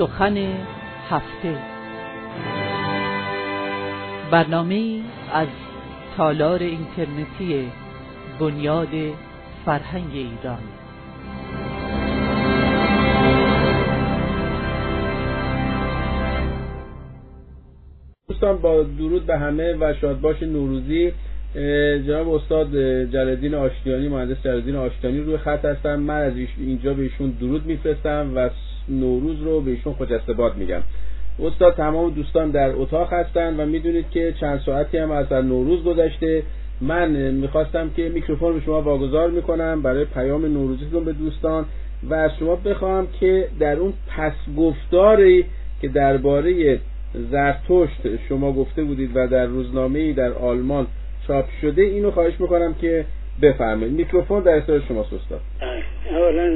سخن هفته، برنامه‌ای از تالار اینترنتی بنیاد فرهنگ ایران. دوستان، با درود به همه و شادباش نوروزی. جناب استاد جلال‌الدین آشتیانی، مهندس جلال‌الدین آشتیانی روی خط هستن. من از اینجا بهشون درود میفرستم و نوروز رو بهشون خوش استباد میگم. استاد، تمام دوستان در اتاق هستن و میدونید که چند ساعتی هم از نوروز گذشته. من میخواستم که میکروفون به شما واگذار میکنم برای پیام نوروزیتون به دوستان و از شما بخوام که در اون پسگفتاری که درباره زرتشت شما گفته بودید و در روزنامه‌ای در آلمان چاپ شده، اینو خواهش میکنم که بفرمایید. میکروفون در اختیار شماست استاد. اولا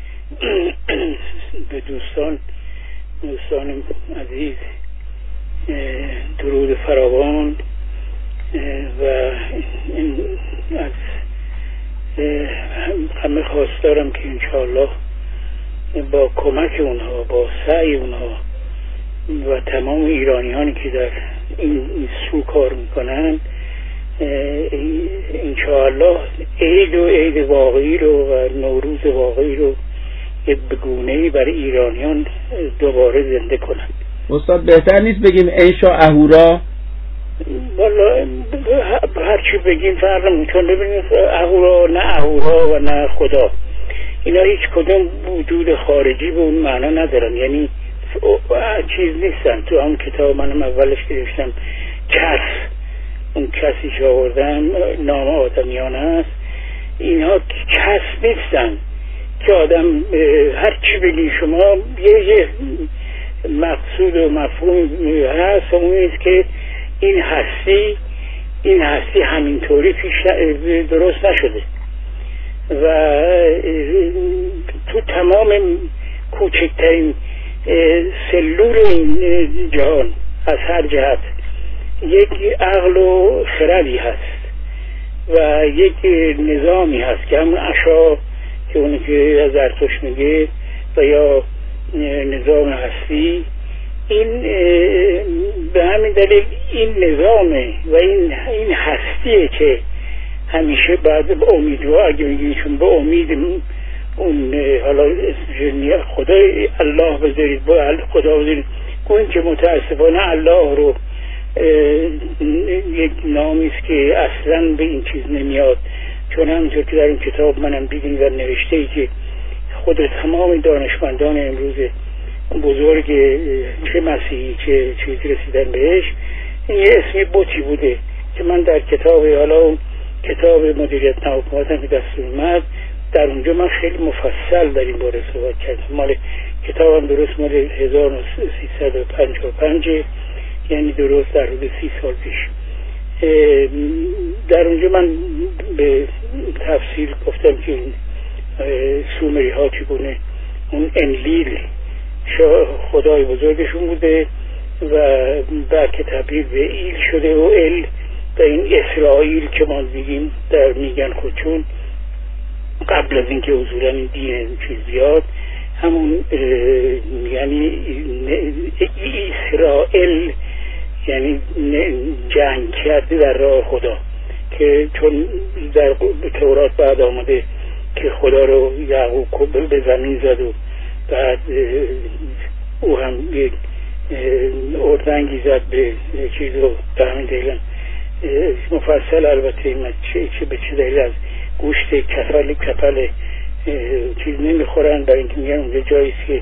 به دوستان عزیز درود فراوان و از همه خواستارم که انشاءالله با کمک اونها، با سعی اونها و تمام ایرانیانی که در این سو کار میکنن، انشاءالله عید واقعی رو و نوروز واقعی رو به گونه‌ای برای ایرانیان دوباره زنده کنن. استاد، بهتر نیست بگیم انشا اهورا؟ والا هر چی بگیم فرق نمی‌کنه، چون ببینید اهورا نه اهورا و نه خدا، اینا هیچ کدوم وجود خارجی به اون معنا ندارن، یعنی چیز نیستن. تو هم کتاب منم اولش نوشتم کس، اون کسی که آوردم نام آدمیانه است، اینها کس نیستن که آدم هر چی بگی شما یه مقصود و مفهوم هست، اون است که این هستی همینطوری درست نشده و تو تمام کوچکترین سلول این جهان از هر جهت یک عقل و خردی هست و یک نظامی هست که همون عشا که اونی که از زرتشت میگه و یا نظام هستی، این به همین دلیل این نظامه و این هستیه که همیشه بعد به امیدوار، اگه میگیم چون به امید اون حالا خدای الله بذارید، با خدا بذارید، اون که متاسفانه الله رو یک نامی است که اصلا به این چیز نمیاد، چون همونطور که در این کتاب منم دیدیم و نوشته ای که خود تمام دانشمندان امروز بزرگ چه مسیحی چه چیزی رسیدن بهش، این یه اسمی بوتی بوده که من در کتاب، حالا اون کتاب مدیریت نوآموزان که دستور اومد، در اونجا من خیلی مفصل در این باره صحبت کردم. مال کتابم درست مال 1355، یعنی درست در حدود 30 سال پیش. در اونجا من به تفصیل گفتم که این سومری ها چگونه اون انلیل خدای بزرگشون بوده و بعد که تبدیل به ایل شده و ال و این اسرائیل که ما دیدیم در میگن خودشون قبل از اینکه اصولا این دین چیز بیاد، همون یعنی اسرائیل یعنی جنگ کرده در راه خدا، که چون در تورات بعد آمده که خدا رو یعقوب به زمین زد و بعد او هم یک اردنگی زد به چیز رو به همین دلیل مفصل، البته به چه دلیل از گوشت کپل چیز نمیخورن، برای اینکه میگن اونجا جاییست که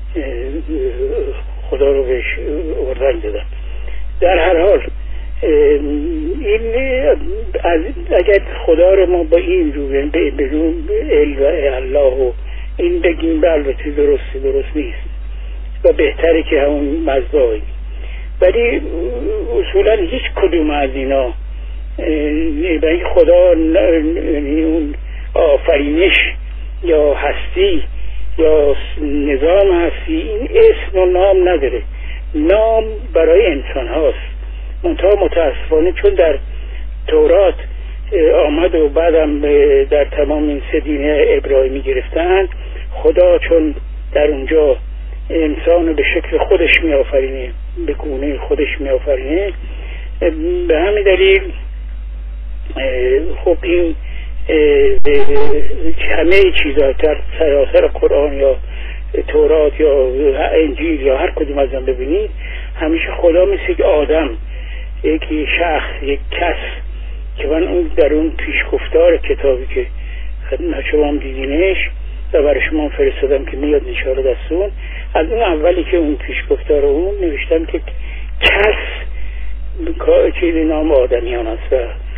خدا رو بهش اردنگ دادن. در هر حال این اگر خدا رو ما با این رو بدون ال و الله و این بگیم، البته درست نیست و بهتره که همون مزدایی، ولی اصولا هیچ کدوم از اینا برای خدا اون آفرینش یا هستی یا نظام هستی این اسم و نام نداره. نام برای انسان هاست، منتها متاسفانه چون در تورات آمد و بعدم در تمام این 3 دین ابراهیمی گرفتن، خدا چون در اونجا انسان به شکل خودش میآفرینه، به گونه خودش میآفرینه. به همین دلیل خب این همه چیزا در سراسر قرآن یا تورات یا انجیل یا هر کدوم از آن ببینید، همیشه خدا مثل یک آدم، یک شخص، یک کس که من اون در اون پیشگفتار کتابی که خدمت شما هم دیدینش و برای شما فرستادم که میاد نشاره دستون، از اون اولی که اون پیشگفتار اون نوشتم که کس چیز نام آدمیان است و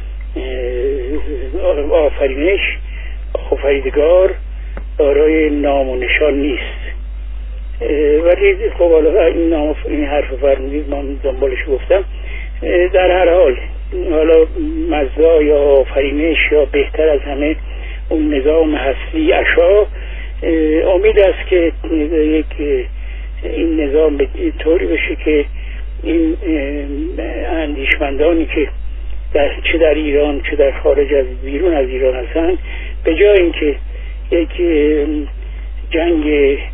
آفرینش آفریدگار دارای نام و نشان نیست. ولی خب حالا این حرف فرمودید من دنبالش گفتم. در هر حال حالا مزدا یا آفرینش یا بهتر از همه اون نظام هستی اشا، امید است که این نظام به طوری بشه که این اندیشمندانی که چه در ایران چه در خارج از بیرون از ایران هستن، به جای اینکه یک جنگ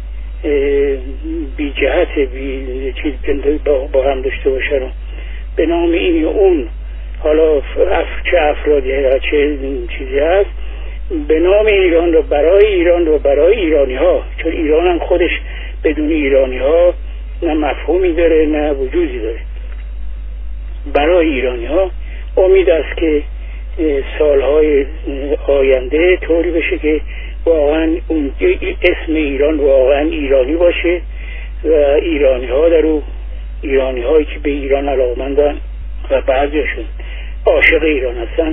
بی جهت بی چیز با هم داشته باشن و به نام این و اون، حالا چه افرادی چه چیزی هست، به نام ایران رو برای ایران رو برای ایرانی ها، چون ایران هم خودش بدون ایرانی ها نه مفهومی داره نه وجودی داره، برای ایرانی ها امید است که سالهای آینده طوری بشه که واقعا اون اسم ایران واقعا ایرانی باشه و ایرانی ها در او، ایرانی هایی که به ایران علاقمندن و بعضیشون عاشق ایران هستن،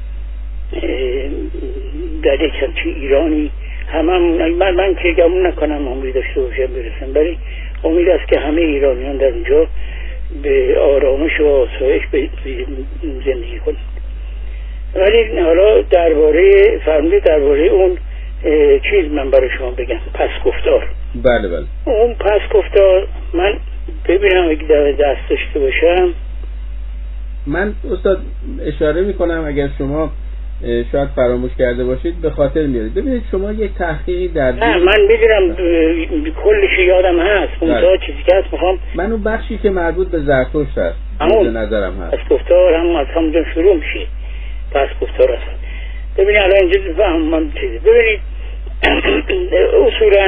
در یک همچین ایرانی من که گمون نکنم عمری داشته باشم برسم، ولی امید است که همه ایرانیان در اونجا به آرامش و آسایش زندگی کنند. ولی حالا درباره اون چیز من برای شما بگم، پس گفتار. بله بله. اون پس گفتار من ببینم اگه دست داشته باشم. من استاد اشاره میکنم اگر شما شاید فراموش کرده باشید به خاطر میارید. ببینید شما یک تحقیقی در نه من میدونم کلش یادم هست، اون چیزی که هست میخوام من اون بخشی که مربوط به زرتشت هست به نظرم هست. پس گفتار هم از همونجا شروع میشه. پس گفتار هست. ببینید الان اینجا فهمم چیزی. ببینید اصولا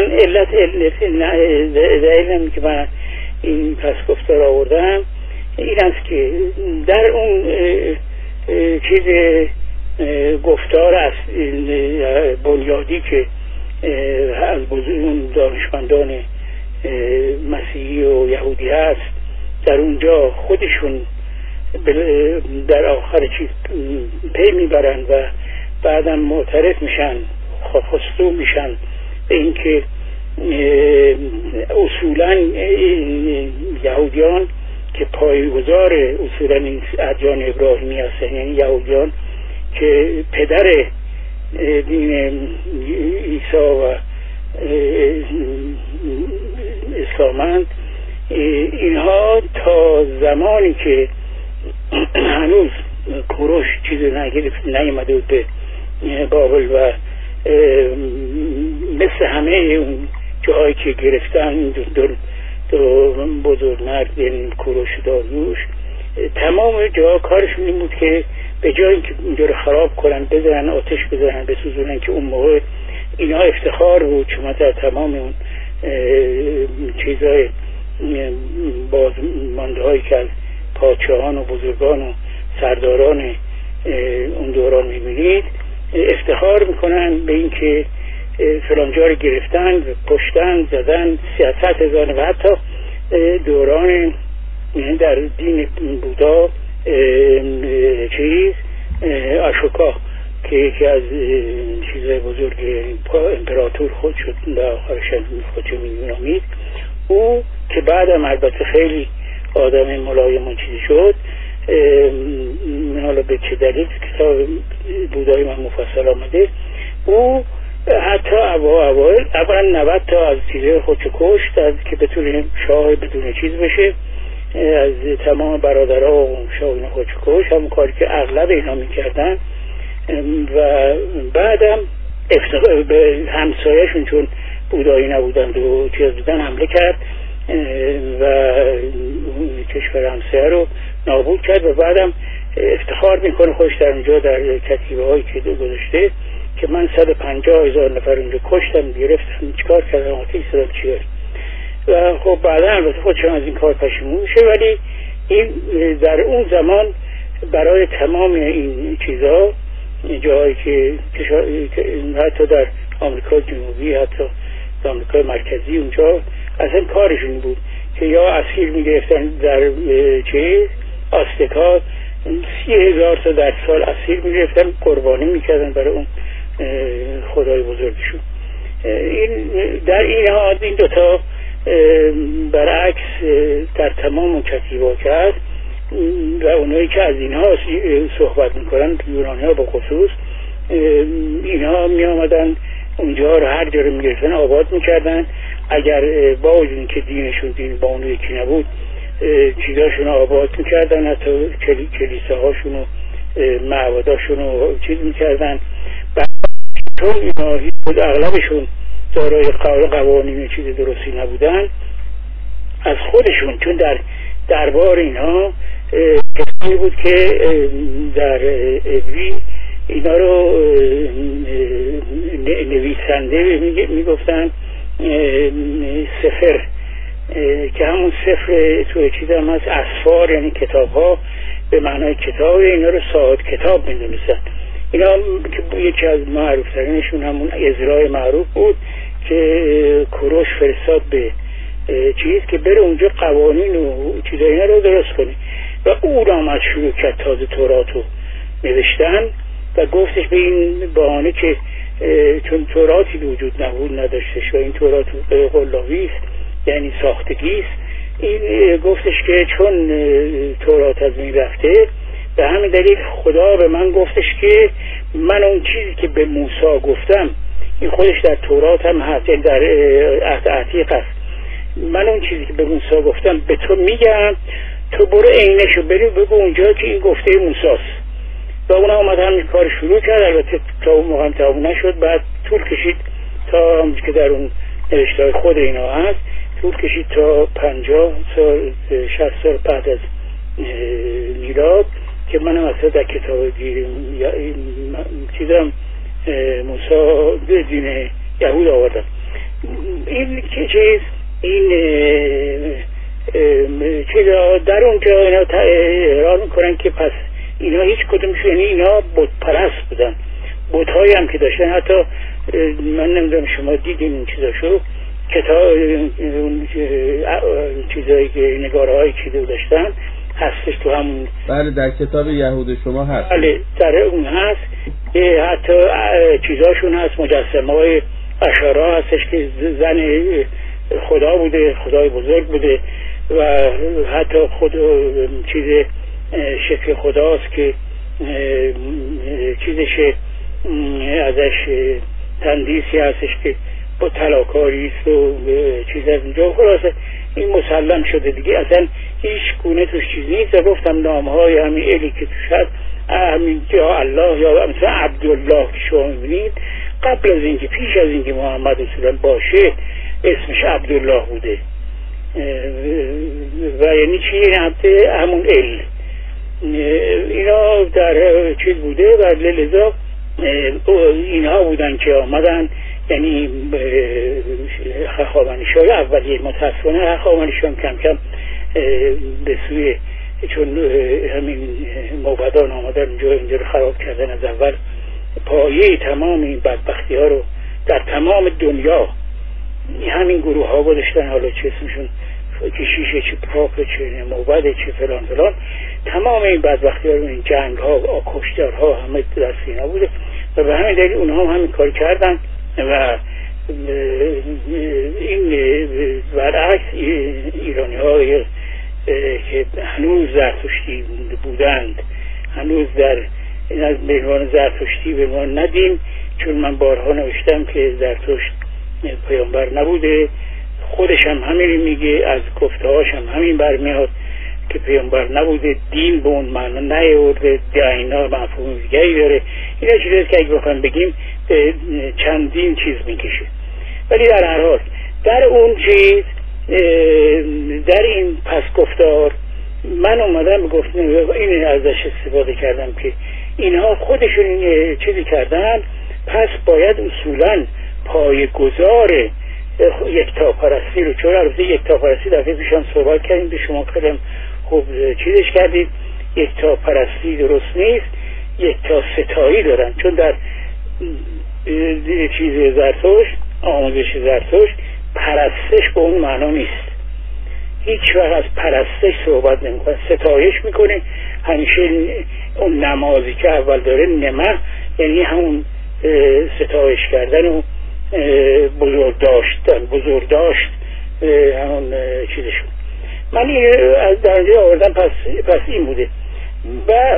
علم که من این پس گفتار آوردم این است که در اون چیز گفتار است بنیادی که از اون دانشمندان مسیحی و یهودی هست، در اونجا خودشون در آخر چیز پی میبرن و بعدم معترف میشن، خستو میشن به اینکه اصولا یهودیان که پایه‌گذار اصولا این ادیان ابراهیمی هستن، یعنی یهودیان که پدر دین عیسی و اسلامند، اینها تا زمانی که هنوز کوروش چیزی نیامده بود به بابل و مثل همه اون جاهایی که گرفتن دو بزرگ مرد یعنی کوروش و داریوش، تمام جاها کارشون این بود که به جای اینکه اونجا رو خراب کنن، بزنن آتش بزنن بسوزونن، که اون موقع اینا افتخار بود چون در تمام اون چیزهای بازمانده هایی که از پادشاهان و بزرگان و سرداران اون دوران میبینید افتخار میکنن به اینکه فلانجا رو گرفتن، کشتن، زدن 300,000 و حتی دوران در دین بودا اشوکا که یکی از چیزهای بزرگ امپراتور خود شد و آخرش خودشو می‌نامید، او که بعدم البته خیلی آدم ملایم و چیزی شد، حالا به چه دلیل کتاب بودای من مفصل آمده، او حتی اولا 90 تا از چیزهای خودشو کشت که بتونه شاه بدون چیز بشه، از تمام برادرها و شاهین خودشو کشت، همون کاری که اغلب اینا میکردن. و بعدم به همسایه‌شون چون بودایی نبودند و چیز بودن حمله کرد و کشور همسایه رو نابود کرد و بعدم افتخار میکنه خوش در اونجا در کتیبه هایی که گذاشته که من 150,000 نفر اونجا کشتم گرفتم چیکار کردم آتیش زدم چیکار. و خب بعدا البته خودشون از این کار پشیمون میشه، ولی این در اون زمان برای تمام این چیزها جایی که حتی در آمریکا جنوبی حتی در آمریکا مرکزی اونجا اصلا کارشون بود که یا اسیر میگرفتن در آستکا 30,000 تا در سال اسیر میگرفتن قربانی میکردن برای اون خدای بزرگشون. این در این حال این دوتا برعکس در تمام کتیبا کرد و اونایی که از اینها صحبت میکنن یونانی ها به خصوص اینها می آمدن اونجا رو هر جا رو میگرفتن آباد میکردن. اگر با وجود که دینشون دین با اون یکی نبود چیزاشون رو آباد میکردن، حتی کلیساهاشون و معبداشون رو چیز میکردن. چون اینا اغلبشون دارای قوانین چیز درستی نبودن از خودشون، چون در دربار اینا کسی بود که در ابری اینا رو نویسنده میگفتن سفر که همون سفر توی چیز هم هست اسفار، یعنی کتاب ها به معنای کتاب، اینا رو صاحب کتاب میدونستن. اینا که یکی از معروفترینشون همون ازرای معروف بود که کوروش فرستاد به چیز که بره اونجا قوانین و چیزا اینا رو درست کنه و او را آمد شروع کرد تازه تورات رو نوشتن و گفتش به این بهانه که چون توراتی وجود نبود نداشتش و این تورات قلاوی است یعنی ساختگی است، این گفتش که چون تورات از این رفته به همین دلیل خدا به من گفتش که من اون چیزی که به موسی گفتم این خودش در تورات هم هست، در عهد عتیق است، من اون چیزی که به موسی گفتم به تو میگم، تو برو عینشو بری بگو اونجا که این گفته موسی است. و اون آمد همین کار شروع کرد. البته تا اون موقع تموم نشد، بعد طول کشید تا همونجور که در اون نوشته‌های خود اینا هست طول کشید تا 50 سال 60 سال بعد از میلاد که منم اصلا در کتاب چیزم موسی دین یهود آوردم. این که چیز این چیزا در اونجا اینا اعلام میکنن که پس اینا هیچ کدومشون، یعنی اینا بت پرست بودن، بت هایی هم که داشتن. حتی من نمیدونم شما دیدین این چیزاشو، کتاب چیزایی که نگاره هایی که داشتن هستش تو همون. بله در کتاب یهود شما هست. بله در اون هست، حتی چیزاشون هست، مجسمه های اشاره هستش که زن خدا بوده، خدای بزرگ بوده و حتی خود چیز شکل خداست که چیزش ازش تندیسی هستش که با طلاکاری است و چیز از اینجا. خلاصه این مسلم شده دیگه، اصلا هیچ گونه توش چیز نیست. و گفتم نامه های همین الی که توش هست، همین یا الله یا مثلا عبدالله که شما میبینید، قبل از اینکه پیش از اینکه محمد رسول باشه اسمش عبدالله بوده و یعنی چی؟ یعنی همون ال اینا در چیز بوده و لذا اینها بودن که آمدن، یعنی هخامنشیان اولیه. متاسفانه هخامنشیان کم کم به سوی چون همین موبدان آمدن اینجا رو خراب کردن، از اول پایه تمام این بدبختی ها رو در تمام دنیا همین گروه ها گذاشتن، حالا چه اسمشون که شیشه چه پاپ چه موبد چه فلان فلان، تمام این بدبختی ها رو، این جنگ ها کشتار ها همه در سینا بوده و به همین دلیل اونها هم همین کار کردن. و این برعکس ایرانی های که هنوز زرتشتی بودند، هنوز در این از بهمان زرتشتی به ما ندیم، چون من بارها نوشتم که زرتشت پیامبر نبوده، خودش هم همین میگه، از گفتهاش هم همین برمیاد که پیامبر نبوده، دین به اون معنا نیاورده، دینا مفهوم دیگه‌ای داره. اینا چیزی که اگه بخوام بگیم چندین چیز میکشه ولی در هر حال در اون چیز، در این پس گفتار من اومدم گفتم این ازش استفاده کردم که اینها خودشون این چیزی کردن، پس باید اصولا پایه‌گذار یکتاپرستی رو، چون البته یکتاپرستی دفعه پیشم صحبت کردیم، به شما کردم خوب چیزش کردید، یکتاپرستی درست نیست، یکتا ستایی دارن، چون در چیز زرتشت، آموزش زرتشت، پرستش به اون معنا نیست، هیچ وقت از پرستش صحبت نمیکنه، ستایش میکنه. همیشه اون نمازی که اول داره نمه، یعنی همون ستایش کردن و بزرگ داشت همون چیزشون. من از در اینجا آوردم، پس این بوده و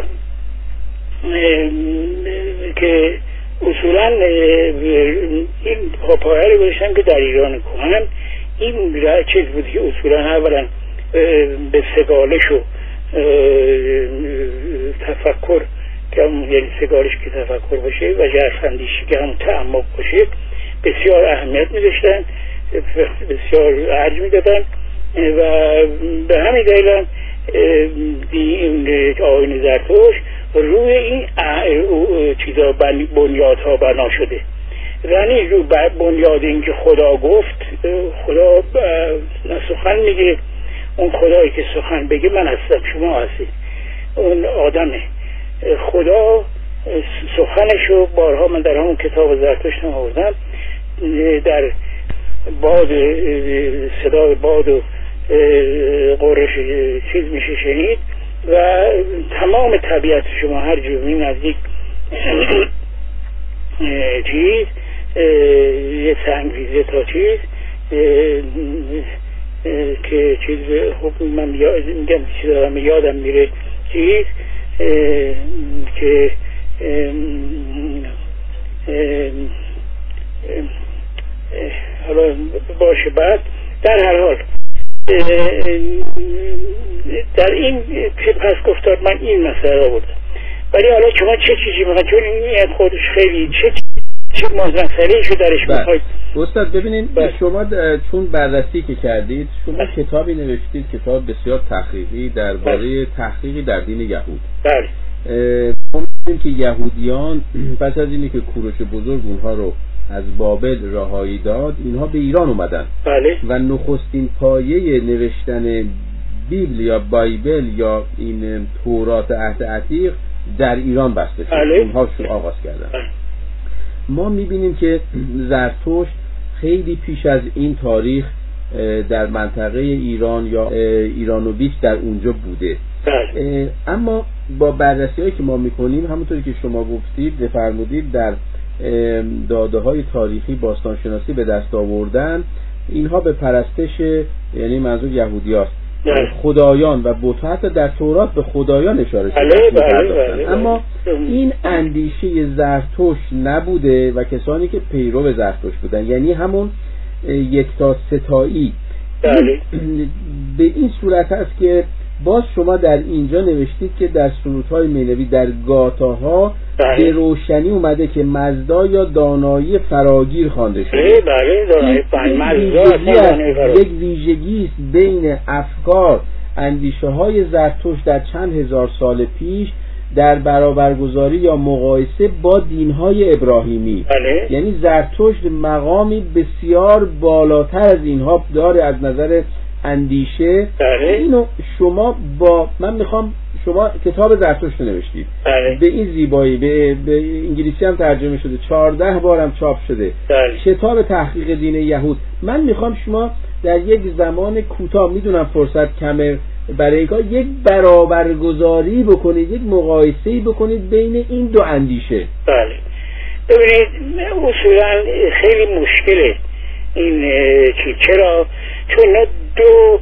که اصولا این پایه رو گذاشتم که در ایران کهن این چیز بود که اصولا اولا به سگالش و تفکر که همون یعنی سگالش که تفکر باشه و جرفندیشی که همون تعمق باشه بسیار اهمیت می‌داشتن، بسیار ارج می‌دادن و به همین دلیل هم این آیین زرتشت روی این چیزا بنیادها بنا شده، یعنی رو بنیاد این که خدا گفت، خدا سخن میگه، اون خدایی که سخن بگه من هستم شما هستید، اون آدمه. خدا سخنشو بارها من در همون کتاب زرتشت آوردم، در باد صدای باد و قرش چیز میشه شنید و تمام طبیعت شما هر جور از یک چیز یه سنگریزه تا چیز که چیز خوب من میگم چیز دارم یادم میره چیز که حالا باشه. بعد در هر حال در این پس گفتار من این مسئله رو بردم، ولی حالا شما چه چیزی میخواید، چون این خودش خیلی چه مسئله شو درش میخواید استاد ببینین. شما چون بررسی که کردید شما کتابی نوشتید، کتاب بسیار تحقیقی درباره تحقیقی در دین یهود. بله. ما می‌دونیم که یهودیان پس از اینی که کوروش بزرگ اونها رو از بابل رهایی داد، اینها به ایران اومدن. بله. و نخستین پایه نوشتن بیبل یا بایبل یا این تورات عهد عتیق در ایران بسته شد. بله. اونها شو آغاز کردن. بله. ما میبینیم که زرتشت خیلی پیش از این تاریخ در منطقه ایران یا ایران و بیش در اونجا بوده. بله. اما با بررسی هایی که ما میکنیم، همونطوری که شما گفتید بفرمودید، در داده های تاریخی باستانشناسی به دست آوردن، اینها به پرستش، یعنی منظور یهودی هاست، خدایان و بت‌ها، حتی در تورات به خدایان اشاره شده. اما این اندیشه زرتشت نبوده و کسانی که پیرو زرتشت بودن، یعنی همون یکتا ستایی. به این صورت هست که باز شما در اینجا نوشتید که در سرودهای مینوی در گاتاها به روشنی اومده که مزدا یا دانایی فراگیر خوانده شده. یک ویژگی است بین افکار، اندیشه های زرتشت در چند هزار سال پیش در برابرگذاری یا مقایسه با دینهای ابراهیمی. یعنی زرتشت مقامی بسیار بالاتر از اینها داره از نظر اندیشه. اینو شما با من میخوام، شما کتاب زرتشت نوشتید به این زیبایی، به انگلیسی هم ترجمه شده، 14 بارم چاپ شده. کتاب تحقیق دین یهود. من میخوام شما در یک زمان کوتاه، میدونم فرصت کمه برای کار، یک برابرگذاری بکنید، یک مقایسه‌ای بکنید بین این دو اندیشه. بله. ببینید اصولا خیلی مشکله این چرا؟ چون دو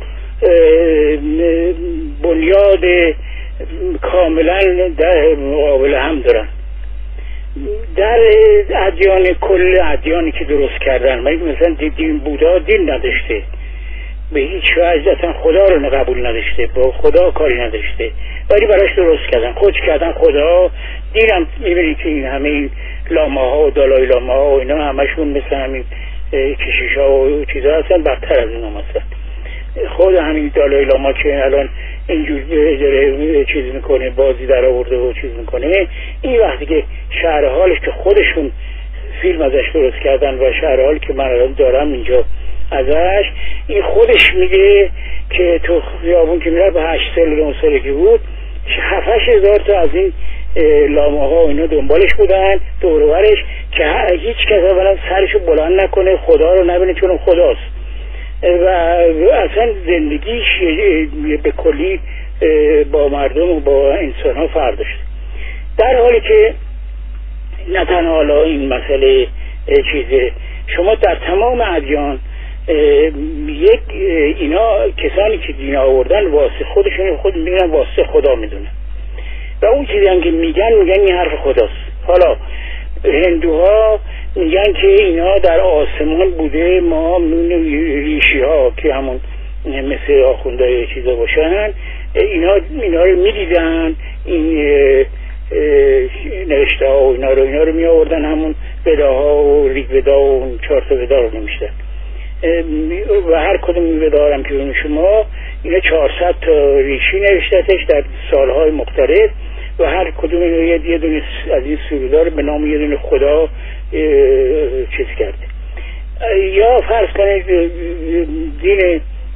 بنیاد کاملا در مقابل هم دارن. در ادیان، کل ادیانی که درست کردن، مثلا دین بودا دین نداشته، به هیچ وجه اصلا خدا رو قبول نداشته، با خدا کاری نداشته، ولی براش درست کردن، خودش کردن خدا. دینم میبینید که این همه لاماها و دالای لاماها و اینا همشون مثل همین کشیش‌ها و چیزا هستن بدتر از اونا. مثلا خود همین دالای لاما که الان اینجوری داره چیز میکنه، بازی در آورده و چیز میکنه، این وقتی که شرح حالش که خودشون فیلم ازش درست کردن و شرح حال که من الان دارم اینجا ازش، این خودش میگه که تو خیابون که میره به 8 سال 9 سالگی بود 7-8 هزار تا از این لاماها و اینا دنبالش بودن دور و برش که هیچ کس اولا سرشو بلند نکنه، خدا رو نبینه چون خداست و اصلا زندگیش به کلی با مردم و با انسان ها فرق داشته. در حالی که نه تنها حالا این مسئله چیزه، شما در تمام ادیان یک اینا کسانی که دین آوردن واسه خودشون خود میگن واسه خدا میدونن و اون چیزی هم که میگن این حرف خداست. حالا هندوها میگن که اینا در آسمان بوده، ما ریشی ها که همون مثل آخوندهای چیزا باشن اینا رو میدیدن، این نوشته ها و اینا رو می آوردن، همون وداها و ریگ ودا و 4 تا ودا رو نمیشتن و هر کدوم این ودا هم که اون شما اینا 400 تا ریشی نوشتهش در سالهای مختلف و هر کدوم یه دونه از این سرودار به نام یه دونه خدا چیز کرده. یا فرض کنید دین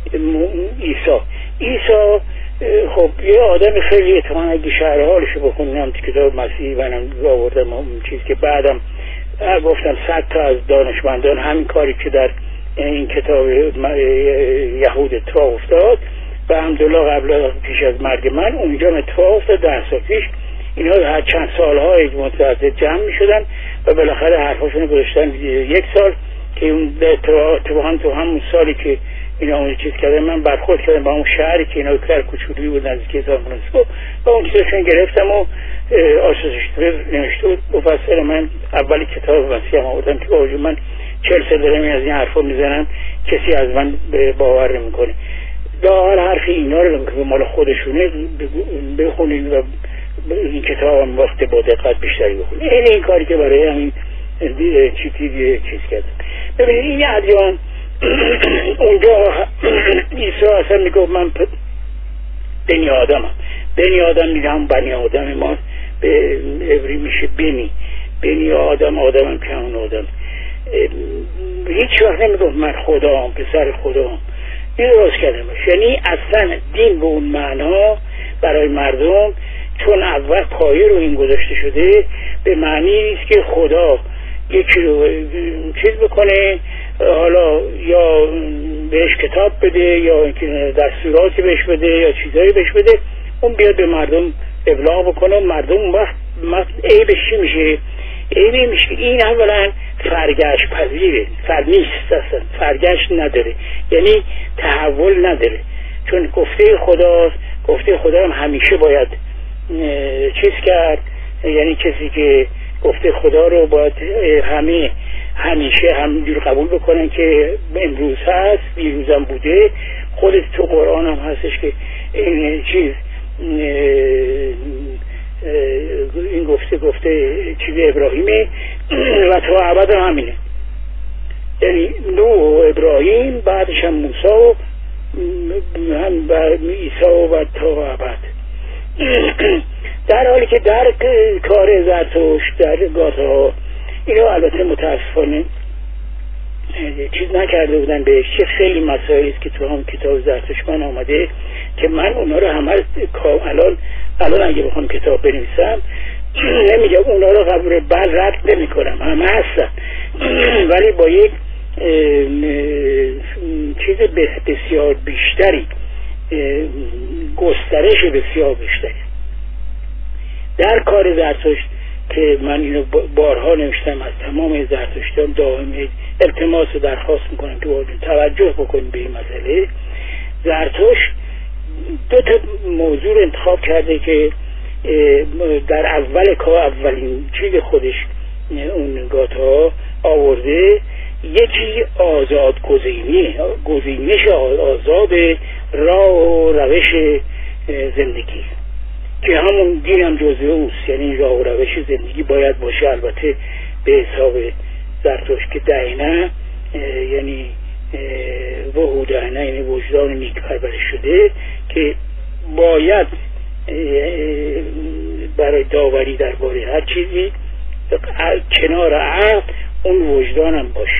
عیسی خب یه آدم خیلی اتمنى اگه شهر حالشو بخونم تو کتاب مسیح منم آوردم چیز که بعدم گفتم 100 تا از دانشمندان همین کاری که در این کتاب یهود اتفاق افتاد و الحمدلله قبل پیش از مرگ من اونجا اتفاق افتاد 10 سال پیش، اینا هر چند سالهای متعدد جمع می شدن و بالاخره حرفاشون گذاشتن 1 سال که اون اتفاقا تو همون سالی که اینا اون چیز کردن من برخورد کردم با اون شهری که اینا کار کوچولی بود نزدیک سان فرانسیسکو و اون چیزشون گرفتم و آساسش نوشته بود مفصل. من اولی کتاب مسیح هم آوردم که باوجود من 40 سال دارم از این حرفا میزنم کسی از من باور نمیکنه. هر حرف اینا رو که مال خودشونه بخونید و این کتاب هم وقت با دقت بیشتری بخونید. این کاری که برای همین چیز کردم. ببینید این ادیان اونجا عیسی اصلا میگفت من بنی آدمم، بنی آدم میگم بنی آدم ما به عبری میشه بنی آدم، آدمم که همون آدم. هیچ وقت نمیگفت من خدام، پسر خدام. این درست کردم باشه. یعنی اصلا دین به اون معنا برای مردم چون اول پایه رو این گذاشته شده به معنی نیست که خدا یکی رو چیز بکنه، حالا یا بهش کتاب بده یا دستوراتی بهش بده یا چیزایی بهش بده، اون بیاد به مردم ابلاغ بکنه. مردم وقت عیبش چی میشه؟ عیبی میشه این اولا فرگشت پذیره، نیست اصلا، فرگشت نداره، یعنی تحول نداره، چون گفته خدا هم همیشه باید چیز کرد. یعنی کسی که گفته خدا رو باید همیشه همینجور قبول بکنن که امروز هست دیروزم بوده. خودت تو قرآن هم هستش که این چیز این گفته چیز ابراهیمه و تا ابد هم همینه، یعنی نوح و ابراهیم بعدش هم موسی و هم عیسی و تا ابد. در حالی که در کار زرتشت در گاتا اینا البته متاسفانه چیز نکرده بودن بهش. چه خیلی مسائلی است که تو هم کتاب زرتشت من آمده که من اونا رو همه الان اگه بخوام کتاب بنویسم نمیگم اونا رو قبول رد نمی کنم، همه هستن ولی با یک چیز بسیار بیشتری، گسترش بسیار بیشتری در کار زرتشت که من اینو بارها نوشتم. از تمام زرتشتیان دائم التماس و درخواست میکنم که باید توجه بکنیم به این مسئله. زرتشت 2 تا موضوع انتخاب کرده که در اولین چیز خودش اون گاتا آورده. یکی آزاد گزینش آزاد راه و روش زندگی که همون دین هم جزء اوست، یعنی راه و روش زندگی باید باشه. البته به حساب زرتشت که دقیقاً یعنی وحودانه، یعنی وجدان نیک پرورش شده که باید برای داوری درباره هر چیزی کنار عقل اون وجدان هم باشه.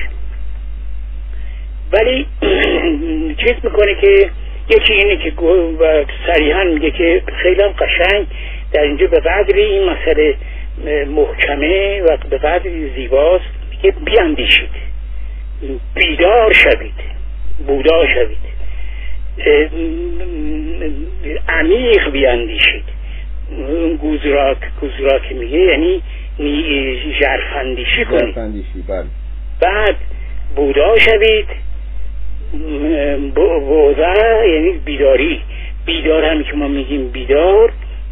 ولی چیز میکنه که یکی اینه که صریحا میگه که خیلی هم قشنگ در اینجا به قدری این مسئله محکمه و به قدری زیباست که بیاندیشید، بیدار شوید، بودا شوید، عمیق بیاندیشید. گوزراک میگه یعنی ژرفاندیشی کنید، بعد بودا شوید. بودا یعنی بیداری. بیدار هم که ما میگیم بیدار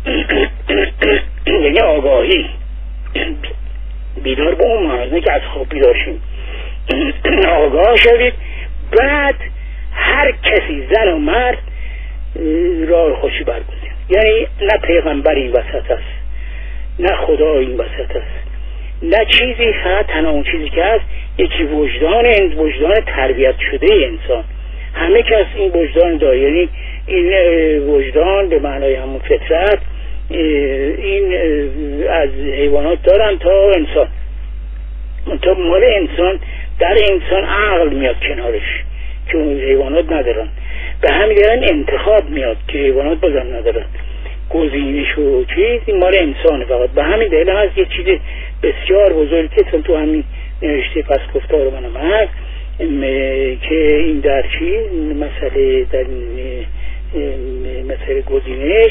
یعنی آگاهی. بیدار به اون معنی که از خواب بیدار شیم. آگاه شوید. بعد هر کسی، زن و مرد، راه خوشی برگزید. یعنی نه پیغمبر این وسط است، نه خدا این وسط است، نه چیزی، فقط تنها اون چیزی که هست یکی وجدان تربیت شده انسان. همه کس این وجدان داره، یعنی این وجدان به معنای همون فطرت این از حیوانات دارن تا انسان، تا مال انسان. در انسان عقل میاد کنارش که اون حیوانات ندارن. به همین دارن انتخاب میاد که حیوانات بازم ندارن. گزینش و چیز مال انسانه فقط. به همین دلیل هست یه چیز بسیار بزرگی که تو همین نوشته پس گفتار منم هست که این در چیز مسئله در مسئله گزینش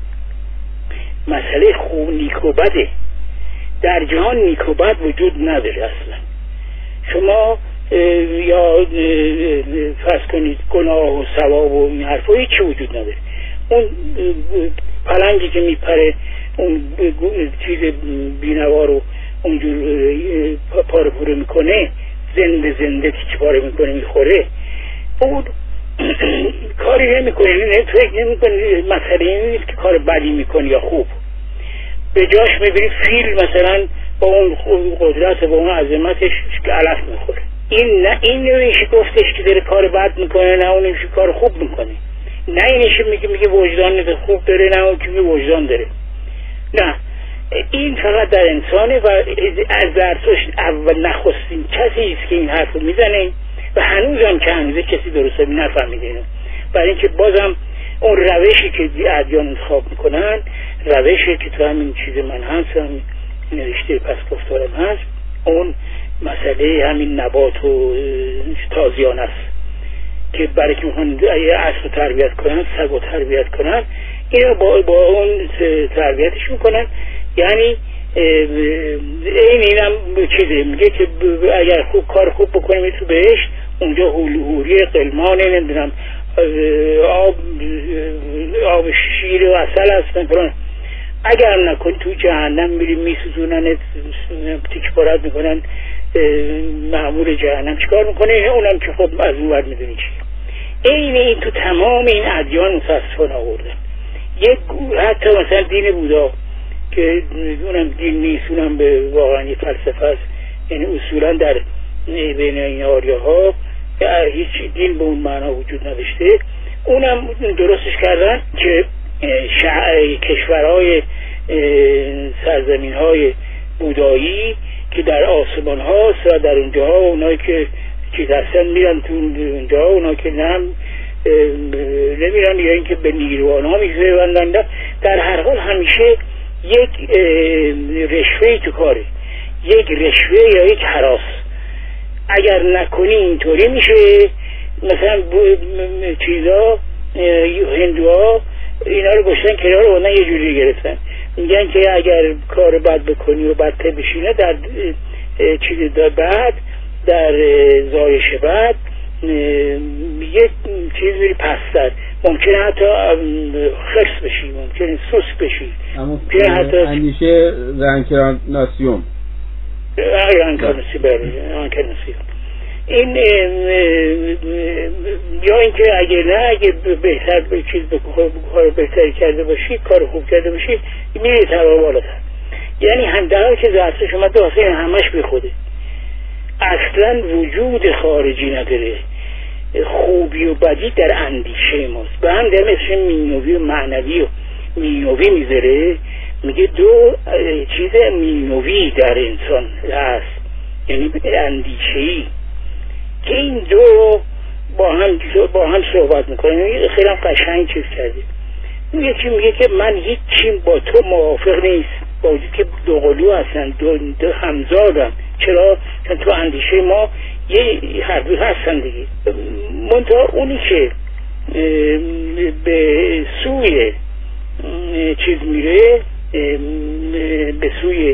مسئله خوب نیک و بده. در جهان نیک و بد وجود نداره اصلا. شما یا فرض کنید گناه و ثواب و این حرفا هیچی وجود نداره. اون پلنگی که میپره اون چیز بینوا رو اونجور پاره پوره میکنه، زنده که پاره میکنه میخوره، اون کاری نمیکنه. فکر نمیکنه مسئله این نیست که کار بدی میکنه یا خوب. به جاش میبینی فیل مثلا با اون قدرت با اون عظمتش علف میخوره. این نه این نمیشه گفتش که داره کار بد میکنه، نه اون نمیشه کار خوب میکنه. نه اینش میگه وجدان خوب داره، نه اون که وجدان داره. نه، این فقط در انسانه و از درسش اول نخستین کسی است که این حرف رو میزنه و هنوزم که هنوزه کسی درسته نفهمیده. برای اینکه بازم اون روشی که ادیان انتخاب میکنن، روشی که تو همین چیز من هست، همین نوشته پس گفتارم هست، اون مسئله همین نبات و تازیان است که برای که اون اسب رو تربیت کنن، سگ رو تربیت کنن، اینا با اون تربیتش میکنن. یعنی اینم چیزه میگه که اگر خوب کار خوب بکنیم تو بهش، اونجا حوری قلمانه، نمیدونم آب شیر و عسل هستن فران. اگر نکنی تو جهنم میریم میسوزونن، تیک پارت میکنن، مأمور جهنم چیکار میکنه؟ اونم که خب از اون ور میدونی چی. این تو تمام این ادیان متاسفانه آوردن. یک حتی مثلا دین بودا که اونم دین نیست، اونم به واقعا یه فلسفه است، یعنی اصولا در بین این آریاها هیچ دین به اون معنا وجود نداشته. اونم درستش کردن که کشورهای سرزمینهای بودایی که در آسمان هاست و در اونجاها اونایی که چیز هستن میرن تو اونجاها، اونایی که نمیرن یا اینکه به نیروانا میگذارن. در هر حال همیشه یک رشوه تو کاره، یک رشوه یا یک هراس. اگر نکنی اینطوری میشه. مثلا چیزا هندوها اینا رو گشتن کنار رو یه جوری گرفتن، میگن که اگر کار بد بکنی و بدتر بشینه در چیز بعد در زایش بعد یک چیز میری پستر، ممکنه حتی خرس بشی، ممکنه سوس بشی، ممکنه حتی اندیشه رانکارناسیون این یا اینکه اگه بهتر به چیز کار بهتری کرده باشی، کار خوب کرده باشی، میری تبا بالاتر. یعنی هم در حالی که زرتشت شما دوسته همش بی خوده. اصلا وجود خارجی نداره. خوبی و بدی در اندیشه ماست. به هم در مثل مینوی و معنوی و مینوی میذاره، میگه دو چیز مینوی در انسان هست، یعنی اندیشه‌ای که این دو با هم صحبت میکنه. خیلی هم قشنگ چیز کرده. یکی میگه که من هیچی با تو موافق نیست، با وجود که دو قلو هستن، دو همزادن. چرا؟ چون تو اندیشه ما هر دو هستن دیگه. منتها اونی که به سوی چیز میره، به سوی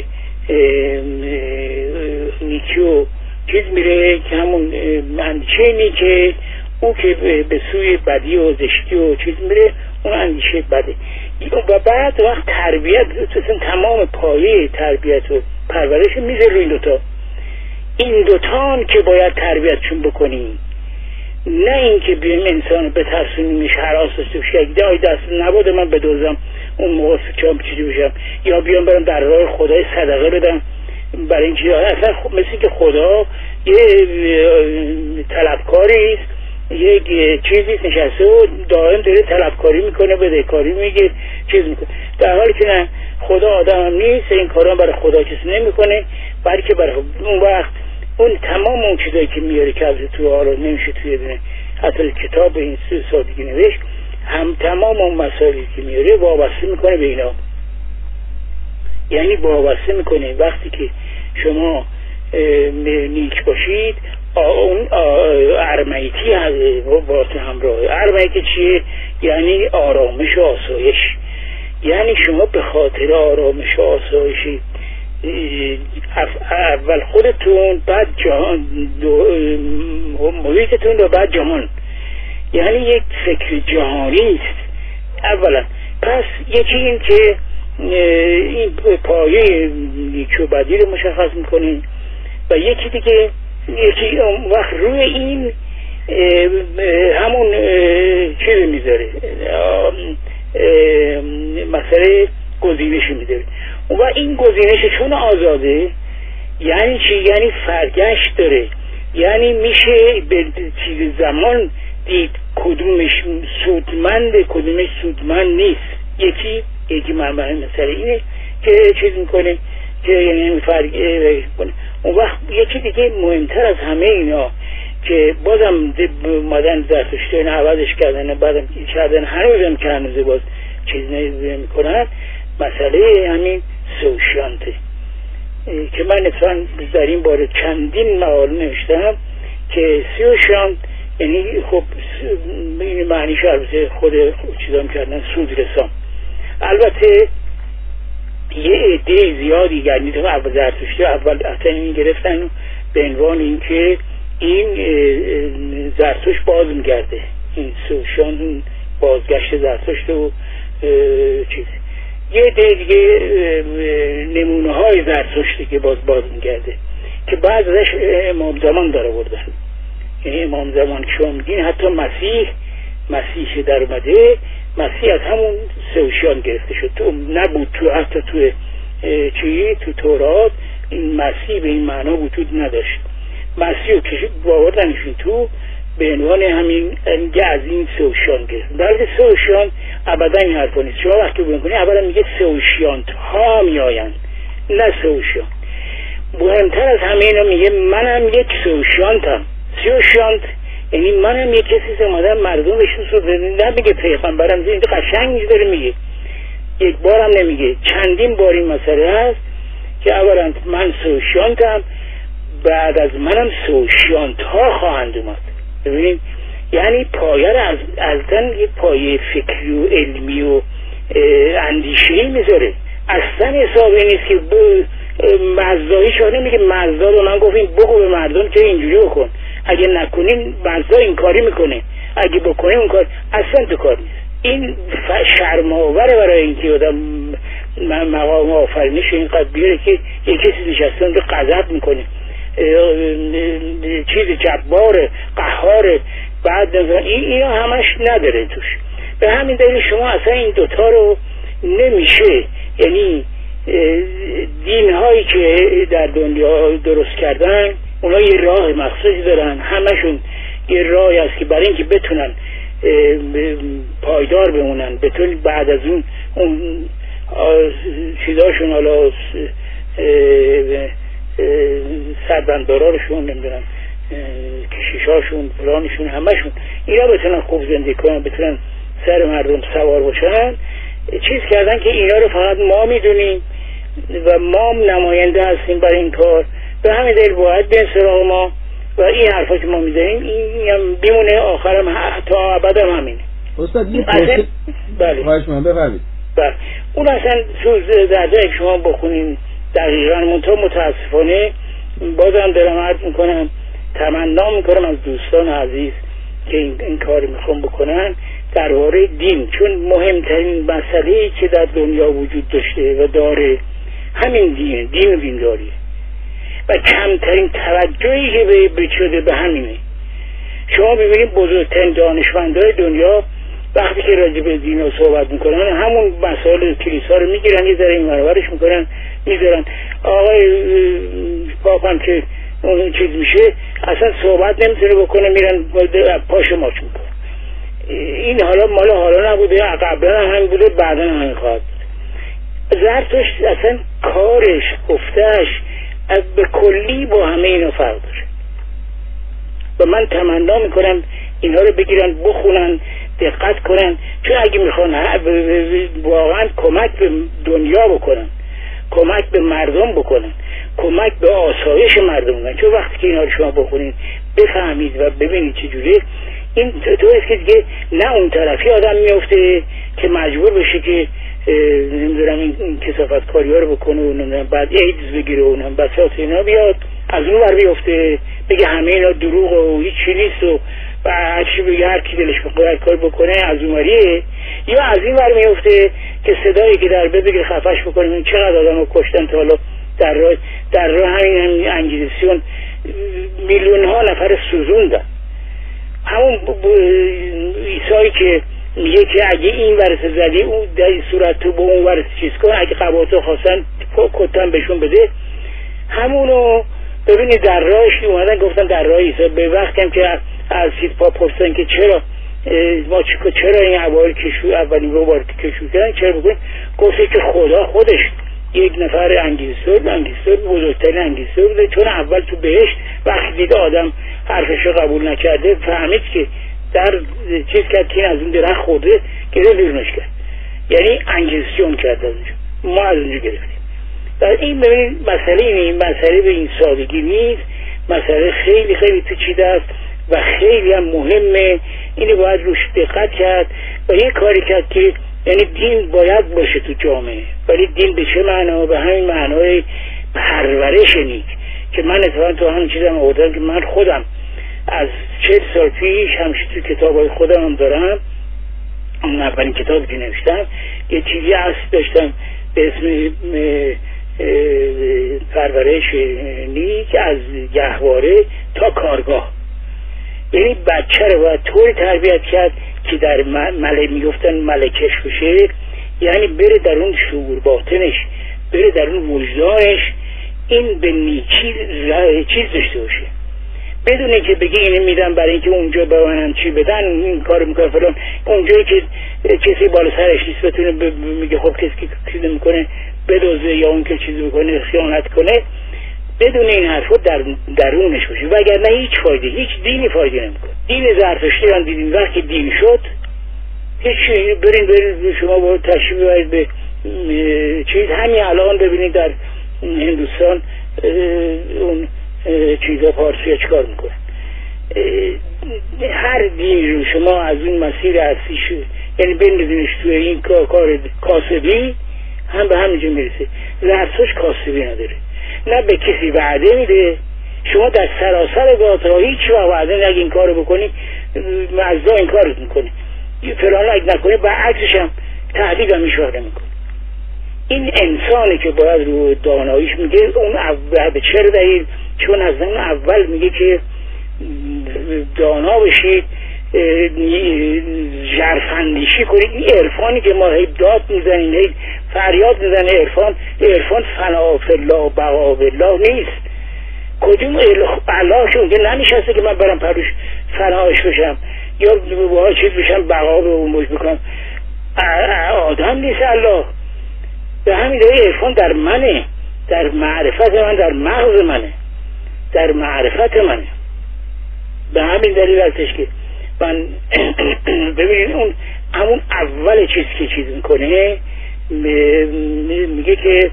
نیکی و چیز میره که همون اندیشه نیکه، اون که به سوی بدی و زشتی و چیز میره اون اندیشه بده. و بعد وقت تربیت، تمام پایه تربیت و پرورش میذاره روی این دوتان که باید تربیتشون بکنیم، نه اینکه بیایم انسان بترسونیمش، هراس داشته باشه، اگه دست نبوده من بدوزم اون موقع چام چیزی بشم، یا بیام برم در راه خدای صدقه بدم برای این چیزا. اصلا مثل که خدا یه طلبکاری است، یک چیزی نشسته و دائم داره طلبکاری میکنه، بدهکاری میگه، چیز میکنه، در حالی که نه، خدا آدم هم نیست، این کارا برای خدا کسی نمیکنه، بلکه برای اون وقت اون تمام اون چیزایی که میاره که از تو حالا نمیشه توی دونه حتی کتاب این سادگی نوشت، هم تمام اون مسائلی که میاره وابسته میکنه به اینا. یعنی وابسته میکنه وقتی که شما نیک باشید، اون ارمیتی با تو همراه. ارمیتی چیه؟ یعنی آرامش و آسایش. یعنی شما به خاطر آرامش و آسایش اول خودتون، بعد جهان، محیطتون و بعد جهان. یعنی یک فکر جهانی است اولا. پس یکی این که این پایه نیک و بدی رو مشخص میکنین، و یکی دیگه یکی اون وقت روی این همون چیز میذاره، مسئله گزینش میذاره. و این گزینش چون آزاده، یعنی چی؟ یعنی فرگشت داره. یعنی میشه به چیز زمان دید کدومش سودمند کدومش سودمند نیست. یکی مسئله اینه که چیز میکنه که یعنی فرگشت کنه. اون وقت یکی دیگه مهمتر از همه اینا که بازم مادن زرتشتین عوضش کردن، بعدم کردن، هنوزم که هنوزه باز چیز نمیکنن، مسئله همین سوشیانته که من اتفاقا در این باره چندین مقاله نوشتم که سوشیانت یعنی خب این معنیش البته خود چیزام کردن سودرسان. البته یه عده زیادی یعنی تو اول زرتشتی اول اصلا این گرفتن به عنوان اینکه این زرتشت باز میگرده، این سوشیانت بازگشت زرتشت و چیز. یه دیگه نمونه های زرتشتی که باز میگرده که بعد ازش امام زمان داره بردن. یعنی امام زمان که شما میگین حتی مسیح در اومده، مسیح از همون سوشیان گرفته شد. تو نبود تو حتی تو تو تورات این مسیح به این معنا وجود نداشت. مسیح رو که باوردنشون تو به عنوان همین از این سوشیان گرفت. بلکه سوشیان ابدا این حرفا نیست. شما وقتی بکنید اولا میگه سوشیانت ها میآیند، نه سوشیان. مهمتر از همه اینا میگه منم یک سوشیانتم. سوشیانت یعنی منم یک کسی اومدم مردم بهشون سود بدم. نمیگه پیغمبرم، این قشنگ داره میگه، یک بارم نمیگه، چندین بار این مسئله هست که اولا من سوشیانتم، بعد از منم سوشیانت ها خواهند اومد. ببینید یعنی پایه را ازن یه پایه فکری و علمی و اندیشه‌ای میذاره. اصلا حسابی نیست که مزدایی شده میگه مزدا رو من گفتیم بگو به مردم که اینجوری بکن، اگه نکنیم مزدا این کاری میکنه، اگه بکنیم اون کار. اصلا تو کار نیست. این شرم‌آوره برای اینکه آدم مقام آفرینش اینقدر بیاره که یک کسی نشسته اونجا غضب میکنه، چیز جبار قهار، بعد اینا همش نداره توش. به همین دلیل شما اصلا این دوتا رو نمیشه، یعنی دین هایی که در دنیا درست کردن اونا یه راه مخصوصی دارن، همشون یه راهی هست که برای اینکه بتونن پایدار بمونن، بتونن بعد از اون چیزاشون، حالا سربنداراشون، نمیدونم کشیشاشون، فلانشون، همشون اینا بتونن خوب زندگی کنن، بتونن سر مردم سوار باشن. چیز کردن که اینا رو فقط ما میدونیم و ما نماینده هستیم برای این کار، به همین دلیل باید به سراغ ما و این حرفا که ما میزنیم این هم بیمونه، آخرم تا ابد هم همینه. استاد یه پرسه. بله خواهش من بفرمایید. بله اون اصلا در جایی که شما بخونین دقیقاً، منتها متاسفانه بازم دارم عرض میکنم، تمنا میکنم از دوستان عزیز که این کار میخوام بکنن درباره دین، چون مهمترین مسئله که در دنیا وجود داشته و داره همین دین و دینداریه و کمترین توجهی که به شده به همینه. شما ببینید بزرگترین دانشمندای دنیا وقتی که راجع به دین رو صحبت میکنن همون مسائل کلیسا رو میگیرن، یه ذره این ورورش میکنن میذارن. آقای پاپم که اون چیز میشه اصلا صحبت نمیتونه بکنه، میرن پاش ماچ میکنن. این حالا نبوده، قبلا هم بوده، بعدا هم همین خواهد بود. زرتشت اصلا کارش، گفتهش به کلی با همه اینا فرق داره و من تمنا میکنم اینا رو بگیرن بخونن، دقت کنن، چون اگه میخوان واقعا کمک به دنیا بکنن، کمک به مردم بکنن، کمک به آسایش مردم بکنن، چون وقتی که اینا رو شما بخونین بفهمید و ببینید چجوریه، این طوریست که دیگه نه اون طرفی آدم میفته که مجبور بشه که نمیدونم این کثافت کاری ها رو بکنه و نمیدونم بعد ایدز بگیره و نمیدونم بساط اینا بیاد از اون ور بیفته بگه همه اینا دروغ و هیچی نیست و هرچی بگه هر کی دلش بخواد کار بکنه از اون وریه، یا از این ور میفته که صدایی که در بگه خفش بکنه چقدر آدم رو کشتن تا حالا در راه همین انگیزیسیون میلیون ها نفر سوزوندن. همون عیسایی که میگه که اگه این ورس زدی اون در این صورت تو به اون ورس چیز کن، اگه قباطو خواستن کتن بهشون بده، همونو ببینید در راهش اومدن گفتن در راه عیسی. به وقتی هم که از سیدپا پرسن که چرا ما چرا این اولین رو بار کشو کردن چرا بکنیم، گفته که خدا خودش یک نفر انگیزیسور بزرگترین انگیزیسور بوده، چون اول تو بهشت وقتی دید آدم حرفش رو قبول نکرده فهمید که در چیز کرد که از اون درخت خورده گره بیرونش کرد، یعنی انگیزیسیون کرد از اونجا، ما از اونجا گرفتیم. در این ببینید مسئله اینه، این مسئله به این سادگی نیست، مسئله خیلی خیلی پیچیده است و خیلی هم مهمه، اینو باید روش دقت کرد و یه کاری کرد که یعنی دین باید باشه تو جامعه، ولی دین به چه معنا؟ به همین معنای پرورش نیک که من اتفاقا تو همین چیزم آوردم که من خودم از 40 سال پیش همیشه تو کتابای خودم هم دارم، اون اولین کتابی که نوشتم یه چیزی اصل داشتم به اسم پرورش نیک از گهواره تا کارگاه. یعنی بچه رو باید طوری تربیت کرد که در میگفتن ملکش بشه، یعنی بره در اون شعور باطنش، بره در اون وجدانش این به نیکی چیز داشته باشه، بدون اینکه بگه اینو میدم برای اینکه اونجا به من چی بدن این کارو میکنه فلان، اونجایی که کسی بالا سرش نیست بتونه میگه خب کسی که چیز میکنه بدوزه یا اون که چیز میکنه خیانت کنه، بدون این حرفا درونش باشه، وگرنه هیچ فایده، هیچ دینی فایده نمیکنه. دین زرتشتی هم دیدیم وقتی دین شد هیچ، برین شما با تشریف ببرید به چیز، همین الان ببینید در هندوستان اون چیزا پارسی‌ها چیکار میکنن، هر دینی رو شما از اون مسیر اصلی شد یعنی بندازینش توی این کار کاسبی هم به همینجا میرسه. زرتشت کاسبی نداره، نه به کسی وعده میده، شما در سراسر گاترها هیچ وعده نگه این کارو بکنی مزدا این کارت میکنه، فلان اگه نکنی برعکسش هم تهدید هم هیچ وقت نمیکنه. این انسانی که باید رو داناییش میگه اون به چه دلیل؟ چون از اون اول میگه که دانا بشید، ژرفاندیشی کنید. این عرفانی که ما هی داد میزنیم، هی فریاد میزنه عرفان فنا فی الله بقا بالله نیست. کدوم الله که اونجا ننشسته که من برم پروش فناش بشم یا باها چیز بشم بقا به اون مجب بکنم. آدم نیست الله. به همین دلیل عرفان در منه، در معرفت من، در مغز منه، در معرفت منه. به همین دلیل هستش که من ببینید اون همون اول چیز که چیز میکنه میگه که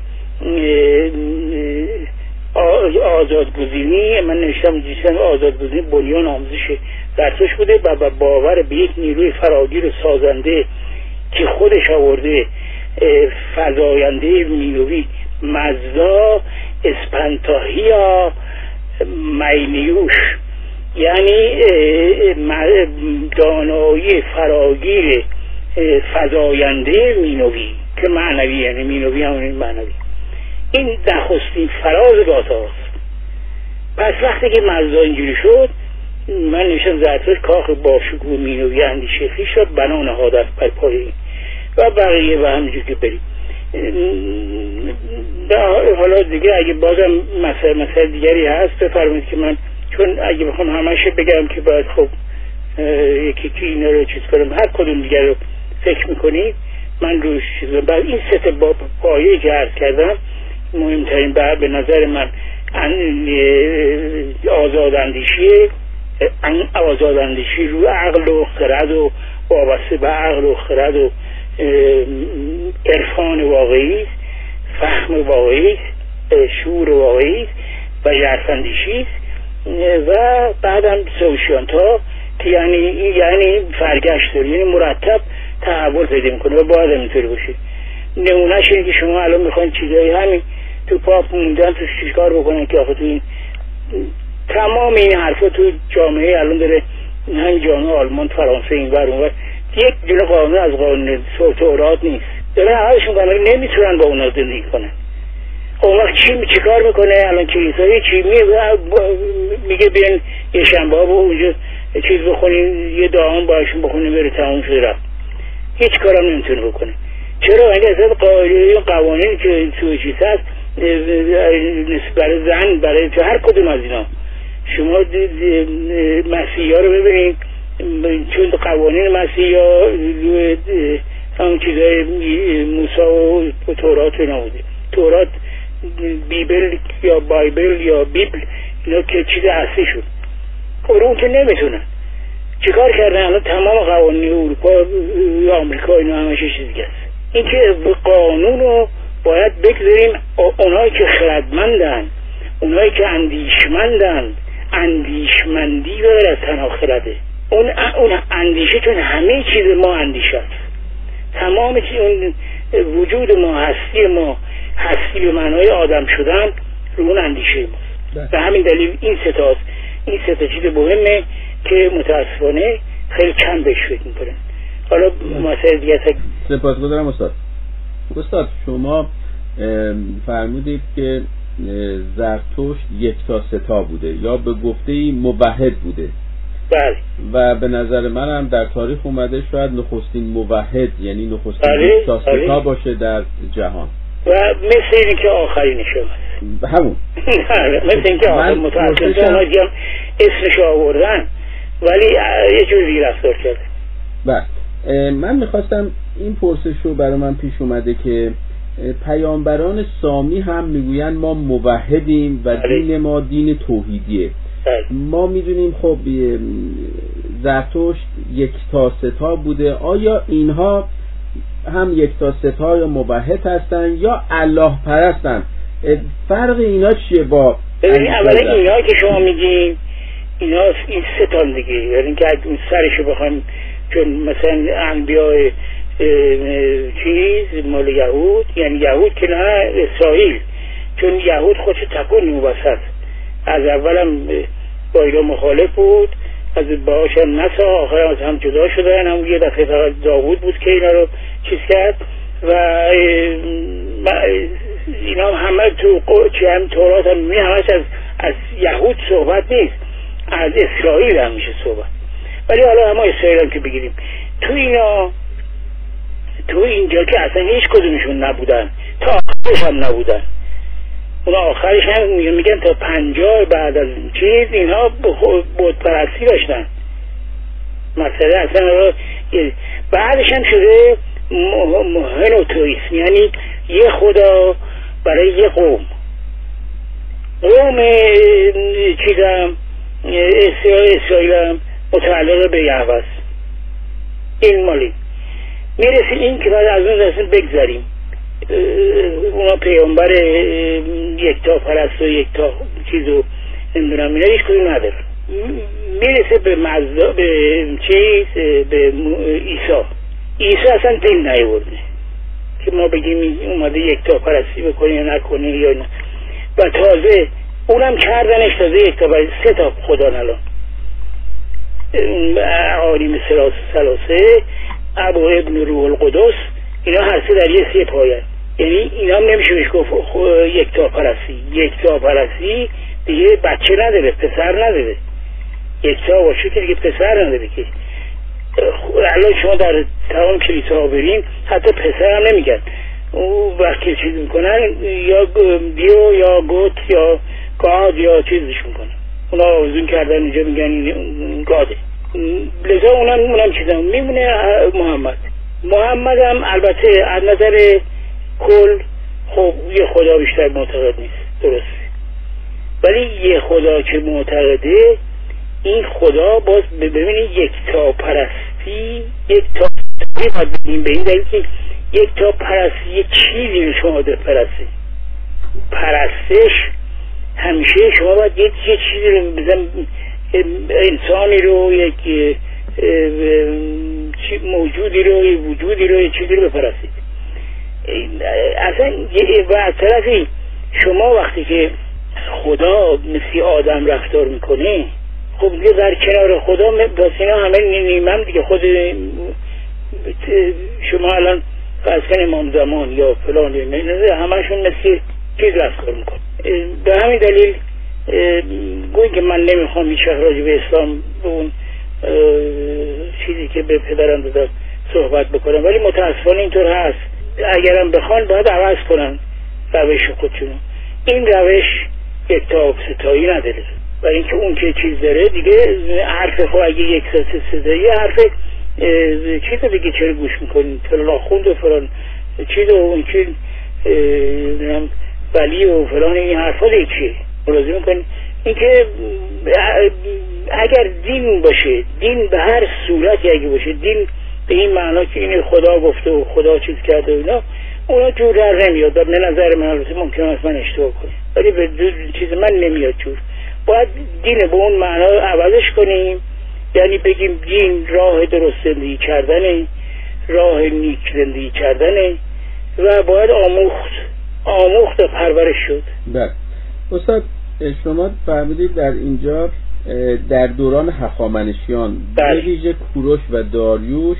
آزادگزینی، من نوشتم آزادگزینی بنیان آموزش زرتشت بوده و باور به یک نیروی فراگیر سازنده که خودش آورده، فزاینده مینوی مزدا اسپنتاهیا مینیوش، یعنی دانایی فراگیر فزاینده مینوی که معنوی، یعنی مینوی همون معنوی. این نخستین فراز گاتاست. پس وقتی که مزدا اینجوری شد، من نوشتم زرتشت کاخ باشکوه مینوی اندیشه خویش را بنا نهاده است بر پای این و بقیه و همینجور که بریم. حالا دیگه اگه بازم مسئله دیگری هست بفرمایید که من، چون اگه بخوام همش بگم که باید خب یکی که اینا رو چیز کنم، هر کدوم دیگر رو فکر میکنید من روش چیز کنم. بعد این سه با پایه‌ای که عرض کردم مهمترین به نظر من آزاداندیشی رو عقل و خرد و وابسته به عقل و خرد و عرفان واقعی، فهم واقعی، شعور واقعی و ژرفاندیشی و بعدم سوشیانتا که یعنی فرگشت داره، یعنی مرتب تحول پیدا میکنه و باید اینطوری باشه. نمونهش اینه که شما الان میخواین چیزایی همین تو پاپ موندن تو چیکار بکنن که آخه تو این تمام این حرفا تو جامعه الان داره، همین جامعه آلمان، فرانسه، این ور اون ور، یک دونه قانون از قانون تورات نیست، داره همشون قانون نمیتونن با اونا زندگی کنن. اون وقت چی کار میکنه؟ الان کلیسایی چی میگه بیان یه شنبه ها اونجا چیز بخونین، یه دعام باشون بخونین بره تموم شده رفت. هیچ کارم نمیتونه بکنه. چرا؟ اگه اصلا قوانین که توی چیز هست برای زن، برای هر کدوم از اینا، شما مسیحی ها رو ببینید، چون قوانین مسیحی ها همون چیزای موسی و تورات نبوده. تورات بیبل یا بایبل یا بیبل اینا که چیز اصلی شد. خب اون که نمیتونن چیکار کردن؟ الان تمام قوانین اروپا یا آمریکا اینا همش چیزی هست. این که قانون رو باید بگذاریم اونایی که خردمندن، اونایی که اندیشمندن، اندیشمندی غیر از تنها خرده. اون اندیشه، چون همه چیز ما اندیشه است، تمام چیز، اون وجود ما، هستی به معنای آدم شدن رو اون اندیشه ماست. به همین دلیل این سه تا چیز مهمه که متاسفانه خیلی کم بهش فکر میکنن. حالا مسئله دیگه سپاسگزارم استاد. استاد شما فرمودید که زرتشت یک تا ستا بوده یا به گفته‌ای موحد بوده. بله. و به نظر من هم در تاریخ اومده شاید نخستین موحد، یعنی نخستین یک تا ستا باشه در جهان و مثل این که آخرین شما همون مثل این که آخرین متاسفانه هم اسمش آوردن ولی یه جور دیگه رفتار کرده. بله. من میخواستم این پرسش رو برای من پیش اومده که پیامبران سامی هم میگوین ما موحدیم و دین ما دین توحیدیه. ما میدونیم خب زرتشت یک تا ستا بوده. آیا اینها هم یک تا ستا یا موحد هستن یا الله پرستن؟ فرق اینا چیه با اولا اینا که شما میگین اینا این ستان دیگه، یعنی که اون سرشو بخوایم، چون مثلا انبیاء چیز مال یهود، یعنی یهود که نه اسرائیل، چون یهود خودش تکون وسط از اولم با اینا مخالف بود، از باهاش هم نسا، آخر از هم جدا شدن. هم یه دفعه فقط داوود بود که اینا رو چیز کرد و اینا همه تو هم تورات هم می همش از یهود صحبت نیست، از اسرائیل هم میشه صحبت. ولی حالا همه اسرائیل هم که بگیریم تو اینا، تو اینجا که اصلا هیچ کدومشون نبودن، تا آخرش هم نبودن. اون آخرش هم میگن تا 50 بعد از چیز اینها بت پرستی داشتن. مثلا اصلا بعدش هم شده هنوتوئیسم، یعنی یه خدا برای یه قوم چیزم اسرائیل هم متعلق به یهوه است. این مالی میرسه این که بعد از اون دستون بگذاریم اونا پیامبر یکتا پرست و یکتا چیزو نمیدونم اینا هیچ کدوم نداره. میرسه به مزدا به چیز به عیسی اصلا دین نیورده که ما بگیم اومده یکتا پرستی بکنه یا نکنه یا نه. و تازه اونم کردنش تازه یکتا پرستی 3 تا خدا نلان عالم ثلاثه ابو ابن روح القدس اینا هر سه در یه 3 پایه. یعنی اینا هم نمیشه بهش گفت یکتا پرستی دیگه بچه نداره، پسر نداره. یکتا باشه که دیگه پسر نداره که الان شما در تمام کلیساها برین حتی پسر هم نمیگن. او وقتی چیز میکنن یا دیو یا گوت یا گاد یا چیزش میکنن، اونا آوازون کردن اینجا میگن گاده. لذا اونم چیزم میمونه. محمد هم البته از نظر کل خب یه خدا بیشتر معتقد نیست، درسته، ولی یه خدا که معتقده این خدا باز ببینید یکتا پرستی باید بگیم به این دلیل که یکتا پرستی یک چیزی رو شما باید پرستش همیشه شما باید یک چیزی رو بزن انسانی رو یک موجودی رو وجودی رو یک چیزی رو بپرستید. اصلا و از طرفی شما وقتی که خدا مثل آدم رفتار میکنه خب دیگه در کنار خدا بس اینا همه نیمم دیگه. خود شما الان فرض کن امام زمان یا فلان همشون مثل چیز رفتار میکنه. به همین دلیل گویی که من نمیخوام هیچ وقت راجع به اسلام به اون چیزی که به پدرم دادم صحبت بکنم، ولی متاسفانه اینطور هست. اگرم بخوان باید عوض کنن روش خودشونو. این روش یکتا ستایی نداره، برای اینکه اون که چیز داره دیگه حرف خب اگه یک سه یه حرف چیز دیگه چرا گوش میکنین فلان آخوند و فلان چیز و اون چیز ولی و فلان این حرفا دیگه چیه ملاحظه میکنین. اینکه اگر دین باشه، دین به هر صورتی اگه باشه، دین به این معنا که این خدا گفته و خدا چیز کرده و اینا، اونا جور در نمیاد. به نظر من البته ممکنه است من اشتباه کنم، ولی به چیز من نمیاد جور. باید دین به اون معنا عوضش کنیم، یعنی بگیم دین راه درست زندگی کردنه، راه نیک زندگی کردنه و باید آموخت و پرورش شد. بله استاد، شما فرمودید در اینجا در دوران هخامنشیان به ویژه کوروش و داریوش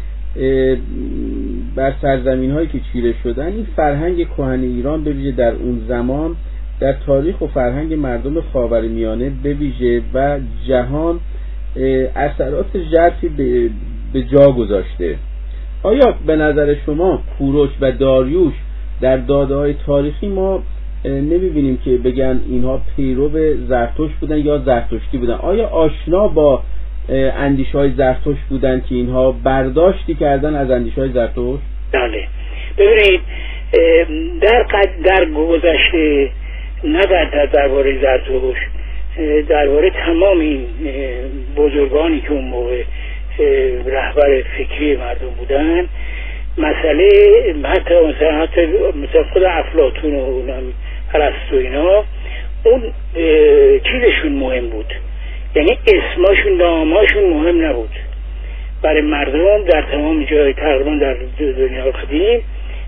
بر سرزمین هایی که چیره شدن این فرهنگ کهن ایران به ویژه در اون زمان در تاریخ و فرهنگ مردم خاورمیانه به ویژه و جهان اثرات ژرفی به جا گذاشته. آیا به نظر شما کوروش و داریوش در داده‌های تاریخی ما نمی‌بینیم که بگن اینها پیرو زرتشت بودن یا زرتشتی بودن؟ آیا آشنا با اندیشه‌های زرتشت بودن که اینها برداشتی کردن از اندیشه‌های زرتشت؟ بله. ببینید در گذشته نه درباره زرتشت، درباره تمام این بزرگانی که اون موقع رهبر فکری مردم بودن، مسئله حتی خود افلاطون و ارسطو اینا اون چیزشون مهم بود، یعنی اسماشون ناماشون مهم نبود برای مردم در تمام جای تقریبا در دنیا قدیم.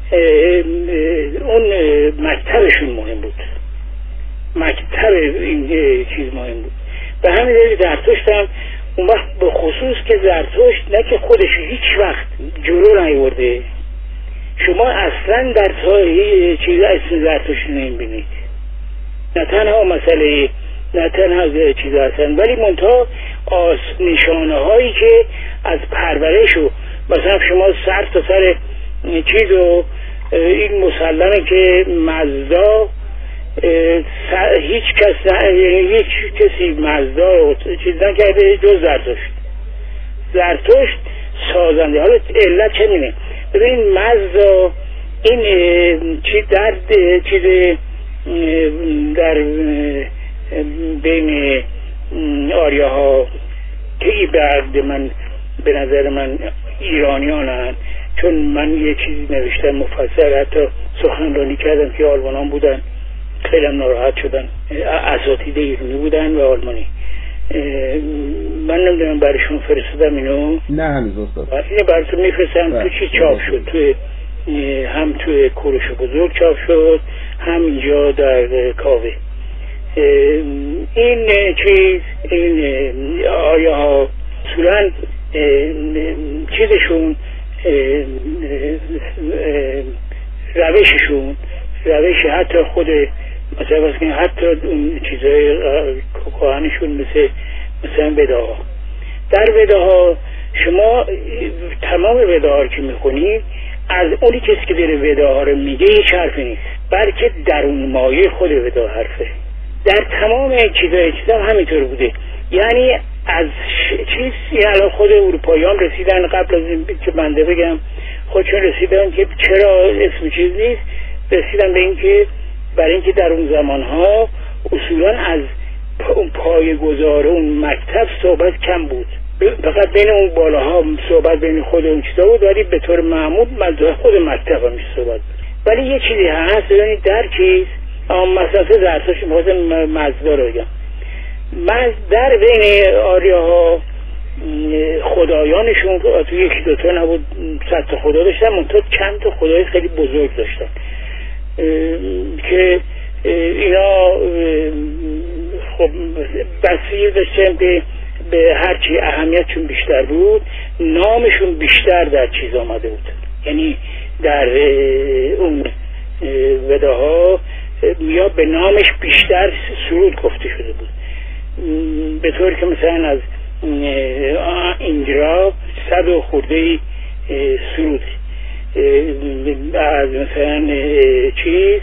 اون مکتبشون مهم بود، مکتب این چیز مهم بود. به همین دلیل زرتشت هم اون وقت به خصوص که زرتشت نه که خودش هیچ وقت جلو نیورده، شما اصلا در چیز اسم زرتشت نمیبینید، نه تنها مسئله نه تنها چیز هستن، ولی منتها نشانه هایی که از پرورش و مثلا شما سر تا سر چیز و این مسلمه که مزدا هیچ کسی مزدا چیز نکرده جز زرتشت سازنده. حالا علت چنینه، ببین مزدا این چیز در بین آریاها که به نظر من ایرانیانن، چون من یه چیزی نوشتم مفصل، حتی سخنرانی کردم که آلمانان بودن، خیلی هم ناراحت شدن، اساتید ایرانی بودن و آلمانی. من نمیدونم برایشون فرستادم اینو، نه هنوز استاد، اینو براتون میفرستم. تو چی چاپ شد؟ تو هم توی کوروش بزرگ چاپ شد، هم اینجا در کاوه. این چیز، این آیه ها اصولا چیزشون، روش حتی خود مثلا حتی اون چیزهای کهنشون مثلا وداها. در وداها شما تمام وداها که میخونید، از اونی کسی که داره وداها رو میگه هیچ حرفی نیست، بلکه درون مایه خود ودا حرفه. در تمام چیزها همینطور بوده. یعنی از چیزی الان خود اروپاییان رسیدن، قبل از این که بنده بگم خودشون رسیدن که چرا اسم چیز نیست، رسیدن به این که برای اینکه در اون زمانها اصولا از اون پایه‌گذار اون مکتب صحبت کم بود، فقط بین اون بالاها صحبت بین خود اون چیزا بود، ولی به طور معمول مزدور خود مکتب هم صحبت بود. ولی یه چیزی هست، یعنی در چیز مثلا زرتشت می‌خواستم مزدور رو بگم، در بین آریاها خدایانشون تو یکی دوتا نبود، 100 تا خدا داشتن، منتها چند تا خدای خیلی بزرگ داشتن که اینا خب بسیر داشتن که به هرچی اهمیتشون بیشتر بود نامشون بیشتر در چیز آمده بود. یعنی در اون وداها یا به نامش بیشتر سرود گفته شده بود، به طور که مثلا از اینجا 100 و خورده سرود، از مثلا چیز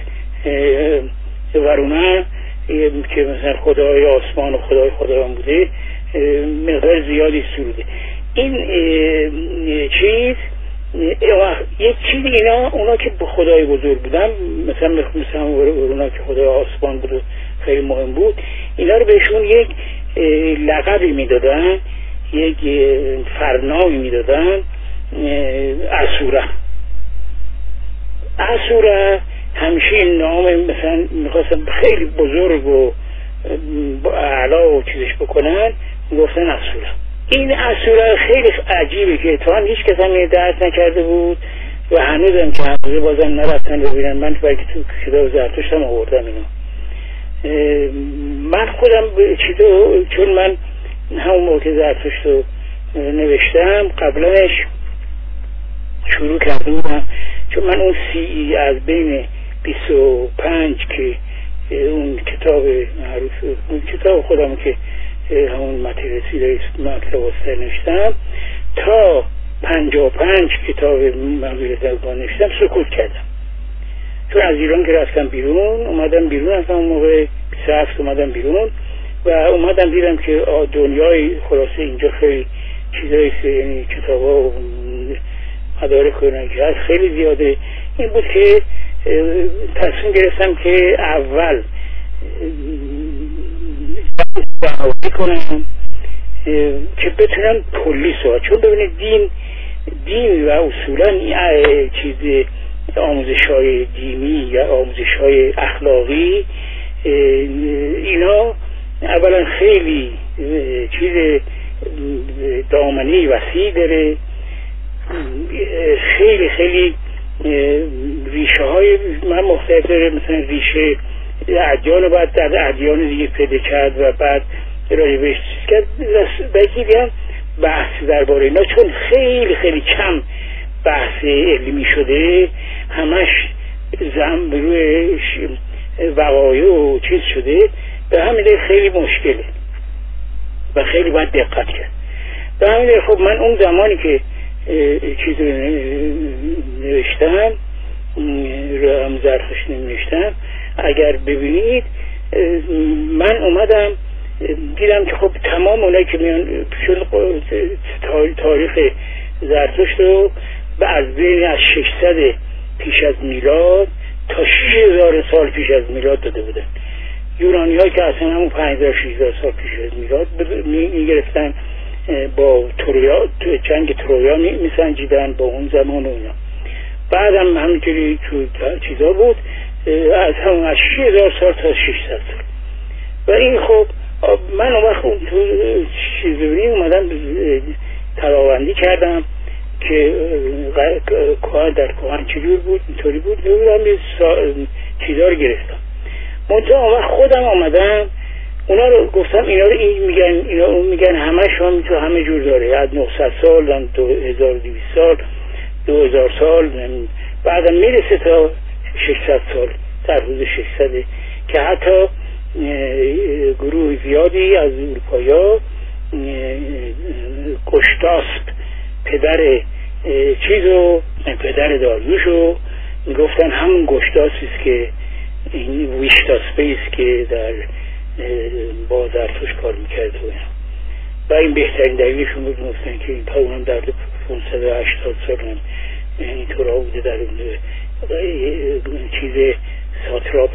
ورونه که مثلا خدای آسمان و خدایان بوده مقدار زیادی سروده. این چیز یک چیزی اونا که به خدای بزرگ بودن، مثلا اونا که خدای آسمان بود و خیلی مهم بود، اینا رو بهشون یک لقبی میدادن، یک فرنامی میدادن، اسوره. همیشه این نام مثلا میخواستن خیلی بزرگ و اعلا و چیزش بکنن، گفتن اسوره. این اسوره خیلی عجیبه که تا هیچ کس هم درک نکرده بود و هنوز هم که هموزه بازم نرفتن ببینن. من بلکه تو کتاب زرتشت هم آوردم اینو. من خودم چون من همون موقع زرتشت رو نوشتم قبلنش شروع کرده بودم، چون من اون از بین 25 که اون کتاب معروف، اون کتاب خودم که همون مترسی رئیس مکتب وسطی نوشتم تا 55 کتاب مقبول زبان نوشتم سکوت کردم، چون از ایران که رفتم بیرون، اومدم بیرون از اون موقع 27 اومدم بیرون و اومدم دیدم که دنیای خلاصه اینجا خیلی چیزایی، یعنی کتاب ها و مدارک که هست خیلی زیاده. این بود که تصمیم گرفتم که اول دعوی کنم که بتونم کلی صحبت، چون ببینید دین و اصولا چیز آموزش‌های دینی یا آموزش‌های اخلاقی اینا اولا خیلی چیز دامنه وسیع داره، خیلی خیلی ریشه های من مختلف داره، مثلا ریشه ادیان رو باید در ادیان دیگه پیدا کرد و بعد راجع بهش چیز کرد. بگید هم بحث درباره اینا چون خیلی خیلی کم بحث علمی شده، همش روی وقایع و چیز شده، به همین خیلی مشکله و خیلی باید دقت کرد. به همین خب من اون زمانی که چیز رو نوشتم، رو هم زرتشت نوشتم، اگر ببینید من اومدم دیدم که خب تمام اونایی که میان تاریخ زرتشت رو از بین از 600 پیش از میلاد تا 6000 سال پیش از میلاد داده بودن. یونانی ها که اصلا همون 5000 سال پیش از میلاد میگرفتن، با جنگ ترویا میسنجیدن با اون زمان و اینا. بعدم همینجوری چیزا بود از همون از 6000 سال تا 600 سال. و این خب من اون وقت اون تو چیزی اومدم تراوندی کردم که در کهن چجور بود اینطوری بود، نمیدونم چیزا رو گرفتم. منطقه اون وقت خودم آمدم اونا رو گفتم اینا رو این میگن اینا اون میگن، همه شما تو همه جور داره، از 900 سال 2200 سال 2000 سال، بعدم میرسه تا 600 سال، در حدود 600 که حتی گروه زیادی از اروپایا گشتاسپ پدر پدر داریوشو میگفتن همون گشتاسپیست که این ویشتاسپیست که در با زرتشت کار میکرد و این بهترین دلیلشون بود. گفتن که این تا اونم در 580 سال اینطور بوده در چیز ساتراپ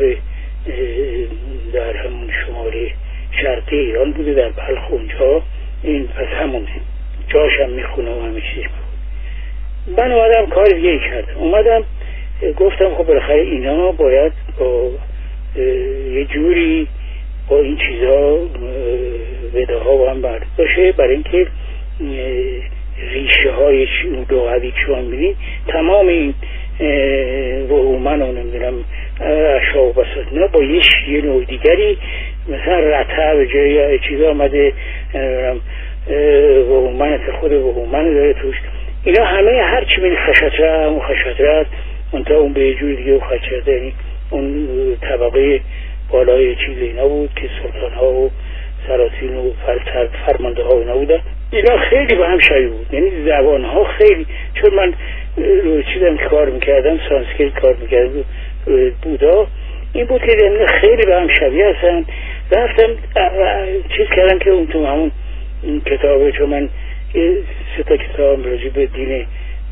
در همون شمال شرقی ایران بوده، در بلخ اونجا. این پس همونه جاش هم میخونه و همه چیز بود. من اومدم کار دیگه کردم، اومدم گفتم خب بالاخره اینا باید با یه جوری با این چیزا وده ها با هم برد باشه، برای اینکه ریشه های لغوی که شما می‌بینید تمام این وهومن و نمیدونم اشعار و بساط اینا با یه نوع دیگری مثلا رتب جای چیزا آمده وهومن خود وهومن داره توش، اینا همه هر چی می‌بینید خشتره همون خشتره منتها اون به یه جور دیگه خشتره، یعنی اون طبقه بالای چیز اینا بود که سلطان ها و سلاطین و فرمانده ها اینا بودن. اینا خیلی با هم شبیه بود، یعنی زبان ها خیلی، چون من روی چیزم کار میکردم سانسکریت کار میکردم بودا، این بود که خیلی با هم شبیه هستن. رفتم چیز کردم که اون تو همون کتابه، چون من 3 کتاب راجع به دین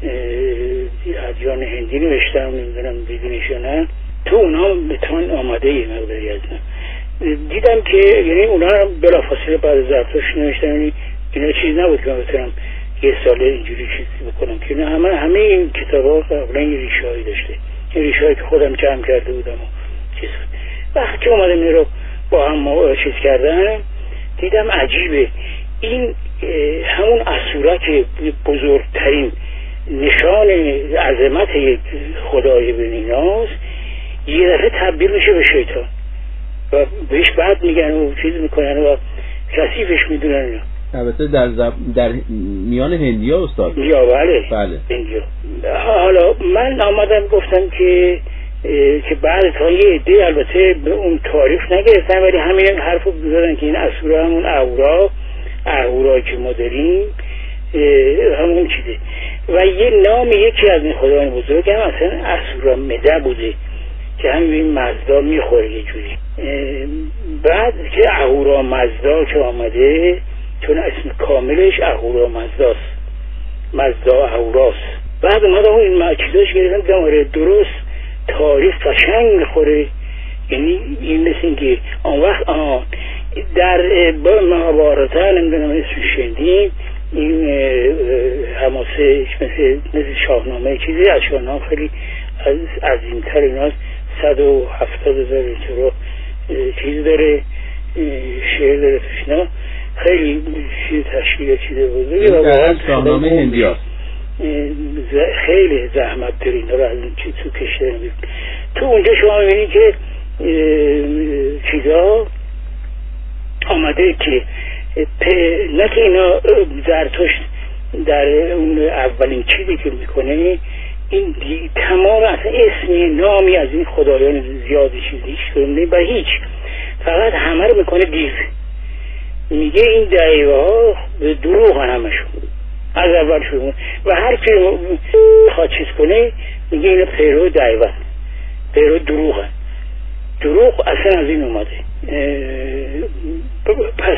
ادیان هندی نوشتم، نمیدونم دیدینش یا نه، تو اونا بتون آماده یه مقداری از دیدم که یعنی اونا هم بلافاصله بعد از زرتشت نوشتم، یعنی اینا چیز نبود که من بتونم یه ساله اینجوری چیزی بکنم که اینا همه این کتاب‌ها قبلا یه ریشه‌ای داشته، این ریشه‌ای که خودم جمع کرده بودم و چیز بود. وقتی که اومدم این رو با هم چیز کردم دیدم عجیبه، این همون اسورا که بزرگترین نشان عظمت یک خدای بیناست یه دفعه تبدیل میشه به شیطان و بهش بد میگن و چیز میکنن و کثیفش میدونن. البته در میان هندیا استاد. یا بله هندیا. حالا من آمدم گفتم که بعد تا یه عده البته به اون تاریخ نگرفتن ولی همین حرفو بزدن که این اسورا همون اهورا که ما داریم همون چیزه و یه نام یکی از این خدایان بزرگ هم اصلا اسورا مده بوده که همین مزدا میخوره یه جوری. بعد که اهورا مزدا که آمده، چون اسم کاملش اهورا مزداست، مزدا اهوراست. بعد اومدم این چیزاش گرفتم دماره درست تاریخ قشنگ میخوره، یعنی این مثل این که آن وقت در مهابارتا نمیدونم اسم شنیدیم این حماسه مثل شاهنامه چیزی از شاهنامه خیلی عظیم‌تر ایناست، 170,000 رو چیز داره، شعر داره توشنا، خیلی چیز تشکیل چیده بزرگی و واقعا شاهنامه هندی هست. خیلی زحمت داره اینا رو از این چیز تو کشته نمید. تو اونجا شما میبینید که چیزا آمده که نه که اینا زرتشت در اون اولین چیزی که میکنه این تمام اصلا اسمی نامی از این خدایان زیادی چیزی کنه و هیچ، فقط همه رو میکنه دیو، میگه این دیوه ها دروغ همشون از اول شروع و هر که خواهد چیز کنه میگه اینا پیرو دیوه پیرو دروغ دروغ اصلا از این اومده. پس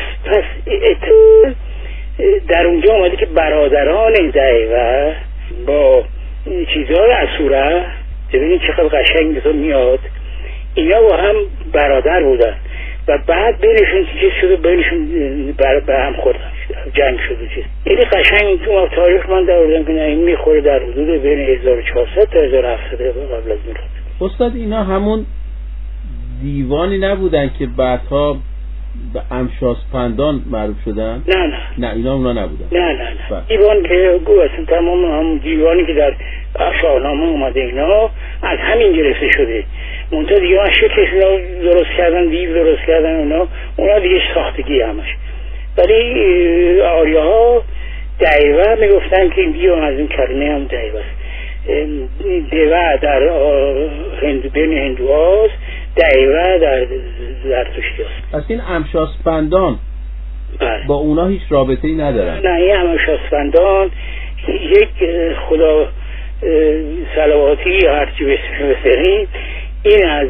در اونجا اومده که برادران دعیوه با چیزهای اسوره، ببینید چقدر قشنگ تو میاد، اینا با هم برادر بودن و بعد بینشون چیز شده، بینشون به هم خوردن، جنگ شده چیز. یعنی قشنگ تو تاریخ من داردم که این میخوره در حدود بین 1400 تا 1700 قبل از میلاد. استاد اینا همون دیوانی نبودن که بعدها به امشاسپندان معروف شدن؟ نه اینا اونا نبودن. نه دیوان که اصلا تمام هم دیوانی که در شاهنامه اومده اینا از همین گرفته شده. منتها دیگه شکلش اینا درست کردن، دیو درست کردن اونا دیگه ساختگی همش. ولی آریاها دعیوه میگفتن که این دیو از این کلمه هم دعیوه است. دیوه در بین هندوهاست، دعیوه در زرتشتی هست. پس این امشاسپندان با اونا هیچ رابطه‌ای ندارن؟ نه، این امشاسپندان یک خدا صلواتی هرچی بسرین، این از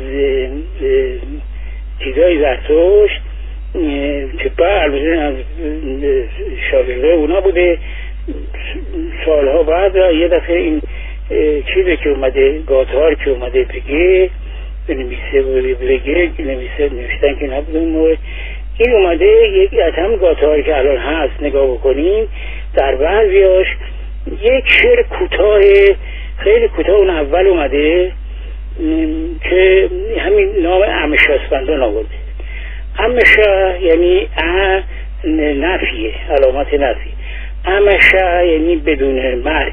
چیزای زرتشت که البته از شاگرده اونا بوده. سالها بعد یه دفعه این چیزی که اومده، گاتهار که اومده بگه نوشتن که نبوده اون موقع، این اومده یکی از هم گاتهاری که الان هست نگاه بکنیم، در بعضیاش یک شعر کوتاه خیلی کوتاه اون اول اومده که همین نام امشاسپندان آورده. امشا یعنی نفیه، علامت نفی. امشا یعنی بدون مرگ،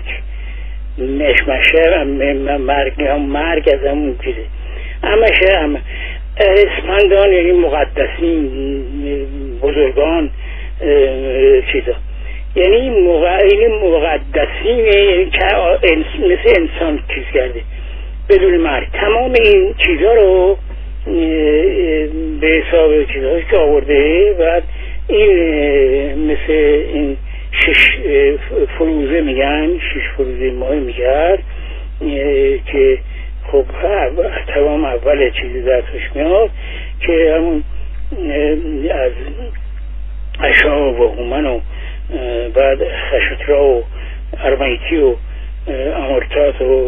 مشمشه مرگ از همون چیزه. امشا اسپندان یعنی مقدسین، بزرگان چیزا، یعنی مقدسینه، یعنی مثل انسان چیز کرده بدون مرگ. تمام این چیزا رو به حساب چیزهایی که آورده و این مثل این 6 فروزه میگن، 6 فروزه ماه میگرد که خب تمام اول چیزی در توش میاد که همون از اشا و هومن و بعد خشترا و ارمایتی و امورتات و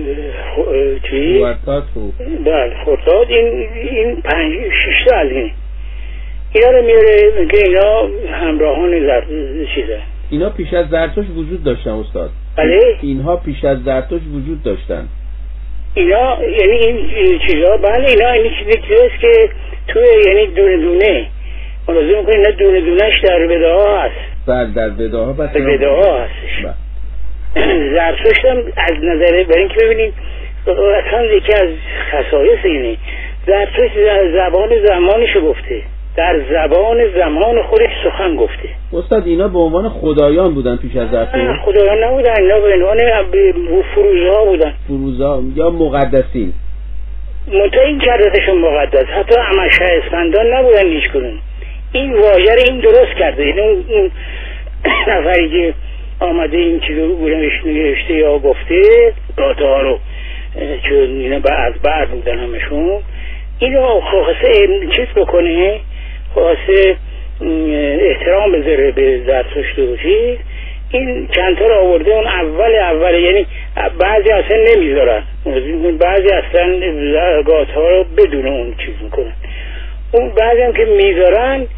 چی؟ بله خورتاد، این 5-6 تا از اینا رو میاره که اینا همراهان چیزه. اینا پیش از زرتشت وجود داشتن استاد؟ بله اینها پیش از زرتشت وجود داشتن. اینا یعنی این چیزا، بله اینا این چیزیست که توی یعنی دونه دونه ملاحظه میکنید، اینا دونه دونهش در ودا ها هست. بله در ودا ها، بس در ودا ها هستش. زرتشت هم از نظر برای اینکه ببینید اصلا یکی از خصایص اینه، زرتشت در زبان زمانشو گفته، در زبان زمان خودش سخن گفته. استاد اینا به عنوان خدایان بودن پیش از زرتشت؟ خدایان نبودن، اینا به عنوان فروزها بودن، فروزها یا مقدسین. منتها این کردتشون مقدس، حتی امشاسپندان نبودن هیچ کدوم. این واژه این درست کرده، این اون نفری که آمده این چیزو نوشته یا گفته گاته‌ها رو، چون اینا از بعد بودن همشون، اینو خواسته چیز بکنه، خواسته احترام بذاره به زرتشت و چیز، این چند تا رو آورده. اون اول یعنی بعضی اصلا نمیذارن، بعضی اصلا گاته‌ها رو بدون اون چیز میکنن، اون بعضی هم که میذارن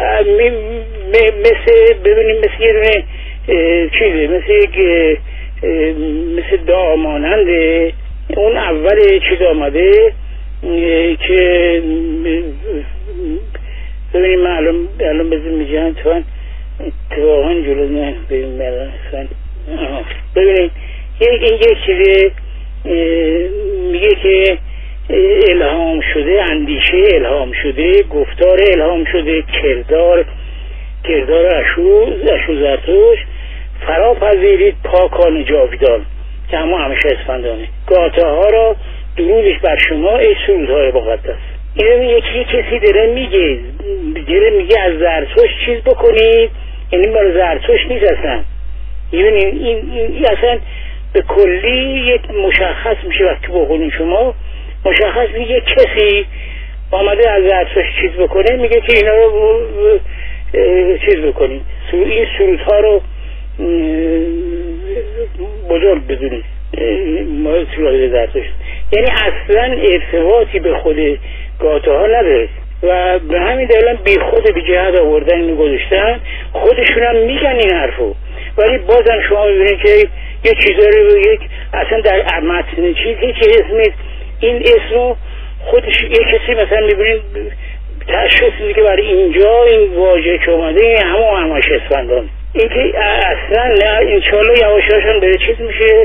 مثل ببینیم مثل یه دونه چیزه، مثل داماننده. اون اول چیز آمده که ببینیم الان بزن میجن اتفاقا جلو نه ببینید این یک چیزه میگه که الهام شده، اندیشه الهام شده، گفتار الهام شده، کردار اشو زرتشت فرا پذیرید پاکان جاویدان که همه اسفندانه، گاته‌ها را درودش بر شما ای سرودهای مقدس. این یکی کسی داره میگه از زرتشت چیز بکنید، یعنی مال زرتشت نیست اصلا. این اصلا به کلی یک مشخص میشه وقتی بخونید شما مشخص میگه کسی آمده از زرتشت چیز بکنه، میگه که اینا رو چیز بکنید، این سرودها رو بزرگ بدونید ما سرود زرتشت. یعنی اصلا ارتباطی به خود گاته ها نداره و به همین دلیل بی خود بی جهت آوردن اینو گذاشتن. خودشون هم میگن این حرفو، ولی بازم شما ببینید که یه چیزایی رو یک اصلا در متن چیزی که اسم این اسمو خودش یه کسی مثلا میبینید تشخیص میده که برای اینجا این واژه که اومده همش اسفندان، این که اصلا نه انشالله یواشاشون بره چیز میشه،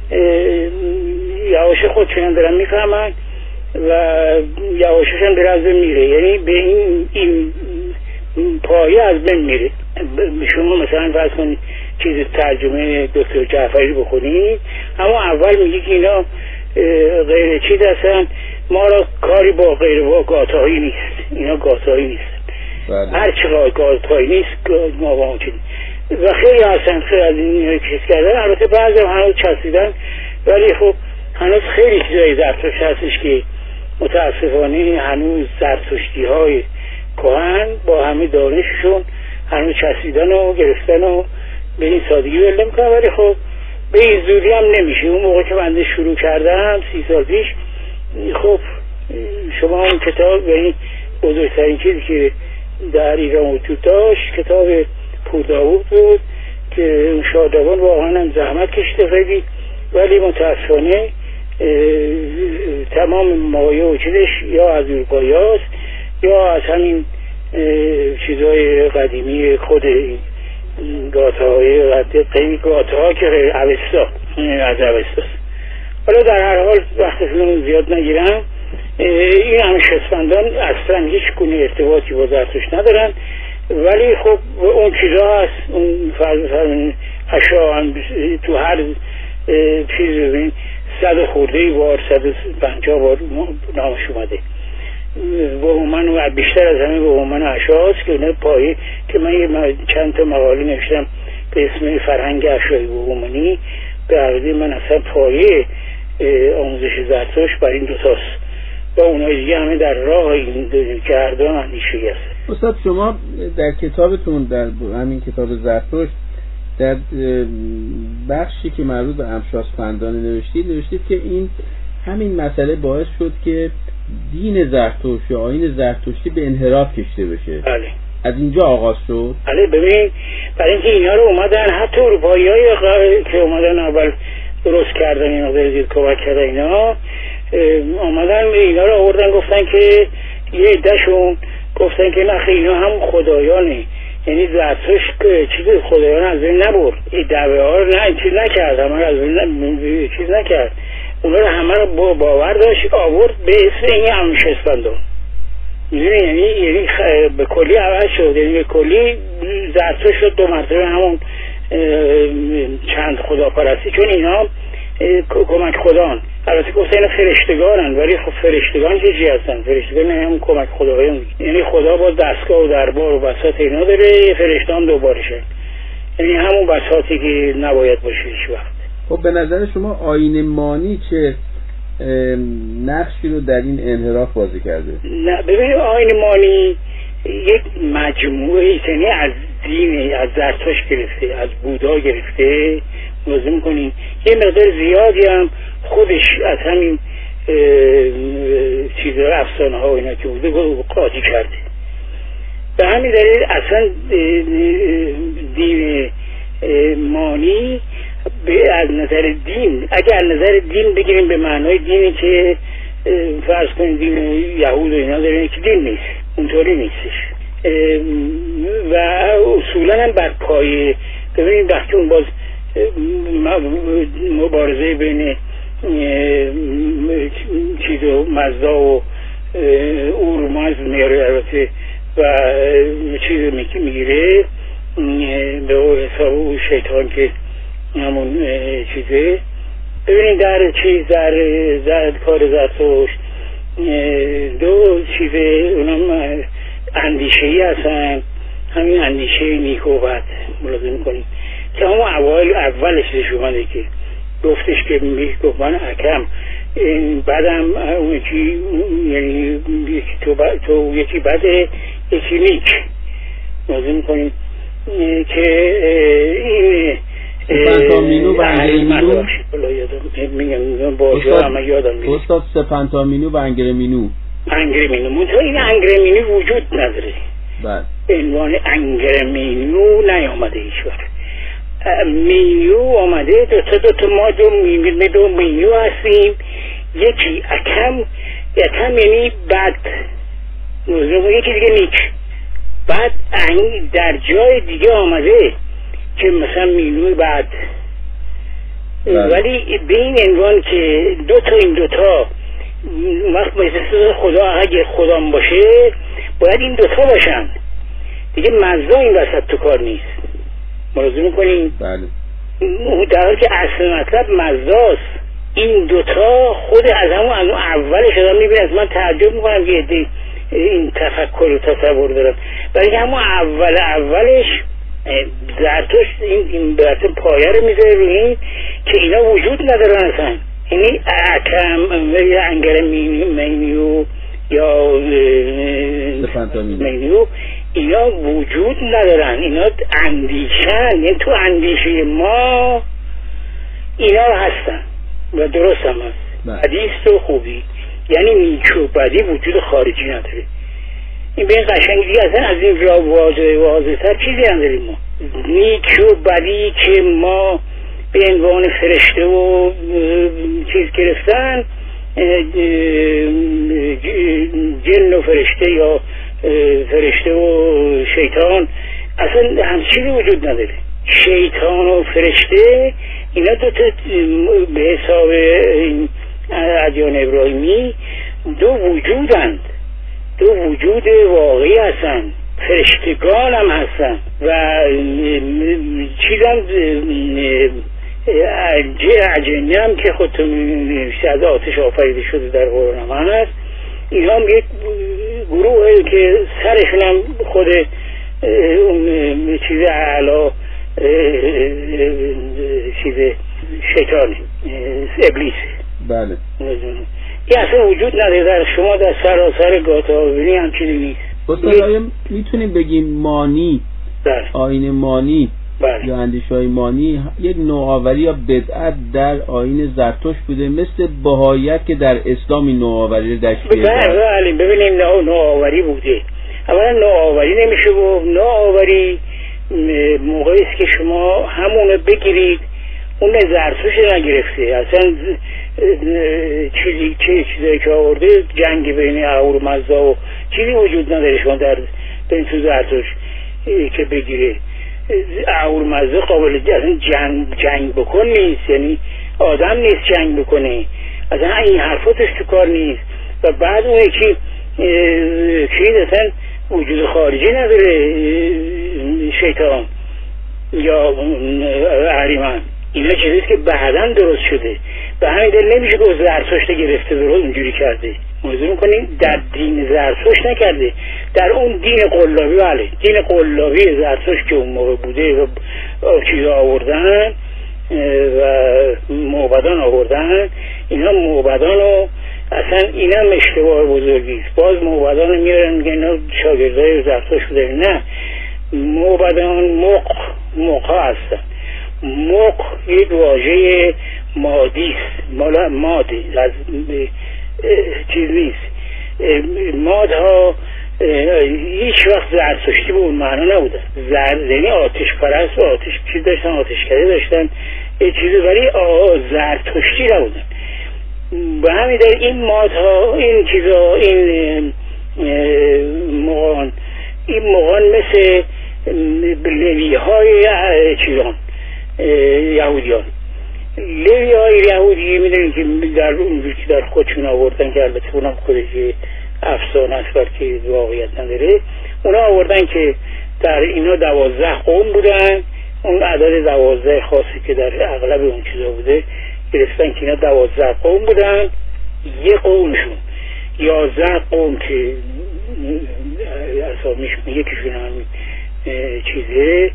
یواشه خودشون دارن میفهمن و یواشاشون داره از بین میره، یعنی به این پایه از بین میره. شما مثلا فرض کنید چیز ترجمه دکتر جعفری بخونید، اما اول میگه که اینا غیر چیز هستن، ما را کاری با غیر گاتهایی نیست، اینا گاتهایی نیست، هر چقدر گاتهایی نیست ما با اون چیز. و خیلی هستن خیلی از این چیز کردن، البته بعضی هنوز چسبیدن، ولی خب هنوز خیلی چیزای زرتشت هستش که متاسفانه هنوز زرتشتی های کهن با همه دانششون هنوز چسبیدن و گرفتن و به این سادگی ول نمیکنن. ولی خب به این زودی هم نمیشه. اون موقع که بنده شروع کردم 30 سال پیش، خب شما اون کتاب و این بزرگترین چیزی که در ایران وجود داشت کتاب پور داوود بود که شادوان واقعا هم زحمت کشیده خیلی، ولی متاسفانه تمام مایه و چیزش یا از اروپایی هاست یا از همین چیزهای قدیمی خود گاته های قدیمی، گاته ها که اوستا از اوستاست. حالا در هر حال وقتتون زیاد نگیرم، این همه اسفندان اصلا هیچ گونه ارتباطی با زرتشت ندارن، ولی خب اون چیزا هست، اون فرض اشعا هم تو هر چیز ببین 100 خورده بار 150 بار نامش اومده بهومن و بیشتر از همه بهومن اشعا است که اون پایه که من چند تا مقاله نوشتم به اسم فرهنگ اشعای بهومنی، به عقیده من اصلا پایه آموزش زرتشت بر این دوتاست و اونهای دیگه همه در راه این گردان اندیشه‌ای هست. استاد شما در کتابتون، در همین کتاب زرتشت، در بخشی که مربوط به امشاسپندان نوشتید که این همین مسئله باعث شد که دین زرتشت یا آیین زرتشتی به انحراف کشیده بشه. بله. از اینجا آغاز شد. بله ببین، برای اینکه اینا رو اومدن حتی اروپایی‌های که اومدن اول درست کردن اینا رو کمک کردن، اینا اومدن اینا رو آوردن گفتن که یه عده‌شون گفتن که نه اینا هم خدایانه، یعنی زرتشت چیز خدایان از بین نبرد، این دعوه ها رو نه چیز نکرد، همه از بین چیز نکرد، اونا رو همه رو باور داشت آورد به اسم این امشاسپندان. میدونی یعنی به کلی عوض شد، یعنی به کلی زرتشت شد 2 مرتبه همون چند خداپرستی، چون اینا کمک خدان. البته گفتن اینا فرشتگانن، ولی خب فرشتگان چه چی هستن؟ فرشتگان همون کمک خدایان، یعنی خدا با دستگاه و دربار و بساط اینا داره، فرشتان دوبارشن، یعنی همون بساطی که نباید باشه هیچ وقت. خب به نظر شما آیین مانی چه نقشی رو در این انحراف بازی کرده؟ نه ببینید، آیین مانی یک مجموعه یعنی از دین، از زرتشت گرفته، از بودا گرفته، موضوع میکنین یه مقدار زیادی هم خودش از همین چیزها افسانه ها اینا که بوده قاطی کرده. به همین دلیل اصلا دین مانی از نظر دین، اگر از نظر دین بگیریم به معنای دینی که فرض کنید دین یهود و اینا دارین که دین نیست، اونطوری نیستش و اصولا هم بر پایه. ببینید وقتی اون باز مبارزه بین چیز و مزدا و اورماز میاره البته و چیز میگیره به حساب او شیطان که همون چیزه. ببینید در چیز در کار زرتشت 2 چیزه اونم اندیشه‌ای هستن، همین اندیشه نیک و بد ملاحظه می‌کنید که همون اولش اومده که گفتش که گفت من حکم بعدم اون یکی یعنی تو یکی بده یکی نیک موضوع میکنیم که این سپنتامینو و انگرمینو میگم باجا همه یادم میاد استاد سپنتامینو و انگرمینو منتها این انگرمینو وجود نداره بله به عنوان انگرمینو نیامده هیچ وقت مینو آمده دو تا ما دو مینو هستیم یکی اکم یعنی بد یکی دیگه نیک بعد در جای دیگه آمده که مثلا مینو بد ولی به این عنوان که این دوتا وقت مثل خدا اگه خدام باشه باید این دوتا باشن دیگه مزدا این وسط تو کار نیست ملاحظه میکنیم بله در حالی که اصل مطلب مزداست این دوتا خود از همون اولش آدم میبینه از من تعجب میکنم که این تفکر و تصور دارم برای همون اولش زرتشت این برسه پایه رو میذاره روی این که اینا وجود ندارن اصلا یعنی اکم انگرمینو یا مینو اینا وجود ندارن اینا اندیشن یعنی تو اندیشه ما اینا هستن و درست هم هست حدیث و خوبی یعنی نیک و بدی وجود خارجی نداره این به این قشنگی اصلا از این را واضح تر چیزی نداریم ما نیک و بدی که ما به عنوان فرشته و چیز گرفتن جن و فرشته یا فرشته و شیطان اصلا همچیزی وجود نداره شیطان و فرشته اینا به حساب ادیان ابراهیمی دو وجودند دو وجود واقعی هستن فرشتگان هم هستن و چیزم اجنی هم که خودتون می‌نویسید از آتش آفریده شده در قرآن هم هست اینا هم یک گروه که سرشون هم خود اون چیز اعلا چیز شیطانی ابلیس بله این اصلا وجود نداره در شما در سراسر گاتا ببینی هم چیزی نیست استاد آیا میتونیم بگیم مانی آیین مانی یا اندیشه‌های مانی یک نوآوری یا بدعت در آیین زرتشت بوده مثل بهاییت که در اسلام این نوآوری رو داشت بله ببینیم نوآوری بوده اولا نوآوری نمیشه گفت نوآوری موقعی است که شما همونو بگیرید اون زرتشت نگرفته اصلا چیزی که آورده جنگ بین اهورامزدا و چیزی وجود نداره شما در بین تو زرتشت که بگیره اهورامزدا قابل جنگ بکن نیست یعنی آدم نیست جنگ بکنه اصلا این حرفاتش تو کار نیست و بعد اون یکی چیز اصلا وجود خارجی نداره شیطان یا اهریمن اینا چیزیست که بعداً درست شده به همین دلیل نمیشه که زرتشت گرفته درست اونجوری کرده موضوع میکنیم در دین زرتشت نکرده در اون دین قلابی بله دین قلابی زرتشت که اون موقع بوده و چیزا آوردن و معبدان آوردن اینا معبدان رو اصلا این هم اشتباه بزرگیست باز معبدان رو میارن میگن اینا شاگردای زرتشت بوده نه معبدان مقا هستن مق یک واژه مادیست ماده از چیز نیست مادها هیچ وقت زرتشتی به اون معنا نبودن یعنی آتش پرست و آتش چیز داشتن آتشکده داشتن چیزی ولی زرتشتی نبودن به همین دلیل این مادها این چیزا این مغان مثل لوی های چیزان یهودیان لوی های یهودی میدونید که در اونجور که در خودشون آوردن که البته اونم خودش افسانه است بلکه واقعیت نداره اونا آوردن که در اینا 12 قوم بودن اون عدد 12 خاصی که در اغلب اون چیزا بوده گرفتن که اینا 12 قوم بودن یه قومشون 11 قوم که اسامیش یکیشون هم چیزه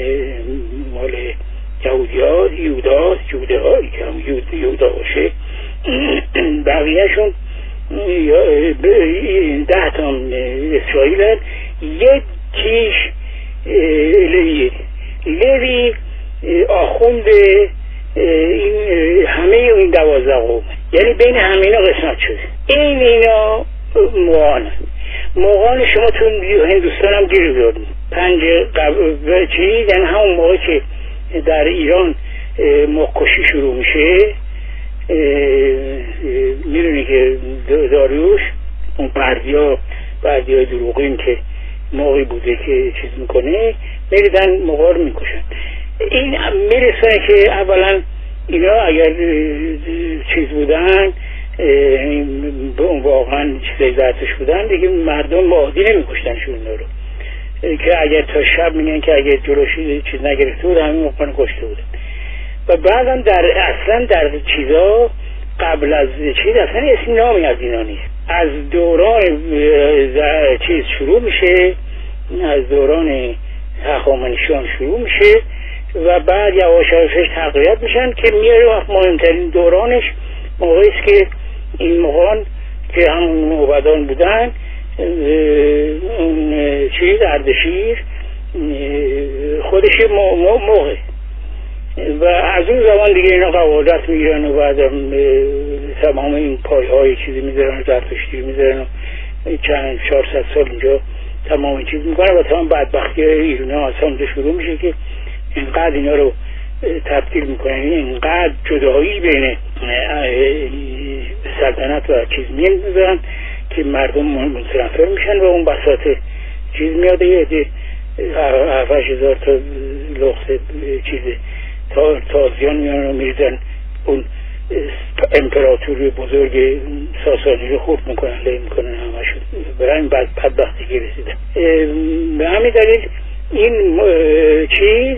مال یهودی‌ها یودا باشه بقیهشون 10 تا اسرائیل هست. یک کیش لوی آخوند این همه این 12 قوم، یعنی بین همینا قسمت شده. اینا موقعان شما تو هندوستان هم گیر بیارد 5 چیز، یعنی همون موقع که در ایران مخکشی شروع میشه، میدونی که داریوش اون بردی دروغین که موقعی بوده که چیز میکنه میریدن موقع رو میکشن. این میرسه که اولا اینا اگر چیز بودن واقعا چیزای ذاتش بودن دیگه مردم عادی نمیکشتنشون اینا رو، که اگر تا شب میگن که اگر جلوشی چیز نگرفته بود همین موقع کشته بودن. و بعدم اصلا در چیزا قبل از چیز اصلا اسم نامی از اینا نیست. از دوران چیز شروع میشه، از دوران هخامنشیان شروع میشه و بعد یواش یواش تقویت میشن که میاره وقت مهمترین دورانش موقعی است که این موقعان که همون موبدان بودن، اون چیز اردشیر خودش موقع و از اون زمان دیگه اینا قواعدت میگیرن و بعد تمام این پایهای چیزی میذارن، زرتشتی میذارن و چند 400 سال اینجا تمام این چیز میکنن و تمام بدبختی ایرانی ها اصلا اونجا شروع میشه که اینقدر اینا رو تبدیل میکنن، اینقدر جدایی بین سلطنت و چیز میذارن که مردم متنفر میشن و اون بساط چیز میاده یه 7,000 تا لخت چیز تازیان میان رو میریزن اون امپراتوری بزرگ ساسانی رو خورد میکنن، لی میکنن همشون، برای این بدبختی که رسیدن. به همین دلیل این چیز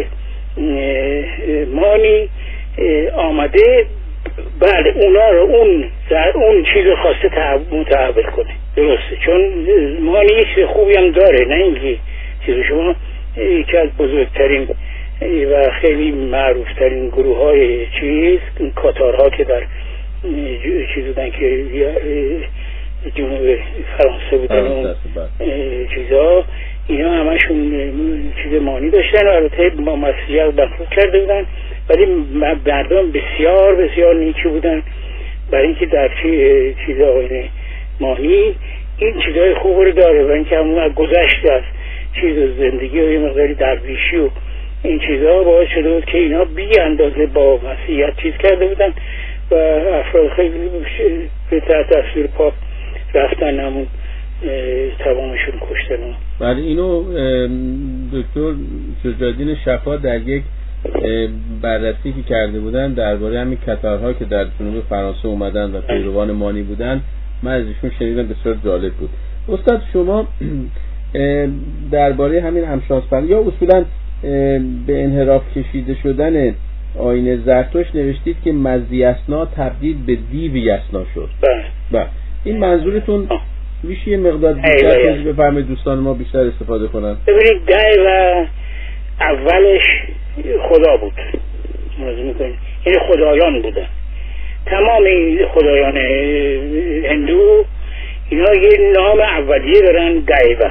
مانی آمده بله اونا رو اون چیز رو خواسته متحول کنه، درسته، چون مانی یه چیز خوبی هم داره، نه اینکه چیز شما یکی از بزرگترین و خیلی معروفترین گروه های چیز کاتارها که در چیز بودن که جنوب فرانسه بودن اون چیزها، اینا همشون چیز مانی داشتن و البته با مسیحیت برخورد کرده بودن، ولی مردم بسیار بسیار نیکی بودن برای اینکه در چیز آقای مانی این چیزهای خوب رو داره و اینکه همون گذشت از چیز زندگی و یه مقداری درویشی و این چیزها باعث شده بود که اینا بی اندازه با مسیحیت چیز کرده بودن و افراد خیلی به تحت دستور پاپ رفتن همون تمامشون کشتن. بله اینو دکتر شجاع‌الدین شفا در یک بررسی که کرده بودن درباره همین کتارها که در جنوب فرانسه اومدن و پیروان مانی بودن من از ایشون شنیدم، بسیار جالب بود. استاد شما درباره همین همشانسپر یا اصولا به انحراف کشیده شدن آیین زرتشت نوشتید که مزی یسنا تبدیل به دیو یسنا شد. بله این منظورتون میشه یه مقدار بیشتر توضیح بفرمایید دوستان ما بیشتر استفاده کنن؟ ببینید دیو اولش خدا بود، یعنی خدایان بودن، تمام این خدایان هندو اینا یه نام اولیه دارن، دیو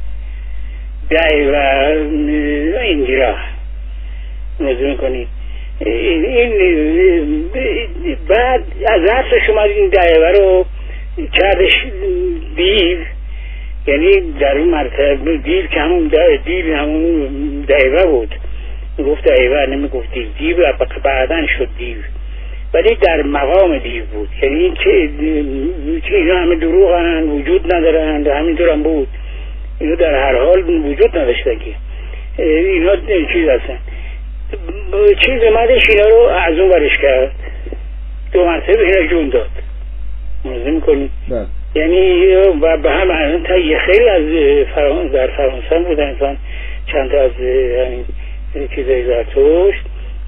ایندرا، موضوع میکنی این بعد از هستش اومد این دیو رو کردش دیو، یعنی در اون مرتبه دیو که همون دیو همون دیو بود، گفت دیو نمیگفت دیو بعدن شد دیو، ولی در مقام دیو بود، یعنی این که اینا همه دروغ هن وجود ندارن، همینطور هم بود، اینا در هر حال وجود نداشتن که اینا چیز هستن. چیز اومدش اینا رو از اون برش کرد، 2 مرتبه اینا جون داد، موضوع میکنی یعنی و به هم تا یه خیلی از در فرانسه بودن انسان چند تا از همین چیزای زرتشت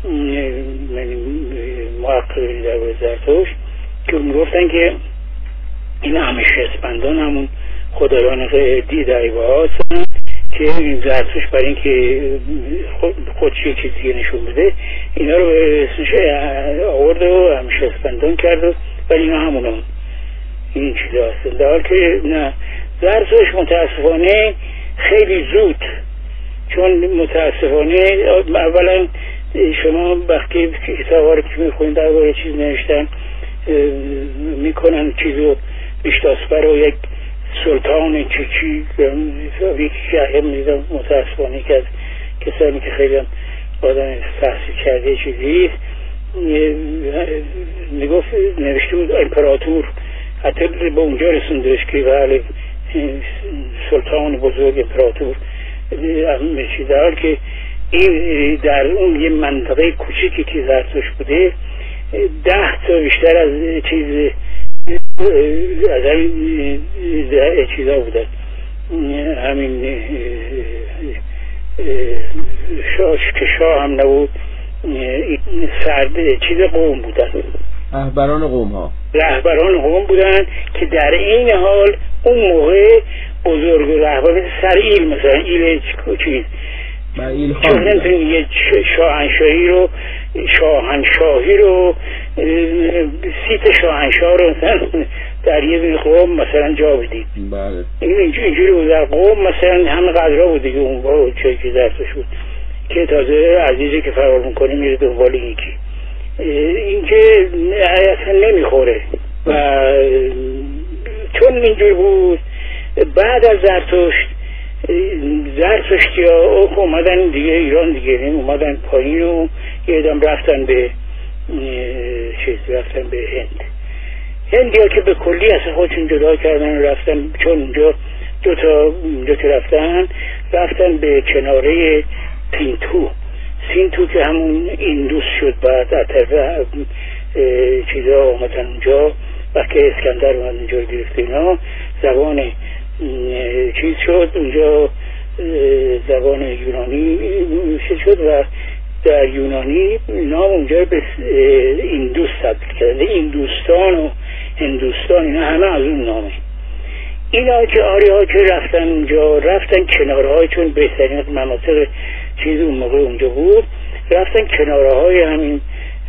محققی در زرتشت که میگفتن که این همه شسپندان همون خدایان دیو هستن که این زرتوش برای اینکه خودش یه چیزی نشون بده اینا رو اسمش آورد و همیشه اسپندان کرد، ولی اینا همونا این چیزا هستن. در حال که نه، زرتوش متاسفانه خیلی زود، چون متاسفانه اولا شما وقتی کتاب‌ها رو که می‌خونید درباره چیز نوشتن میکنن چیزو بیشتاسپر و یک سلطان چی یک شهر میدم، متاسفانه که از کسانی که خیلی آدم تحصیل کرده چیزی میگفت نوشته بود امپراتور، حتی به اونجا رسوندش که بله سلطان بزرگ امپراتور میشه، در حال که این در اون یه منطقه کوچیکی که زرتوش بوده 10 تا بیشتر از چیز از همین چیزا بودن، همین که شاه هم نبود، سرد چیز قوم بودن، رهبران قوم بودن که در این حال اون موقع بزرگ رهبر سرئیل، مثلا ایل چیز ایل خان یه شاهنشاهی رو سیت شاهنشاه رو مثلا در یه قوم مثلا جا بدید. بله اینجوری بود در قوم مثلا همه قدرها بود دیگه، اون با چه که درستش بود که تازه عزیزی که فرار میکنه میره دنبال یکی، این که اصلا نمیخوره و چون اینجوری بود. بعد از زرتشتی ها اومدن دیگه ایران دیگه، اومدن پایین و یه دم رفتن به رفتن به هند ها که به کلی اصلا خودشون جدا کردن رفتن، چون اونجا دو تا رفتن به کناره سینتو که همون ایندوس شد، بعد اطرف چیزا آمدن اونجا وقتی اسکندر اومد اونجا گرفت، اینا زبان چیز شد اونجا، زبان یونانی شد و در یونانی نام اونجا به ایندوس تبدیل کردن، ایندوستان و هندوستان اینا همه از اون نامه. اینا که آری ها که رفتن اونجا، رفتن کناره های، چون بهترین مناطق چیز اون موقع اونجا بود، رفتن کناره های همین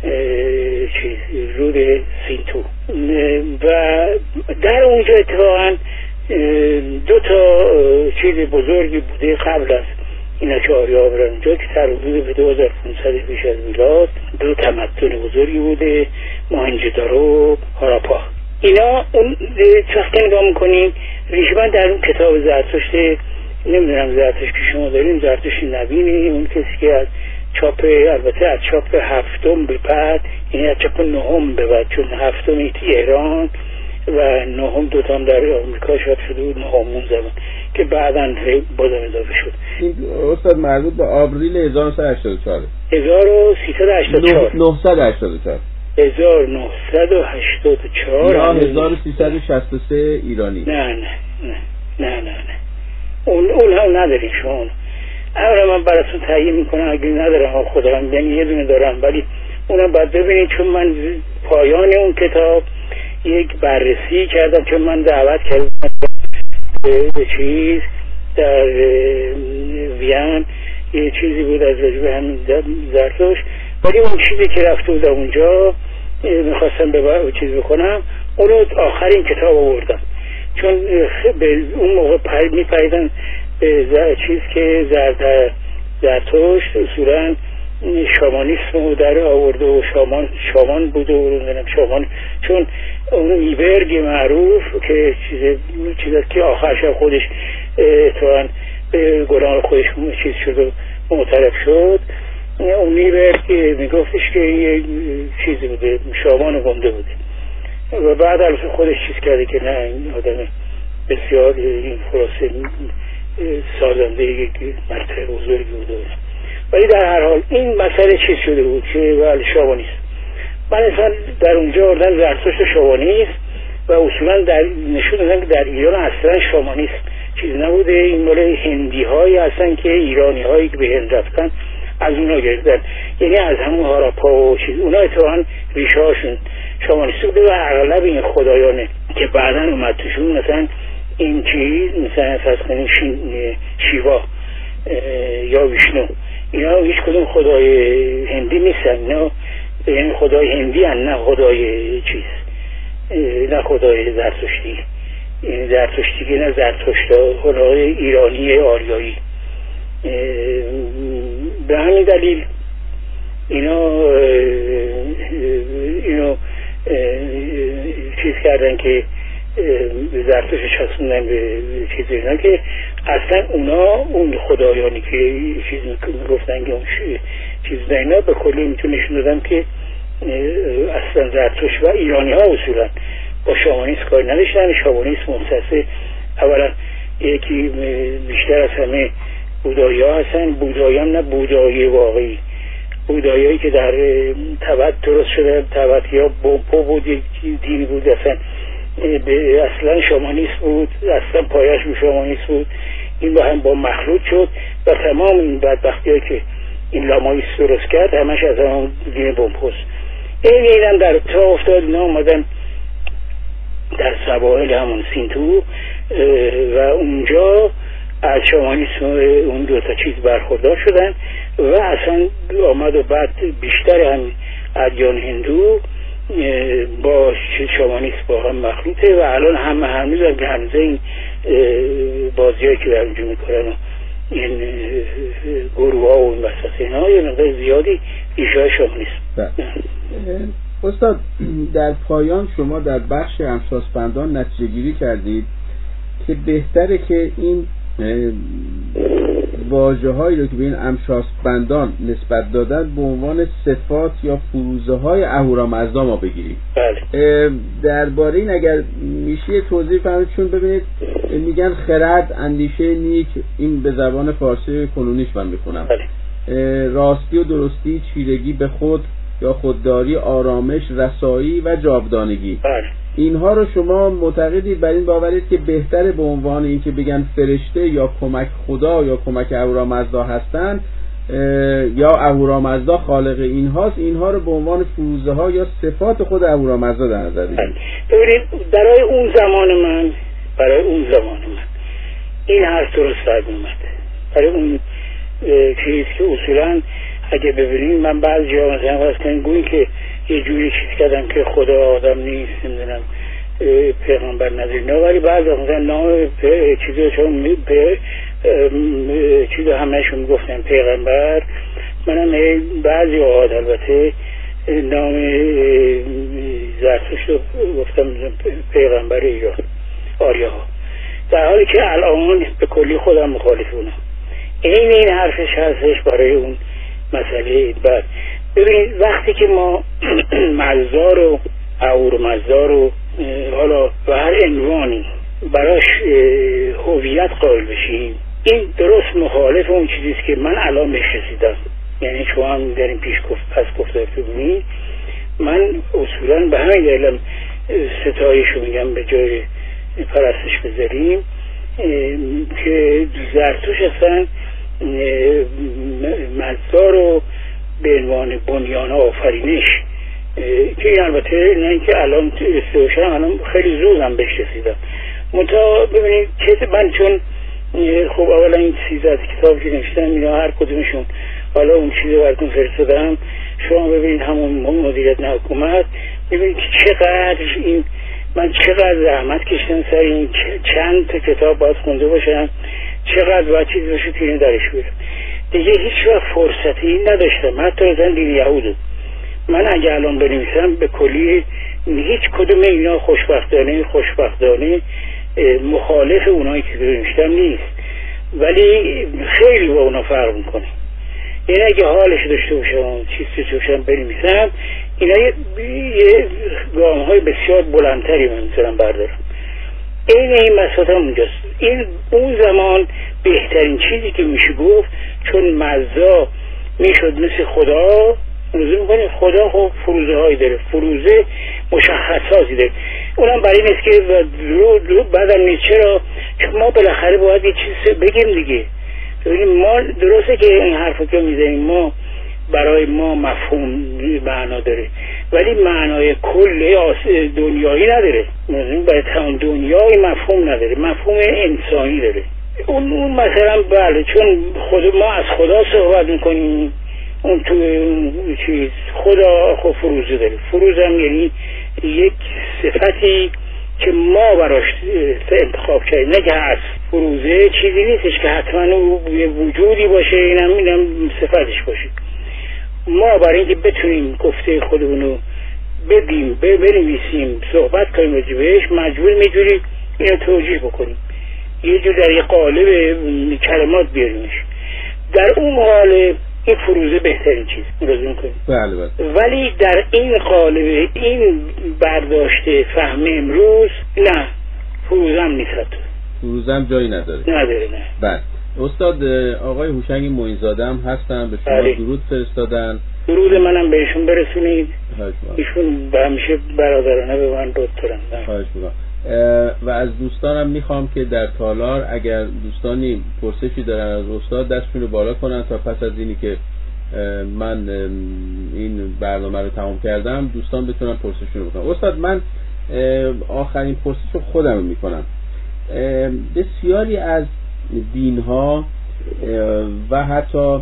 رود سینتو و در اونجا اتفاقا 2 تا چیز بزرگی بوده قبل از اینا که آریا برن اونجا که در حدود به 2500 پیش از میلاد 2 تمدن بزرگی بوده، موهنجودارو و هاراپا. اینا اون وقتی نگاه میکنیم ریشمن در اون کتاب زرتشت، نمیدونم زرتشت که شما داریم، زرتشت نبینی، اون کسی که از چاپ، البته از چاپ 7 به بعد، یعنی از چاپ 9 به بعد، چون 7 ایران و 9 2 تا در آمریکا شد شده بود، 9 زمان که بعداً بازم اضافه شد. این استاد مربوط به آوریل 1984 1984 یا 1363 ایرانی. نه اون نداریم شما. اولا من براتون تهیه میکنم، اگه ندارم خودم یعنی یه دونه دارم، ولی اونم باید ببینید، چون من پایان اون کتاب یک بررسی کردم، چون من دعوت کردم به چیز در وین یه چیزی بود از رجوع همین زرتشت، ولی اون چیزی که رفته بودم اونجا میخواستم به چیز بکنم، اونو آخر این کتاب آوردم، چون به اون موقع میپریدن به چیز که زرتشت اصولا شامانیسم رو در آورده و شامان بوده و شامان، چون اون ایبرگ معروف که چیزی که آخرش خودش اتفاقا به گناه خودش چیز شد و معترف شد، اون ایبرگ میگفتش که یه چیزی بوده، شامان گنده بوده و بعد البته خودش چیز کرده که نه این آدم بسیار این خلاصه سازنده یک مرتبه بزرگی بوده، ولی در هر حال این مسئله چیز شده بود که ولی شاوانیست. من اصلا در اونجا آوردن زرتشت شاوانیست و اصولا در نشون دادن که در ایران اصلا شامانیست چیز نبوده، این مال هندی هایی هستن که ایرانی هایی که به هند رفتن از اونا گرفتن، یعنی از همون هاراپا و چیز، اونا اتفاقا ریشه هاشون شامانیست بوده و اغلب این خدایانه که بعدا اومد توشون، مثلا این چیز مثلا فرض کنید شیوا یا ویشنو، اینا هیچ کدوم خدای هندی نیستن، اینا یعنی خدای هندی هن، نه خدای چیز، نه خدای زرتشتی، یعنی زرتشتی که نه زرتشت، خدای ایرانی آریایی. به همین دلیل اینا چیز کردن که زرتشت چسبوندن به چیز اینا، که اصلا اونا اون خدایانی که چیز گفتن که اون چیز اینا به کلی میتونه نشون دادن که اصلا زرتشت و ایرانی ها اصولا با شامانیسم کاری نداشتن. شامانیسم مختص اولا یکی بیشتر از همه بودایی ها هستن، بودایی هم نه بودایی واقعی، بودایی هایی که در تبت درست شده، تبت یا بومپو بود، دینی بود اصلا شامانیسم بود، اصلا پایش به شامانیسم بود. این با هم با مخلوط شد و تمام این بدبختی هایی که این لاماییست درست کرد همش از همون دین بومپوست. این هم در تا افتاد، اینا اومدن در سواحل همون سینتو و اونجا از شامانیسم اون دو تا چیز برخوردار شدن و اصلا آمد و بعد بیشتر هم ادیان هندو با شامانیسم با هم مخلوطه و الان هنوز هم که هنوز این بازی هایی که در اونجا میکنن و این گروه ها و این وسط اینا یه مقدار زیادی ایشای شامانیسم. استاد در پایان شما در بخش امشاسپندان نتیجه گیری کردید که بهتره که این واژه هایی رو که به این امشاسپندان نسبت دادن به عنوان صفات یا فروزه های اهورامزدا ما بگیریم. بله. درباره این اگر میشه توضیح فرمایید، چون ببینید میگن خرد، اندیشه نیک، این به زبان فارسی کنونیش من میخونم. بله. راستی و درستی، چیرگی به خود یا خودداری، آرامش، رسایی و جاودانگی. بله. اینها رو شما معتقدید بر این باورید که بهتره به عنوان این که بگن فرشته یا کمک خدا یا کمک اهورامزدا هستن یا اهورامزدا خالق اینهاست، اینها رو به عنوان فروزه ها یا صفات خود اهورامزدا در نظر بگیرید؟ ببینید برای اون زمان من این حرف درست اومد. برای اون چیز که اصولا اگه ببینید من بعضی جا مثلا واسه گویی که یه جوری چیز کردم که خدا آدم نیست، نمیدونم پیغمبر نظیر نه، ولی بعضی مثلا نام چیزی چون چیزی همهشون میگفتن پیغمبر، منم بعضی اوقات البته نام زرتشت رو گفتم پیغمبر ایران آریاها، در حالی که الان به کلی خودم مخالفونم. این حرفش هستش برای اون مسئله. بعد ببینید وقتی که ما مزار و اهورامزدا و حالا و هر عنوانی براش هویت قائل بشیم، این درست مخالف اون چیزیست که من الان بهش رسیدم. یعنی شما هم در این پس گفته ببینید من اصولا به همین دلیلم ستایشو میگم به جای پرستش بذاریم که زرتشت اصلا مزار رو به عنوان بنیان آفرینش که این البته نه اینکه الان استوشم، الان خیلی زود هم بهش رسیدم. منتها ببینید که من چون خب اولا این 13 کتاب که نوشتم اینا هر کدومشون حالا اون چیزی براتون فرستادم، شما ببینید همون مدیریت حکومت، ببینید که چقدر این من چقدر زحمت کشیدم سر این چند تا کتاب باید خونده باشم، چقدر باید چیزی باشه که این درش برم. دیگه هیچ وقت فرصتی نداشتم، حتی از دین یهود. من اگه الان بنویسم به کلی هیچ کدوم اینا خوشبختانه مخالف اونایی که نوشتم نیست، ولی خیلی با اونا فرق میکنه. این اگه حالش داشته باشم چیزی توشم بنویسم، اینا یه گام های بسیار بلندتری من میتونم بردارم. این مسئله اونجاست. این اون زمان بهترین چیزی که میشه گفت، چون مزدا میشد مثل خدا فروزه میکنه. خدا خب فروزه هایی داره، فروزه مشخصاتی داره، اونم برای نیست که بعدم نیست. چرا؟ چون ما بالاخره باید یه چیز بگیم دیگه. ببینیم ما درسته که این حرفو که میزنیم ما برای ما مفهوم معنا داره، ولی معنای کل دنیایی نداره. برای تمام دنیای مفهوم نداره، مفهوم انسانی داره. اون مثلا بله، چون خود ما از خدا صحبت میکنیم، اون تو چیز خدا خب فروزه داره. فروز هم یعنی یک صفتی که ما براش انتخاب کردیم، نه که هست. فروزه چیزی نیستش که حتما وجودی باشه، اینم صفتش باشه. ما برای اینکه بتونیم گفته خودمونو بگیم، بنویسیم، صحبت کنیم راجبش، مجبور میجوری اینو توجیه بکنیم، یه جور در یه قالب کلمات بیاریمش. در اون قالب این فروزه بهترین چیز لازم کنیم. بله بله. ولی در این قالب، این برداشته فهم امروز، نه فروزم نیست، فروزم جایی نداره. نه. بله. استاد آقای هوشنگ معین‌زاده هم هستن، به شما درود فرستادن. درود منم بهشون برسونید. ایشون همیشه برادرانه به من درود دارن. خواهش می‌کنم. و از دوستانم میخوام که در تالار اگر دوستانی پرسشی دارن از استاد دستشون رو بالا کنن تا پس از اینی که من این برنامه رو تمام کردم دوستان بتونن پرسششون رو بکنن. استاد من آخرین پرسش رو خودم میکنم. بسیاری از دینها و حتی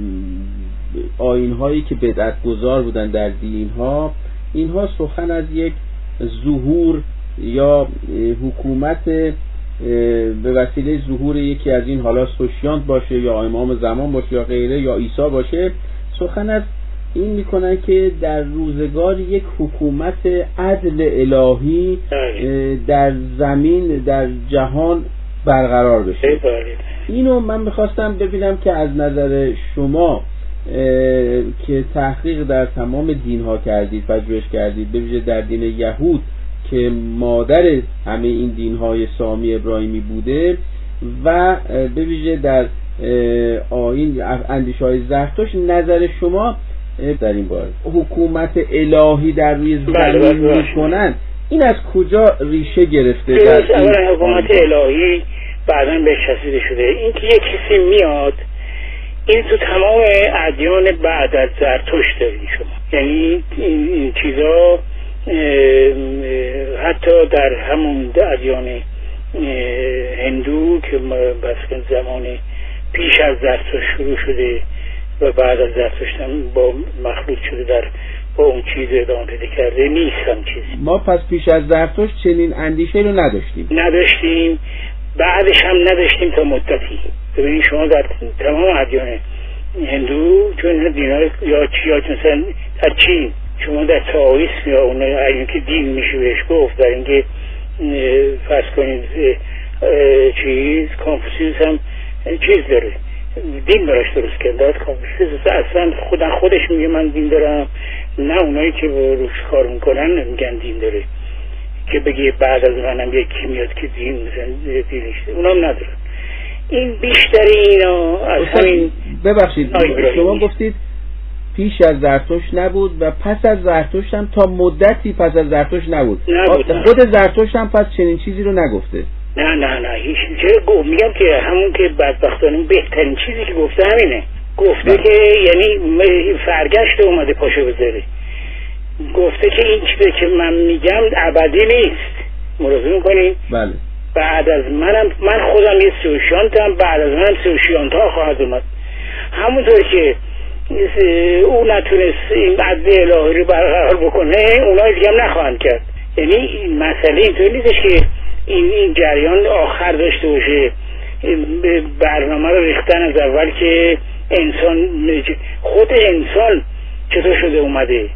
آیین‌هایی که بدعت‌گذار بودن در دینها، اینها سخن از یک ظهور یا حکومت به وسیله ظهور یکی از این، حالا سوشیانت باشه یا امام زمان باشه یا غیره یا عیسی باشه، سخن از این میکنن که در روزگار یک حکومت عدل الهی در زمین، در جهان برقرار بشه. اینو من میخواستم ببینم که از نظر شما که تحقیق در تمام دینها کردید، پژوهش کردید، به ویژه در دین یهود که مادر همه این دینهای سامی ابراهیمی بوده و به ویژه در آیین اندیشه‌های زرتشت، نظر شما در این باره حکومت الهی در روی زمین میکنن، این از کجا ریشه گرفته؟ اولا حکومت الهی بعداً بهش چسبیده شده. این که یک کسی میاد، این تو تمام ادیان بعد از زرتشت دارید شما، یعنی این چیزا حتی در همون ادیان هندو که مثلا زمان پیش از زرتشت شروع شده و بعد از زرتشت هم با مخلوط شده، با اون چیز ادامه پیدا کرده نیست هم چیزی. ما پس پیش از زرتشت چنین اندیشه رو نداشتیم، بعدش هم نداشتیم تا مدتی. ببینید شما در تمام ادیان هندو، چون دینار یا چی، یا مثلا در چین شما در تائیسم یا اون اگه که دین میشه بهش گفت، در اینکه فرض کنید چیز کانفوسیوس هم چیز داره، دین براش درست کرده. کانفوسیوس اصلا خودش میگه من دین دارم، نه اونایی که روش کار میکنن میگن دین داره، که بگه بعد از منم یکی میاد که دین مثلا دینش اونام ندارن. این بیشتر اینا از همین. ببخشید شما گفتید پیش از زرتشت نبود و پس از زرتشت هم تا مدتی پس از زرتشت نبود. خود زرتشت هم پس چنین چیزی رو نگفته. نه هیچ. چرا میگم که همون که بدبختانه بهترین چیزی که گفته همینه. گفته که یعنی فرگشت اومده پاشو بذاره. گفته که این چیزی که من میگم ابدی نیست. ملاحظه میکنین؟ بله. بعد از من خودم یه سوشیانتم، بعد از منم سوشیانت ها خواهد اومد. همونطور که او نتونست این عدل الهی رو برقرار بکنه، اونای دیگه هم نخواهند کرد. یعنی این مسئله اینطور نیستش که این جریان آخر داشته باشه. برنامه رو ریختن از اول که انسان، خود انسان چطور شده اومده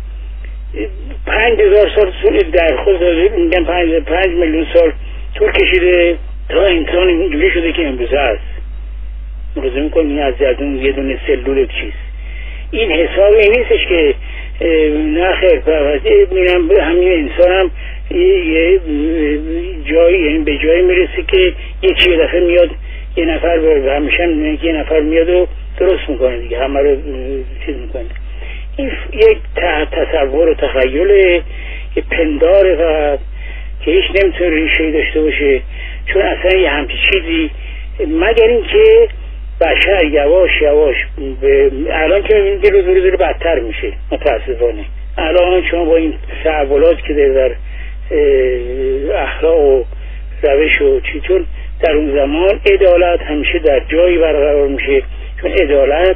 5000 سال در خود میگن 5 میلیون سال طول کشیده تا انسان اینجوری شده که امروز هست. ملاحظه میکنیم از یه دونه سلول چیز. این حساب این نیستش که نه خیر میرم همین انسان هم یه جایی، یعنی به جایی میرسه که یکی یه دفعه میاد، یه نفر همیشه یه نفر میاد و درست میکنه دیگه، همه رو چیز میکنه. این یک تصور و تخیل یه پنداره فقط که هیچ نمیتونه ریشه داشته باشه، چون اصلا یه همچی چیزی مگر این که بشر یواش یواش الان که میبینید که روز بدتر میشه متاسفانه. الان شما با این تحولات که در اخلاق و روش و چی، چون در اون زمان عدالت همیشه در جایی برقرار میشه، چون عدالت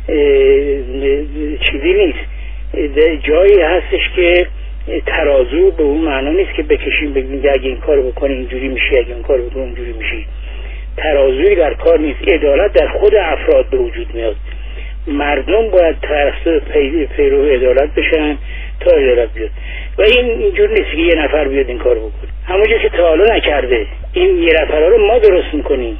چیزی نیست، جایی هستش که ترازو به اون معنا نیست که بکشیم بگیم اگه این کارو بکنی اینجوری میشه، اگه این کارو بکنی اونجوری میشه. ترازویی در کار نیست. عدالت در خود افراد به وجود میاد. مردم باید توسط پیرو عدالت بشن تا عدالت بیاد و این اینجور نیست که یه نفر بیاد این کارو بکنه. همونجور که تا حالا نکرده این یه نفرها رو ما درست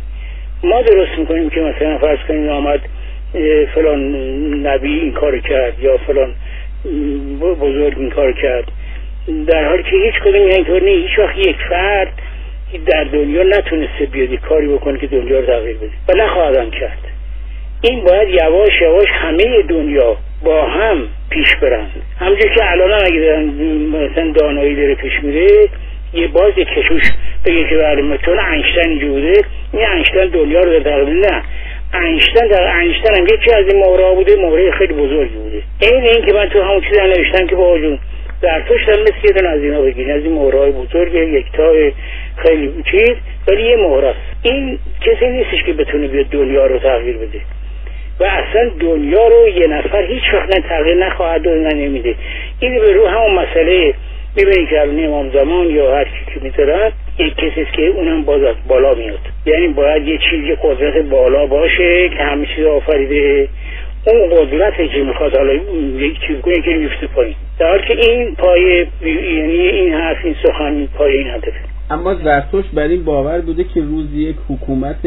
میکنیم که مثلا فرض کنیم آمد فلان نبی این کارو کرد یا فلان بزرگ این کار کرد، در حالی که هیچ کدوم اینطور نیست. هیچ وقت یک فرد در دنیا نتونسته بیاد کاری بکنه که دنیا رو تغییر بده و نخواهدم کرد. این باید یواش یواش همه دنیا با هم پیش برن. همونجور که الان اگه مثلا دانایی داره پیش میره، یه باز یک کشوش بگه که برای چون اینشتین اینجور بوده، این اینشتین دنیا رو در تغییر نه. اینشتین هم یکی از این مهره بوده، مهره خیلی بزرگی بوده. این که من تو همون چیزا نوشتم که با وجود زرتشت هم مثل یه دونه از اینا بگیرین، از این مهرهای بزرگ یکتای خیلی چیز، ولی یه مهره است. این کسی نیستش که بتونه بیاد دنیا رو تغییر بده و اصلا دنیا رو یه نفر هیچ وقت تغییر نخواهد و نمیده. این به رو همون مسئله ببینید که الان امام زمان یا هر کی که میذارن یک کسی است که اونم باز از بالا میاد، یعنی باید یه چیزی قدرت بالا باشه که همه چیز آفریده. اون قدرتی که میخواد حالا یک چیز کنه که میفته پایین، در حالی که این پایه، یعنی این حرف، این سخن پایه این هدفه. اما زرتشت بر این باور بوده که روزی یک حکومت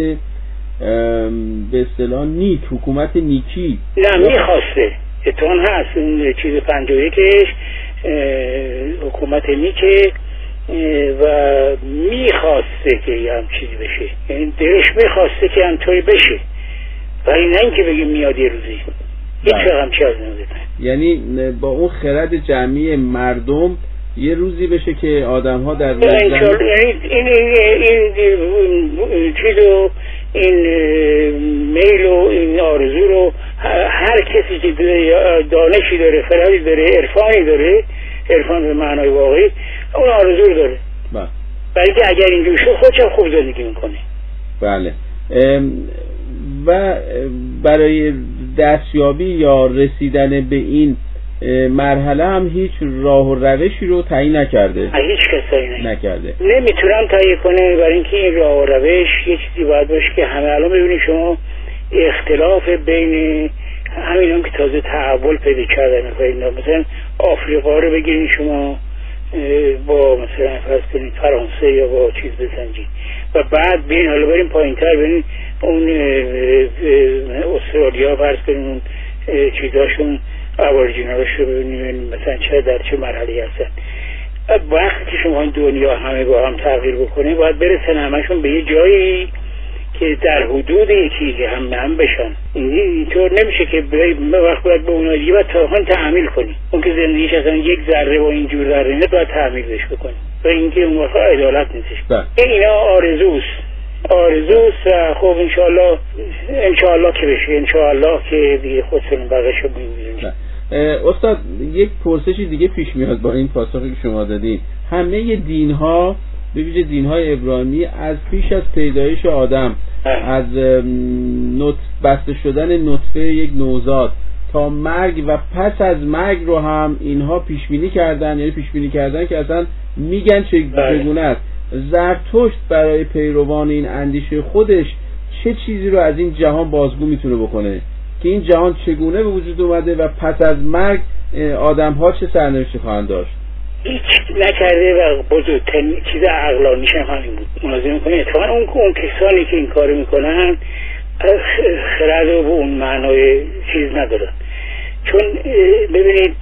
به اصطلاح نیک، حکومت نیکی نه میخواسته، اتفاقا هست اون چیز 51ش حکومت نیکه و میخواسته که هم چیزی بشه، یعنی دلش میخواسته که همطوری بشه، ولی نه اینکه بگیم میاد یه روزی هیچ هم چی از نمیده. یعنی با اون خرد جمعی مردم یه روزی بشه که آدم ها در این چیزو، این میل و این آرزو رو هر کسی که دانشی داره، خردی داره، عرفانی داره، عرفان به معنای واقعی، اون آرزو رو داره. بلکه اگر اینجور شد خودش خوب زندگی میکنه. بله. و برای دستیابی یا رسیدن به این مرحله هم هیچ راه و روشی رو تعیین نکرده. هیچ کس تعیین نکرده. نمیتونم تعیین کنه، برای اینکه این راه و روش یه چیزی باید باشه که همه الان ببینید شما اختلاف بین همین هم که تازه تحول پیدا کردن، مثلا آفریقا رو بگیرید شما با مثلا فرض کنید فرانسه یا با چیز بسنجید و بعد بین حالا بریم پایین تر بریم اون استرالیا فرض کنید اون چیزاشون ابوریجینالش رو ببینیم مثلا چه در چه مرحله هستن. وقتی که شما این دنیا همه با هم تغییر بکنه باید برسن همشون به یه جایی که در حدود یکی که هم بشن. اینطور نمیشه که وقت باید به اونا دیگه باید تاخن تعمیل کنی. اون که زندگیش اصلا یک ذره و اینجور ذره نه باید تعمیل بش بکنی و اینکه اون وقت عدالت نیستش. اینا آرزوست و خب انشاءالله که بشه، انشاءالله که دیگه خودتون بقیشو میبینید. استاد یک پرسشی دیگه پیش میاد با این پاسخی که شما دادید. همه دین‌ها به ویژه دین‌های ابراهیمی از پیش از پیدایش آدم، از بسته شدن نطفه یک نوزاد تا مرگ و پس از مرگ رو هم اینها پیش بینی کردن، یعنی پیش بینی کردن که اصلا میگن چگونه است. زرتشت برای پیروان این اندیشه خودش چه چیزی رو از این جهان بازگو میتونه بکنه که این جهان چگونه به وجود اومده و پس از مرگ آدم‌ها چه سرنوشتی خواهند داشت؟ هیچ نکرده و بزرگترین چیز عقلانیش هم همین بود. مناظره میکنه اتفاقا اون کسانی که این کارو میکنن خرد و به اون معنای چیز ندارن. چون ببینید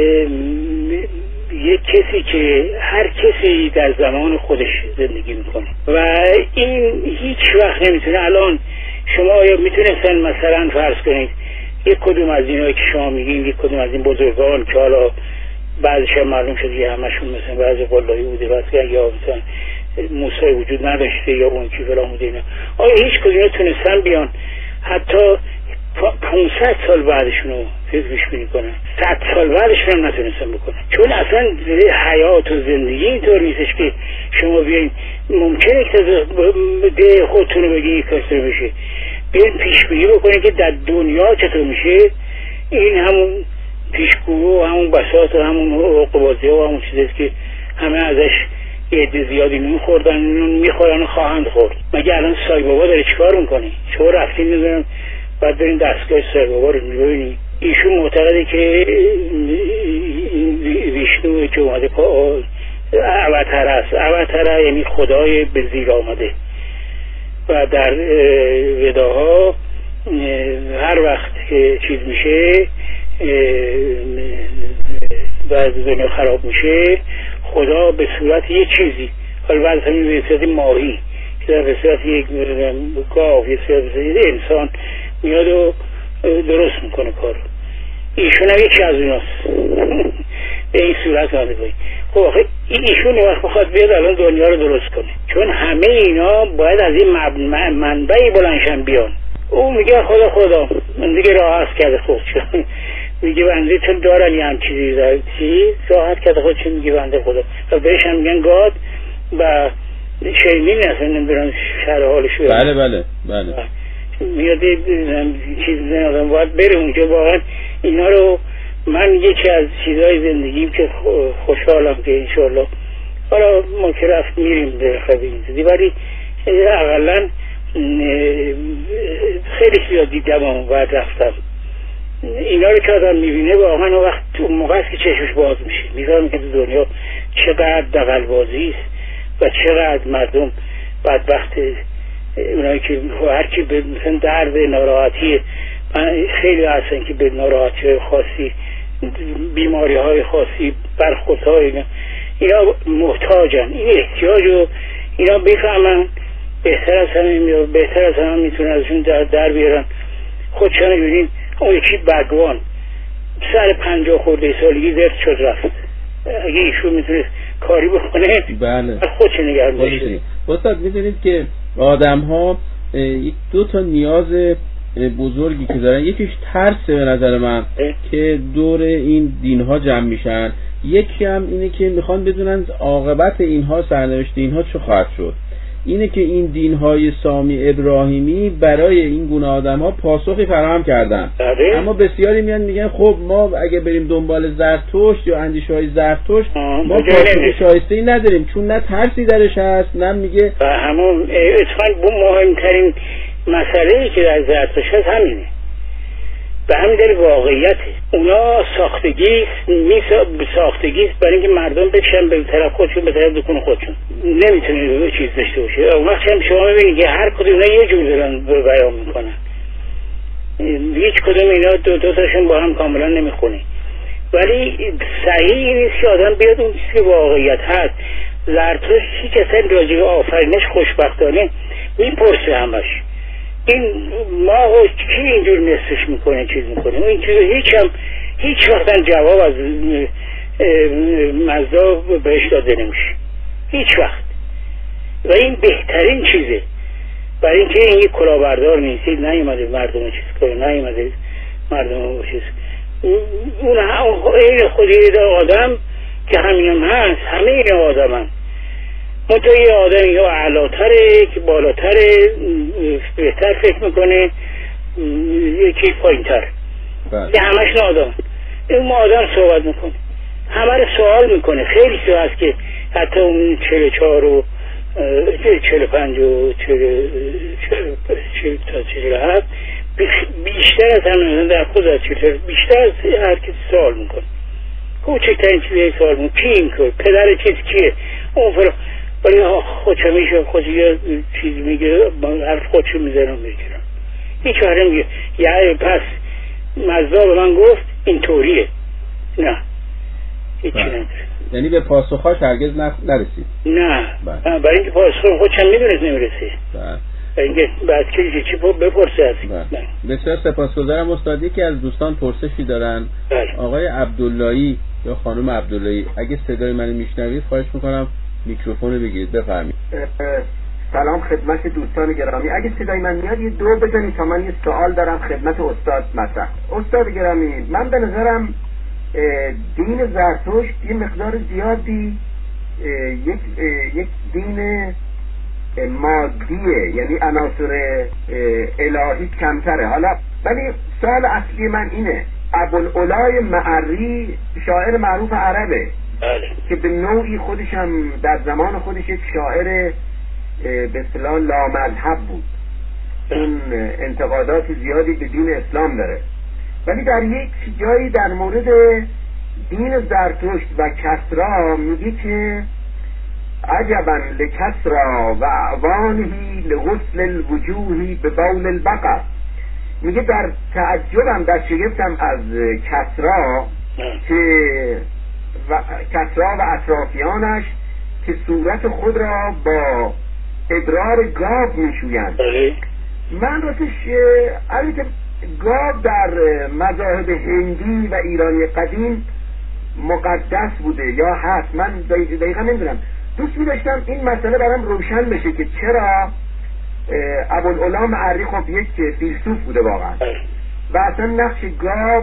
یک کسی که هر کسی در زمان خودش زندگی میکنه و این هیچ وقت نمیتونه. الان شما میتونستن مثلا فرض کنید یک کدوم از اینایی که شما میگین، یک کدوم از این بزرگان که حالا بعضش هم معلوم شد که همشون مثلا بعضی قلایی بوده، بعضی یا مثلا موسی وجود نداشته یا اون چی فلان بوده اینا، آیا هیچ کدوم تونستن بیان حتی 500 سال بعدشون رو پیش بینی کنن، 100 سال بعدشون هم نتونستن بکنن. چون اصلا حیات و زندگی اینطور نیستش که شما بیاین ممکنه که ده خودتون رو بگی کسی بشه، بیاین پیش بینی بکنین که در دنیا چطور میشه. این همون پیشگو و همون بساط و همون عقبازی و همون چیزیست که همه ازش یه عده زیادی میخوردن، میخورن و خواهند خورد. مگه الان سای بابا داره چیکار میکنه؟ شما رفتین میدونم بعد برین دستگاه سای بابا رو میبینی. ایشون معتقده که ویشنو که اومده اوتر است. اوتر یعنی خدای به زیر آمده و در وداها هر وقت که چیز میشه و دنیا خراب میشه، خدا به صورت یه چیزی، حالا بعد همین به صورت ماهی، به صورت یک گاو، یه صورت انسان میاد و درست میکنه کارو. ایشون هم یکی از اوناست به این صورت آمده باید. خب آخه ایشون یه وقت بخواد بیاد الان دنیا رو درست کنه، چون همه اینا باید از این منبعی بلندشن بیان. او میگه خدا من دیگه راحت کرده خودشون، میگه بنده چون دارن یه هم چیزی راحت کرده خودشون، میگه بنده خدا و بهش هم میگن گاد و شیمین اصلا نمیدونم شهر حالشو. بله میاد چیز آدم باید بره اونجا. واقعا اینا رو من یکی از چیزهای زندگیم که خوشحالم که انشالله حالا ما که رفت میریم به خبیزی، ولی اقلا خیلی زیاد دیدم و بعد رفتم. اینا رو که آدم میبینه واقعا وقت اون موقع است که چشمش باز میشه، میفهمه که دنیا چقدر دغل‌بازی است و چقدر مردم بدبخت. اونایی که هر کی به مثلا درد ناراحتی، خیلی هستن که به ناراحتی خاصی، بیماری های خاصی، برخوردهای اینا محتاجن. این احتیاج رو اینا بفهمن، بهتر از همه میتونن ازشون در بیارن. خودشان ببینین اون یکی بگوان سر 50 خورده سالگی زرد شد رفت. اگه ایشون میتونست کاری بکنه بله خودش نگران باشه. استاد میدونید که آدم ها دو تا نیاز بزرگی که دارن، یکیش ترسه به نظر من که دور این دین ها جمع میشن، یکی هم اینه که میخوان بدونن عاقبت اینها، سرنوشت اینها چه خواهد شد. اینه که این دین‌های سامی ابراهیمی برای این گونه آدم‌ها پاسخی فراهم کردن. اما بسیاری میان میگن خب ما اگه بریم دنبال زرتشت یا اندیشه‌های زرتشت ما پاسخ شایسته‌ای نداریم، چون نه ترسی درش هست، نه میگه همون اتفاقاً مهمترین مسئله‌ای که در زرتشت هست همینه. به همین دلیل واقعیته. اونا ساختگیست برای اینکه مردم بکشن به طرف خودشون، به طرف دکون خودشون. نمیتونه چیز داشته باشه. اون وقت هم شما ببینید که هر کدوم اینا یه جور دارن بیان میکنن. هیچ کدوم اینا دو تاشون با هم کاملا نمیخونه. ولی صحیح نیست که آدم بیاد اون چیزی که واقعیت هست. زرتشت هیچ اصلا راجع به آفرینش خوشبختانه میپرسه همش. این ما کی اینجور نصفش میکنه چیز میکنه، این چیز هیچ وقتا جواب از مزدا بهش داده نمیشه هیچ وقت. و این بهترین چیزه، برای اینکه این یک کلاهبردار نیست، نیومده مردم چیز کنه، نیومده مردم چیز. اون این خودی آدم که همین هم هست، همه این آدم هم منطقه یه آدم یا اعلاتره که بالاتره، بهتر فکر میکنه، یکی پایین تر. یه همش آدم. این آدم صحبت میکنه، همه رو سوال میکنه. خیلی سوال هست که حتی اون 44 و 45 و 40 تا 47 بیشتر از همه در خود از 40 بیشتر از هر کسی سوال میکنه. کوچکترین چیزی سوال میکنه، کی این که پدر چیز کیه اون فرا، ولی خودشو میشه خودشو یه چیز میگه، حرف خودشو میزنم میگیرم. هیچ وقت میگه یعنی پس مزدا به من گفت اینطوریه. نه هیچی نداره. یعنی به پاسخاش هرگز نرسید. نه برای اینکه پاسخ خودشم میدونست نمیرسه. برای اینکه بعد که چی بپرسه هستی. بسیار سپاسگزارم استادی که از دوستان پرسشی دارن. آقای عبداللهی یا خانم عبداللهی، اگه صدای منو میشنوید خواهش میکنم میکروفون رو بگیرید، بفرمایید. سلام خدمت دوستان گرامی. اگه صدای من میاد یه دو بزنید تا من یه سوال دارم خدمت استاد مطرح. استاد گرامی، من به نظرم دین زرتشت یه مقدار زیادی یک دین مادیه، یعنی عناصر الهی کمتره. حالا ولی سوال اصلی من اینه، ابوالعلای معری شاعر معروف عربه که به نوعی خودش هم در زمان خودش یک شاعر به اصطلاح لامذهب بود، اون انتقادات زیادی به دین اسلام داره، ولی در یک جایی در مورد دین زرتشت و کسری میگه که عجبا لکسری و اعوانهی لغسل الوجوهی به بول البقر. میگه در تعجبم، در شگفتم از کسری و اطرافیانش که صورت خود را با ادرار گاو میشویند. من راستش البته گاو در مذاهب هندی و ایرانی قدیم مقدس بوده یا هست، من دقیقا نمیدونم. دوست می‌داشتم این مسئله برام روشن بشه که چرا ابوالعلا معری خب یک فیلسوف بوده واقعا و اصلا نقش گاو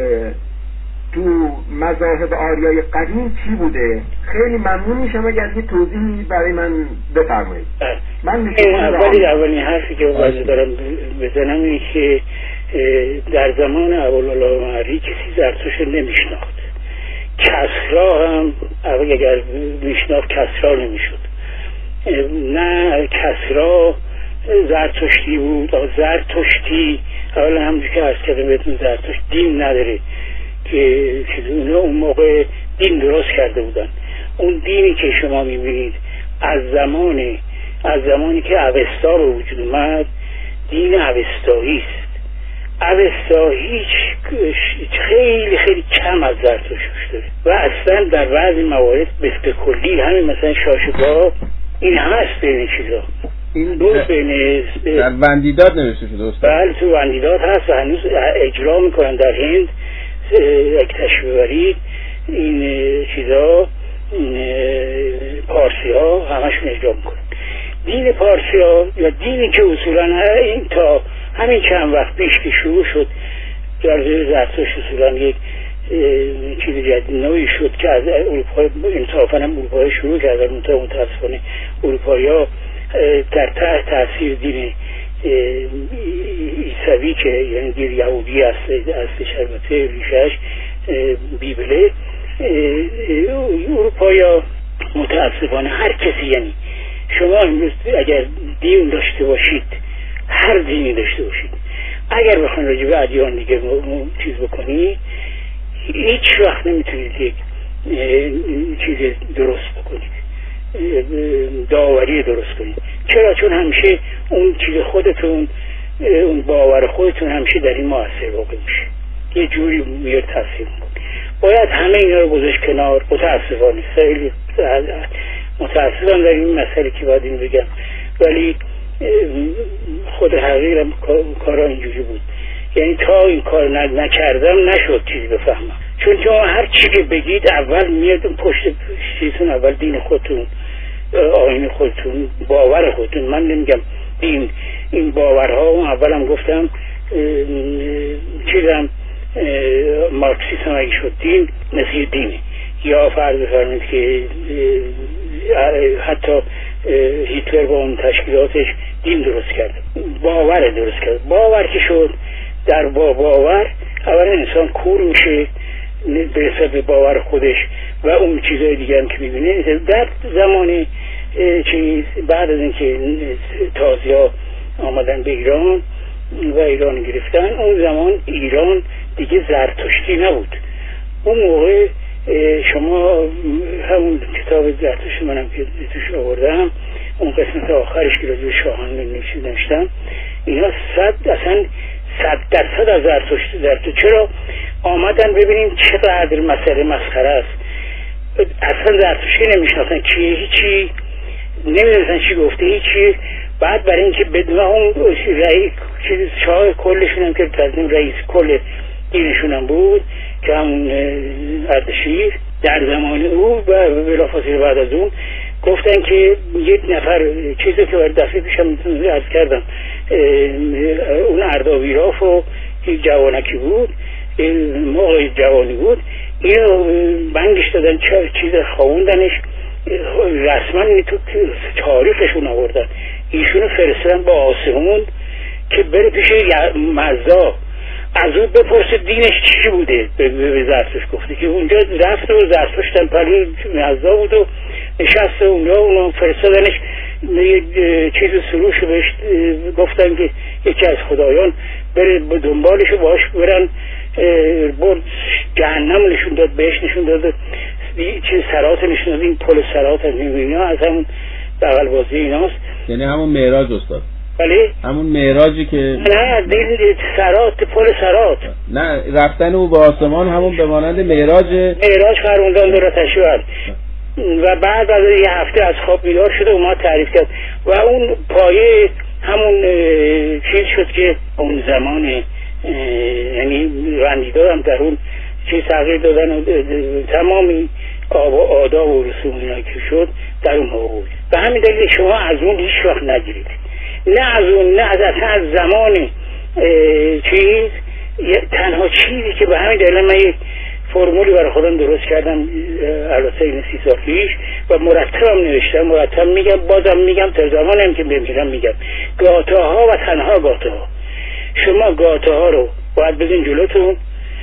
تو مذاهب آریای قدیم چی بوده. خیلی ممنون میشم اگر یه توضیحی برای من بفرمایید. من اولین حرفی که باید دارم بزنم اینه که در زمان ابوالعلا معری کسی زرتشت نمیشناخت. کسری هم اگر میشناخت کسری نمیشد. نه کسری زرتشتی بود. زرتشتی اولا همونجور که عرض کردم بهتون زرتشت دین نداره که اونا اون موقع دین درست کرده بودن. اون دینی که شما میبینید از زمانی که اوستا به وجود اومد دین اوستایی است. اوستا خیلی خیلی کم از زرتشت داره و اصلا در بعضی موارد به کلی همین مثلا شاشگاه این هست بین چیزا. این در وندیداد نوشته شده استاد؟ بله تو وندیداد هست و هنوز اجرا میکنن در هند. اگه تشریف ببرید این چیزا پارسی ها همشون اجرا میکنن. دین پارسی ها یا دینی که اصولا این تا همین چند وقت پیش که شروع شد در زرتشت اصولا یک چیز جدید نوعی شد که از اروپا انصافاً هم اروپا شروع کردن. متاسفانه اروپایی ها در تحت تاثیر دین عیسوی که یعنی دین یهودی است البته ریشش بیبله، اروپایی ها متاسفانه هر کسی، یعنی شما امروز اگر دین داشته باشید، هر دینی داشته باشید، اگر بخواید راجع به ادیان دیگه چیز بکنی هیچ وقت نمیتونید یک چیز درست بکنید، داوری درست کنید. چرا؟ چون همیشه اون چیز خودتون، اون باور خودتون همیشه در این مؤثر واقع میشه، یه جوری میاد تاثیر میکنه. باید همه اینا رو گذاشت کنار. متاسفانه خیلی متاسفم در این مسئله که باید این بگم، ولی خود حقیقم کارا اینجوری بود. یعنی تا این کار نکردم نشد چیزی بفهمم. چون هر چی که بگید اول میاد پشت چیزتون، اول دین خودتون، آیین خودتون، باور خودتون. من نمیگم این باورها، اولم گفتم چیزم مارکسیسم اگه شد دین مثل دینه، یا فرض بفرمایید که حتی هیتلر با اون تشکیلاتش دین درست کرد، باور درست کرد. باور که شد، در باور اولا انسان کور میشه برسه به باور خودش و اون چیزهای دیگه هم که میبینه. در زمان چیز بعد از اینکه تازی ها آمدن به ایران و ایران گرفتن، اون زمان ایران دیگه زرتشتی نبود. اون موقع شما همون کتاب زرتشت منم که توش آوردم، اون قسمت آخرش که راجع به شاهان نوشتم، اینا 100% از زرتشت. چرا آمدن ببینیم چقدر مسئله مسخره است. اصلا زرتشتی نمیشناسن چیه، هیچی نمیدونستن چی گفته، هیچی. بعد برای اینکه بدون اون رئیس شاه کلشون هم که تازه رئیس کل دینشون هم بود که همون اردشیر در زمان او و بلافاصله بعد از اون گفتن که یک نفر چیزی که برای دفعه پیشم عرض کردم اون اردابیراف و یک جوانکی بود، موقع جوانی بود، اینو بندش دادن چیز خوندنش، رسما تو تاریخشون آوردن، ایشونو فرستادن با آسمون که بره پیش مزدا از اون بپرسه دینش چی بوده. به زرتشت گفته که اونجا رفت و زرتشت تنپلی مزدا بود و نشست اونجا، اونو فرستادنش چیز سروش بهش گفتن که یکی از خدایان بره دنبالش و باش برن، برد جهنم نشون داد، بهش نشون داد، چیز سرات نشون داد، این پل سرات از اینا از همون بغل بازی ایناست، یعنی همون معراج استاد. بله همون معراجی که نه دین سرات، پل سرات، نه رفتن او به آسمان همون به مانند معراج فرموندن در تشویق. و بعد از یه هفته از خواب بیدار شده و ما تعریف کرد و اون پایه همون چیز شد که اون زمان یعنی رندیدار هم در اون چیز تغییر دادن و تمامی آداب و رسوم اینا که شد در اون موقع. و همین دلیل شما از اون هیچ وقت نگیرید، نه از اون، نه از زمان چیز. تنها چیزی که به همین دلیل من یک فرمولی برای خودم درست کردم البته این 30 سال پیش و مرتبم نوشتم، مرتب میگم، بازم میگم، تا زمانم که بمیرم میگم، گاتاها و تنها گاتاها. شما گاتاها رو باید بزین جلوتون،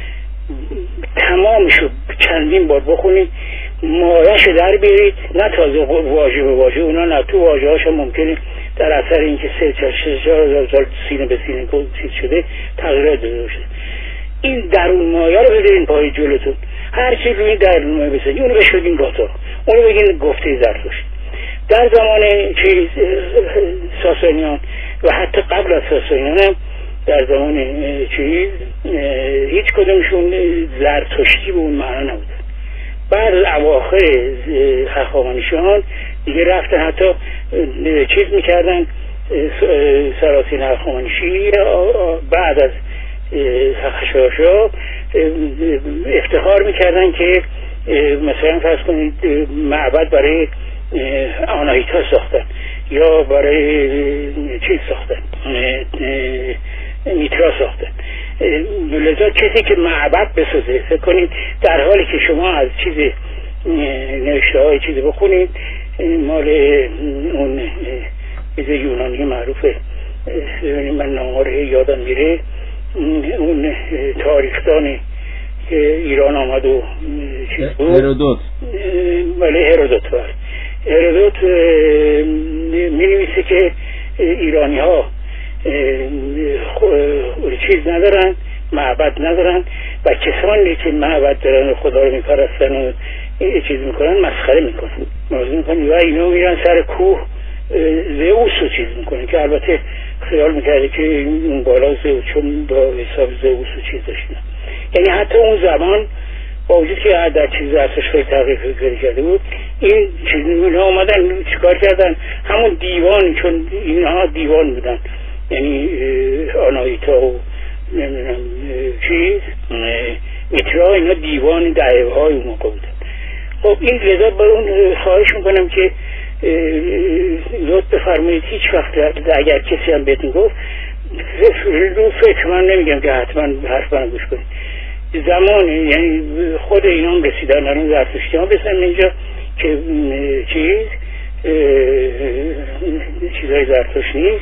تمامشو چندین بار بخونید، مایه‌شو در بیارید، نه تازه واژه به واژه، اونا نه، تو واژه هاشم ممکنه در اثر اینکه 3-4 سال سینه به سینه چیز شده تغییرات داده باشه. این درون مایه رو بذارین پای جلوتون، هر چی روی درون مایه بذارین، اونو بهش بگین گاتا، اونو بگین گفته زرتشت. در زمان چیز ساسانیان و حتی قبل از ساسانیان هم در زمان چیز هیچ کدومشون زرتشتی به اون معنا نبود. بعد اواخر هخامنشیان دیگه رفتن حتی چیز میکردن، سراسین هخامنشی بعد از خشایارشا افتخار میکردن که مثلا فرض کنید معبد برای آناهیتا ساختن یا برای چیز ساختن، میترا ساختن. لذا کسی که معبد بسازه، فکر کنید در حالی که شما از چیز نوشته های چیزی بخونید، مال اون چیز یونانی معروفه، من ناماره یادم میره، اون تاریخدانی که ایران آمد و چیز بود، هرودوت. بله هرودوت می نویسه که ایرانی ها چیز ندارن، معبد ندارن و کسانی که معبد دارن و خدا رو میپرستن و چیز میکنن مسخره میکنن، موضوع میکنن و اینا میرن سر کوه زئوس رو چیز میکنن، که البته خیال میکرده که اون بالا زئوس، چون با حساب زئوس رو چیز داشتن. یعنی حتی اون زمان با وجود که در چیز ارزش خیلی تغییر کرده بود، این چیز اینا اومدن چیکار کردن، همون دیوان، چون اینها دیوان بودن، یعنی آناهیتا و نمیدونم چیز میترا، اینا دیوان دعوه های اون موقع بودن. خب این لذا با اون خواهش میکنم که لطف بفرمایید هیچ وقت اگر کسی هم بهتون گفت رو فکر، من نمیگم که حتما حرف من گوش کنید، زمان یعنی خود اینا هم رسیدن در اون زرتشتی ها بسن اینجا که چیزهای زرتشت نیست.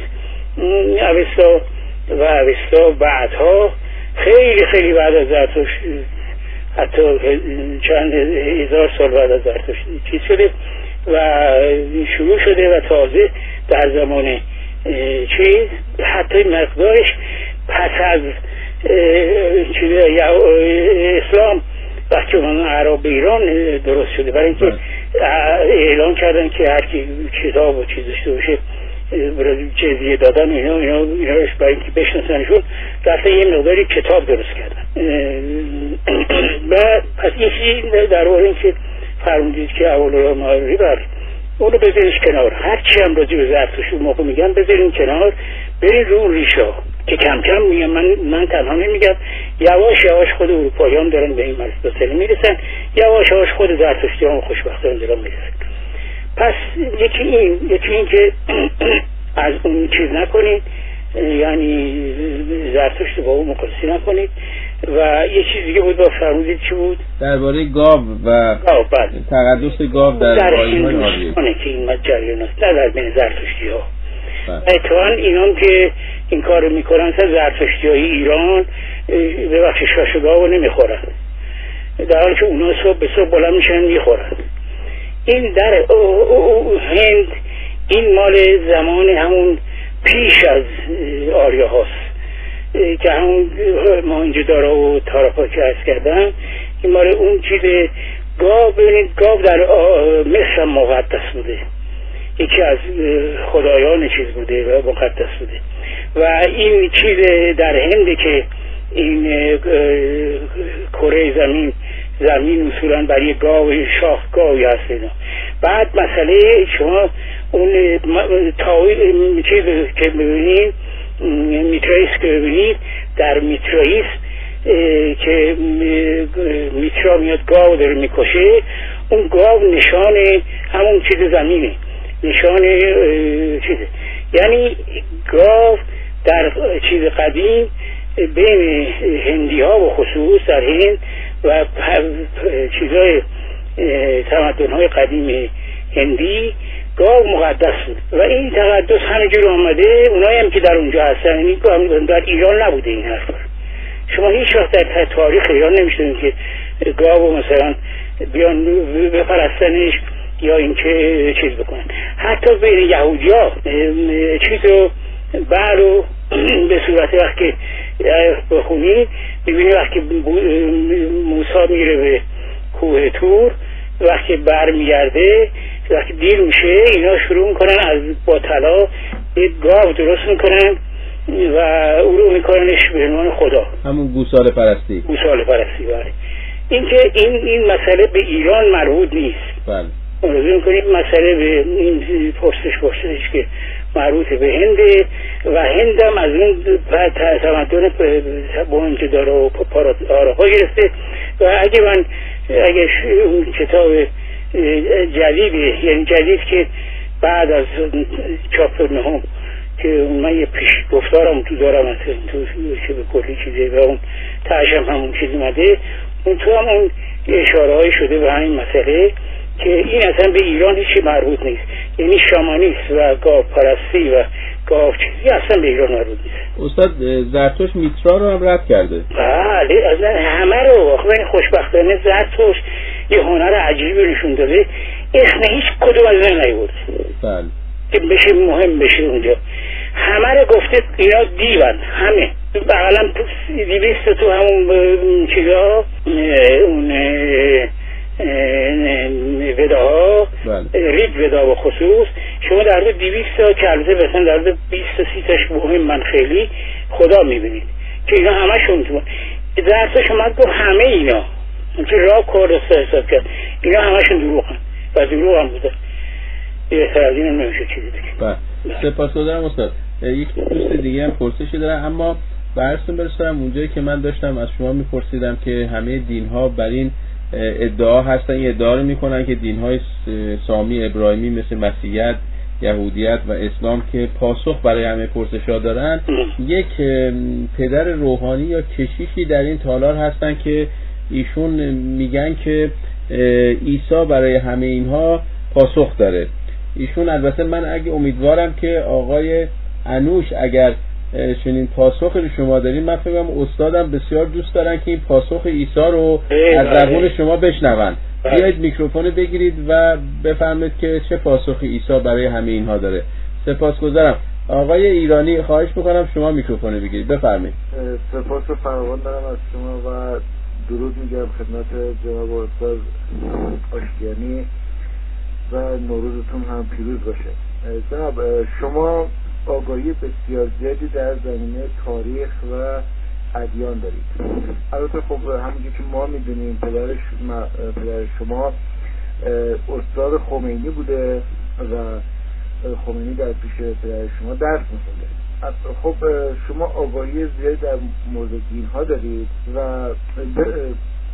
اوستا بعدها خیلی بعد از زرتشت، حتی چند هزار سال بعد از زرتشت چیز شده و شروع شده و تازه در زمان چیز حتی مقدارش پس از اسلام وقتی اون عرب ایران درست شده، برای اینکه اعلان کردن که هر کی کتاب و چیز داشته باشه جزیه دادن، اینا برای اینکه بشناسنشون رفتن یه مقداری کتاب درست کردن. و پس این چیز در واقع اینکه فرمودید که اول ماری بر اونو بذارینش کنار، هر چی هم راجع به زرتشت موقع میگن بذارین کنار، برین رو ریشا که کم کم میگم، من تنها نمیگم، یواش یواش خود اروپاییان دارن به این مسئله میرسن، یواش یواش خود زرتشتیان و خوشبختان دارن میرسن. پس یکی این که از اون چیز نکنید، یعنی زرتشت با اون مقایسه نکنید. و یه چیز دیگه بود با فرمودید چی بود؟ درباره گاو و تقدس گاو در آیین آریایی که این جریان است، نه در بین زرتشتی ها. اتفاقا اینام که این کار میکنن زرتشتی های ایران به بخش شاش گاو نمیخورن، در حالی که اونا صبح به صبح بلند میشن میخورن. این در هند این مال زمان همون پیش از آریا هاست که همون موهنجودارو و تاراپا که عرض کردم، این مال اون چیز گاو. ببینید گاو در مصر مقدس بوده، یکی از خدایان چیز بوده و مقدس بوده. و این چیز در هند که این کره زمین اصولا برای گاو شاخ گاوی هست اینا. بعد مسئله شما اون چیز که ببینید میترائیس که ببینید، در میترائیس که میترا میاد گاو داره میکشه، اون گاو نشان همون چیز زمینه، نشان چیزه. یعنی گاو در چیز قدیم بین هندی ها و خصوص در هند و چیزهای تمدن های قدیم هندی گاو مقدس بود و این تقدس همه جور آمده. اونایی هم که در اونجا هستن، یعنی در ایران نبوده این حرف. شما هیچ وقت در تاریخ ایران نمیشتونید که گاو مثلا بیان بپرستنش یا اینکه چیز بکنن. حتی بین یهودی ها چیزو برو به صورت وقتی بخونید ببینید وقتی موسی میره به کوه تور، وقتی بر میگرده، وقتی دیر میشه، اینا شروع میکنن از با طلا یک گاو درست میکنن و او رو میکننش به عنوان خدا، همون گوساله پرستی. بله. این مسئله به ایران مربوط نیست. بله. منظور میکنیم مسئله به این پرسش که مربوط به هنده و هندم از اون تمدن موهنجودارو و آراپا گرفته. و اگه اون کتاب جدیده، یعنی جدید که بعد از چاپ نهم که من یه پیش گفتارم تو دارم تو که به کلی چیزه و اون تاشم همون چیز اومده، اون تو هم اون اشاره های شده به همین مسئله که این اصلا به ایران هیچی مربوط نیست. یعنی شامانیست و گاو پرستی و گاو چیزی اصلا به ایران مربوط نیست. استاد زرتشت میترا رو هم رد کرده. بله، اصلا همه رو. خوشبختانه زرتشت یه هنر عجیبی نشون داده، اسم هیچ کدوم از این نیورده. بله. که بشه مهم بشه اونجا. همه رو گفته اینا دیون، همه بغلم 200 تو همون چیزا اون وداها، رید ودا و خصوص، شما در حدود 200 تا کلمه مثلا در حدود 20 تا 30 تاش مهم من خیلی خدا میبینید که اینا همشون تو درس شما گفت همه اینا که راه کار حساب کرد اینا همشون دروغن و دروغ هم بوده. بهتر از این هم نمیشه چیزی بگم. سپاسگزارم استاد. یک دوست دیگه هم پرسشی دارم، اما براتون برسونم اونجایی که من داشتم از شما میپرسیدم که همه دین‌ها بر این ادعا هستن، این ادعا رو میکنن که دین‌های سامی ابراهیمی مثل مسیحیت، یهودیت و اسلام که پاسخ برای همه پرسش‌ها دارن، یک پدر روحانی یا کشیشی در این تالار هستن که ایشون میگن که عیسی برای همه اینها پاسخ داره. ایشون البته من اگه امیدوارم که آقای انوش اگر چنین پاسخی رو شما دارین، من فکر کنم استادم بسیار دوست دارن که این پاسخ عیسی رو از زبان شما بشنون. بیایید میکروفون بگیرید و بفرمایید که چه پاسخی عیسی برای همه اینها داره. سپاسگزارم. آقای ایرانی خواهش میکنم شما میکروفون بگیرید، بفرمایید. سپاس فراوان دارم از شما و درود میگم خدمت جناب استاد آشتیانی و نوروزتون هم پیروز باشه. جناب شما آگاهی بسیار زیادی در زمینه تاریخ و ادیان دارید. البته خب همونجوری که ما میدونیم پدر شما استاد خمینی بوده و خمینی در پیش پدر شما درس می‌خونده. خب شما آگاهی زیادی در مورد دین ها دارید و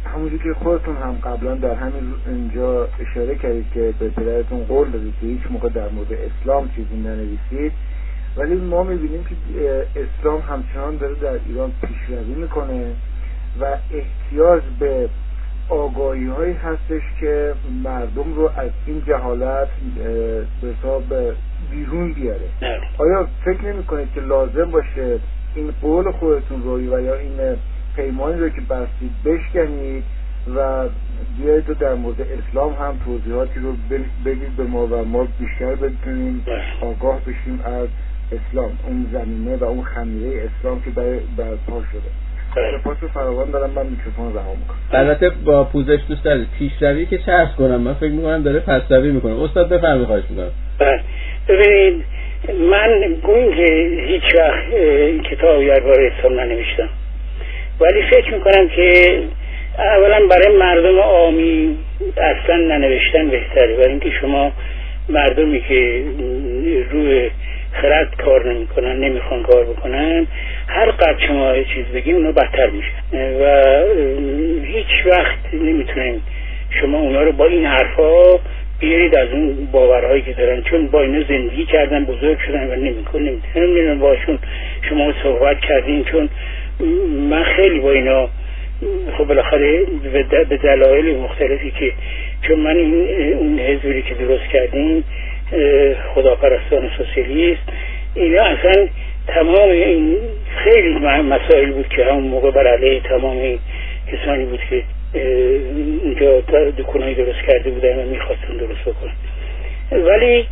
همونجور که خودتون هم قبلا در همین اینجا اشاره کردید که به پدرتون قول دادید که هیچ موقع در مورد اسلام چیزی ننویسید، ولی ما میبینیم که اسلام همچنان داره در ایران پیشروی میکنه و احتیاج به آگاهی هایی هستش که مردم رو از این جهالت به حساب بیرون بیاره. آیا فکر نمی کنید که لازم باشه این قول خودتون رو و یا این پیمانی رو که بستید بشکنید و بیایید و در مورد اسلام هم توضیحاتی رو بگید به ما و ما بیشتر بتونیم آگاه بشیم از اسلام، اون زمینه و اون خمیره اسلام که برپا شده؟ پاس فراوان دارم، من میکروفون رها میکنم. البته با پوزش دوست دارید پیشروی که چه عرض کنم، من فکر میکنم داره پسروی میکنه. استاد بفرمایید، خواهش میکنم. ببینید من گوییم که هیچ وقت کتابی درباره اسلام ننوشتم، ولی فکر میکنم که اولا برای مردم عامی اصلا ننوشتن بهتره، برای اینکه شما مردمی که روی خرد کار نمیکنن، نمیخوان کار بکنن، هر قدر شما چیز بگیم اونا بدتر میشن و هیچ وقت نمیتونین شما اونا رو با این حرفا بیارید از اون باورهایی که دارن، چون با اینا زندگی کردن، بزرگ شدن و نمیتونن باشون شما صحبت کردین. چون من خیلی با اینا خب بالاخره به دلایل مختلفی که چون من اون حزبی که درست کردیم خداپرستان سوسیالیست، اینا اصلا تمام این خیلی مسائل بود که همون موقع بر علیه تمام کسانی بود که اونجا دکونایی درست کرده بودن و میخواستن درست بکنن. ولی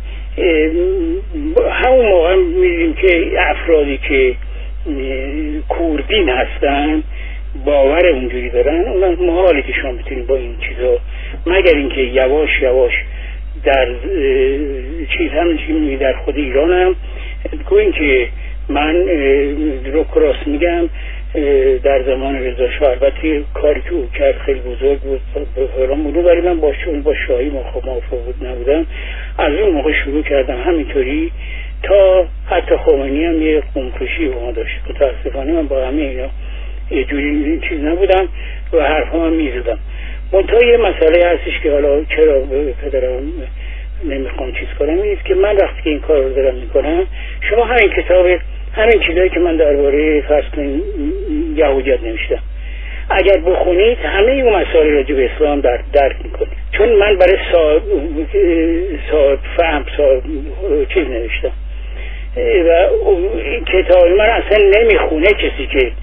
همون موقع میدیم که افرادی که کوردین هستن باور اونجوری دارن، اون محاله که شما بتونید با این چیزا، مگر اینکه یواش یواش در چیز همین که در خود ایران هم گوییم که من رو کراس میگم در زمان رضا شاه، البته کاری که او کرد خیلی بزرگ بود برامونو، ولی من با شاهی موافق نبودم. از اون موقع شروع کردم همینطوری تا حتی خمینی هم یه قومکشی با ما داشت. متاسفانه من با همه اینا یه جوری چیز نبودم و حرفا هم میزدم. منتها یه مسئله هستش که حالا چرا پدرم نمیخوام چیز کنم، اینه که من وقتی که این کار رو دارم میکنم، شما همین کتاب همین چیزایی که من درباره فرض کنید یهودیت نوشتم اگر بخونید همه اون مسائل راجع به اسلام درک میکنید، چون من برای صاحب فهم چیز نوشتم و کتاب من اصلا نمیخونه کسی که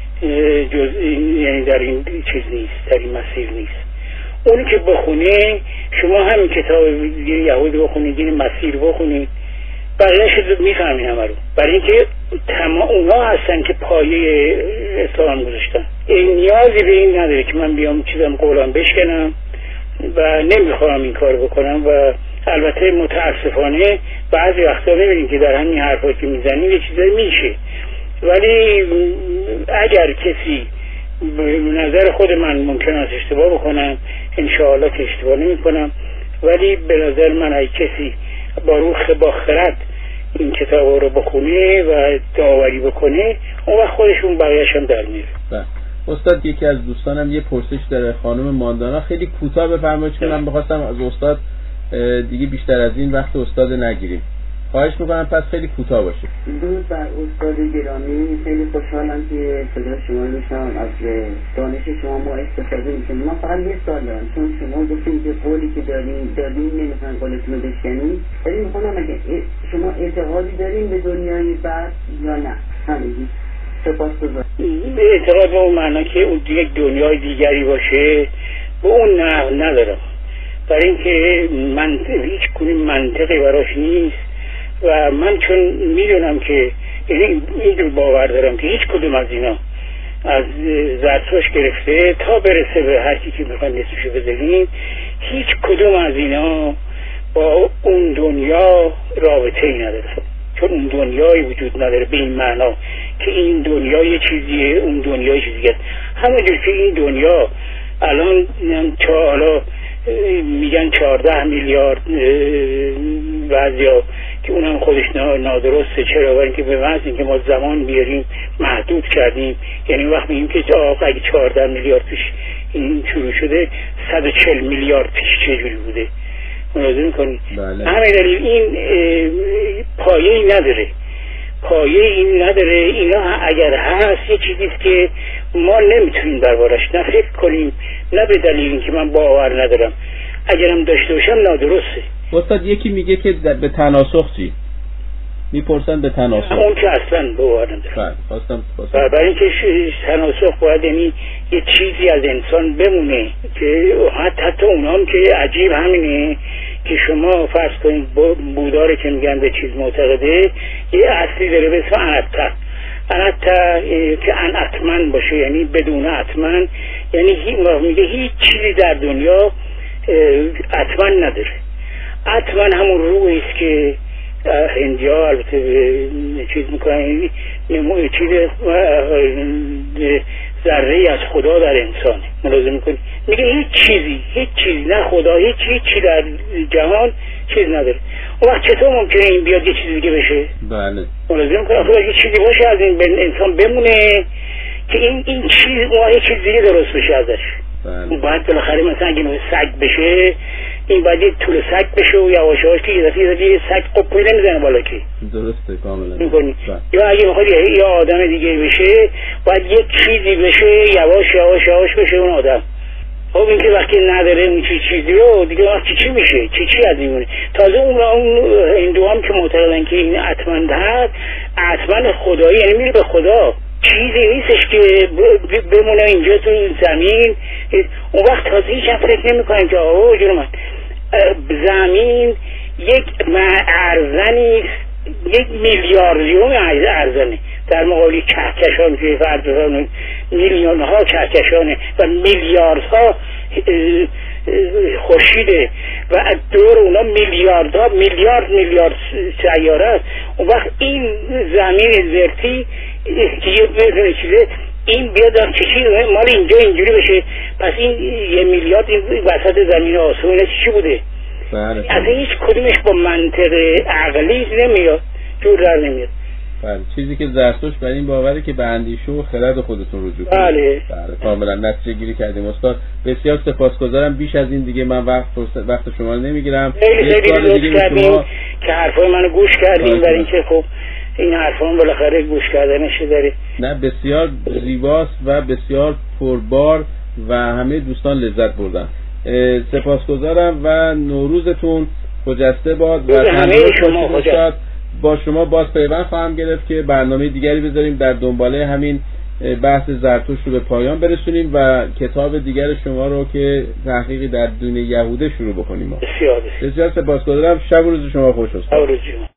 یعنی در این چیز نیست، در این مسیر نیست. اونی که بخونه، شما همین کتاب یهودی بخونید، این مسیر بخونید، بقیه‌اش میفهمین همه رو، برای اینکه اونا هستن که پایه اسلام گذاشتن. این نیازی به این نداره که من بیام چیزم قولم بشکنم و نمیخوام این کار بکنم. و البته متاسفانه بعضی وقتا ببینید که در همین حرفایی که میزنیم یه چیزایی میشه، ولی اگر کسی به نظر خود من ممکن است اشتباه بکنم، انشاءالله که اشتباه نمی کنم، ولی به نظر من اگه کسی با خرد این کتاب رو بخونه و داوری بکنه، اون وقت خودشون بقیه‌اش هم در میره. استاد یکی از دوستانم یه پرسش داره، خانم ماندانا، خیلی کوتاه بفرمایید که من می‌خواستم از استاد دیگه بیشتر از این وقت استاد نگیریم. خواهش میکنم پس خیلی کوتاه باشه. درود بر استاد گرامی، خیلی خوشحالم که صدا شما رو میشنوم، از دانش شما ما استفاده میکنیم. من فقط یه سوال دارم، چون شما گفتین که قولی که دارین نمیخوان قولتون رو بشکنید، ولی میخوام اگه شما اعتقادی دارین به دنیای بعد یا نه؟ همین سپاسگزارم. اعتقاد به اون معنا که اون یک دنیای دیگری باشه به اون ندارم، برای اینکه من هیچ کنی منطقی براش نیست و من چون میدونم که این باور دارم که هیچ کدوم از اینا از زرتشت گرفته تا برسه به هر کی که میخوایم نصفشو بزنیم، هیچ کدوم از اینا با اون دنیا رابطه ای نداره، چون اون دنیایی وجود نداره به این معنا که این دنیا یه چیزیه اون دنیا یه چیزیه. همونجور که این دنیا الان میگن 14 میلیارد بعضیا که اونم خودش نادرسته. چرا؟ برای اینکه به محض اینکه ما زمان میاریم محدود کردیم، یعنی وقتی میگیم که اگه 14 میلیارد پیش این شروع شده 140 میلیارد پیش چجوری بوده ملاحظه میکنید؟ بله. همین دلیل این پایه‌ای نداره، اینا اگر هست یه چیزیست که ما نمیتونیم دربارش نه فکر کنیم نه به دلیل اینکه من باور ندارم، اگرم داشته باشم نادرسته. استاد یکی میگه که به تناسخ چی؟ میپرسن به تناسخ. اون که اصلا باور ندارم. برای اینکه تناسخ باید یعنی یه چیزی از انسان بمونه که حتی اونام که عجیب همینه که شما فرض کنید بوداره که میگن به چیز معتقده، یه اصلی داره به اسم انتا که انعتمن باشه، یعنی بدون عتمن، یعنی میگه هیچ چیزی در دنیا عتمن نداره. عتمن همون روحی است که هندیا البته چیز میکنن، چیز ذره از خدا در انسانه ملاحظه میکنی، میگه هیچ چیزی نه خدا، هیچ چیزی در جهان چیز نداره. اون وقت چطور ممکنه این بیاد یه چیزی دیگه بشه؟ بله ملاحظه میکنی آخه یه چیزی باشه از این انسان بمونه که این چیز اون یه چیز دیگه درست بشه ازش. بله. باید بالاخره مثلا اگه سگ بشه این باید یه طول سگ بشه و یواش یواش که یه دفعه سگ قپوی نمیزنه بالا که درسته کاملا میکنی. یا اگه میخواد یه آدم دیگه بشه باید یه چیزی بشه یواش بشه اون آدم. خب این که وقتی نداره اون چیزی رو دیگه وقتی چی میشه؟ چی از میمونه؟ تازه اون هندو هم که معتقدن که این عتمن هست، عتمن خدایی، یعنی میره به خدا، چیزی نیستش که بمونه اینجا تو زمین. اون وقت تازه هیچ هم فکر نمی کنن که آقا جون من زمین یک ارزنی، یک میلیاردیوم ارزنه در مقابل کهکشان که فرض میلیون ها کهکشانه و میلیاردها خورشیده و دور اونا میلیارد سیاره است. اون وقت این زمین زرتی که یه بدون چیزه این بیاد چی مال اینجا اینجوری بشه، پس این 1 میلیارد این وسط زمین آسمون چی بوده؟ بله. از هیچ کدومش با منطق عقلی نمیاد، جور در نمیاد. بله. چیزی که زرتشت بر این باوره که به اندیشه و خرد خودتون رجوع کنید. بله. کاملا نتیجه گیری کردیم استاد. بسیار سپاسگزارم. بیش از این دیگه من وقت شما رو نمیگیرم. خیلی لطف کردیم که حرفای منو گوش کردیم، برای اینکه خب این حرفان بالاخره گوش کردنش داره. نه بسیار زیباست و بسیار پربار و همه دوستان لذت بردن. سپاسگزارم و نوروزتون خجسته باد و همه شما خجسته. با شما باز پیوند خواهم گرفت که برنامه دیگری بذاریم در دنباله همین بحث زرتشت رو به پایان برسونیم و کتاب دیگر شما رو که تحقیقی در دین یهوده شروع بکنیم. بسیار سپاسگزارم. شب و روز شما خوش. شب و روز شما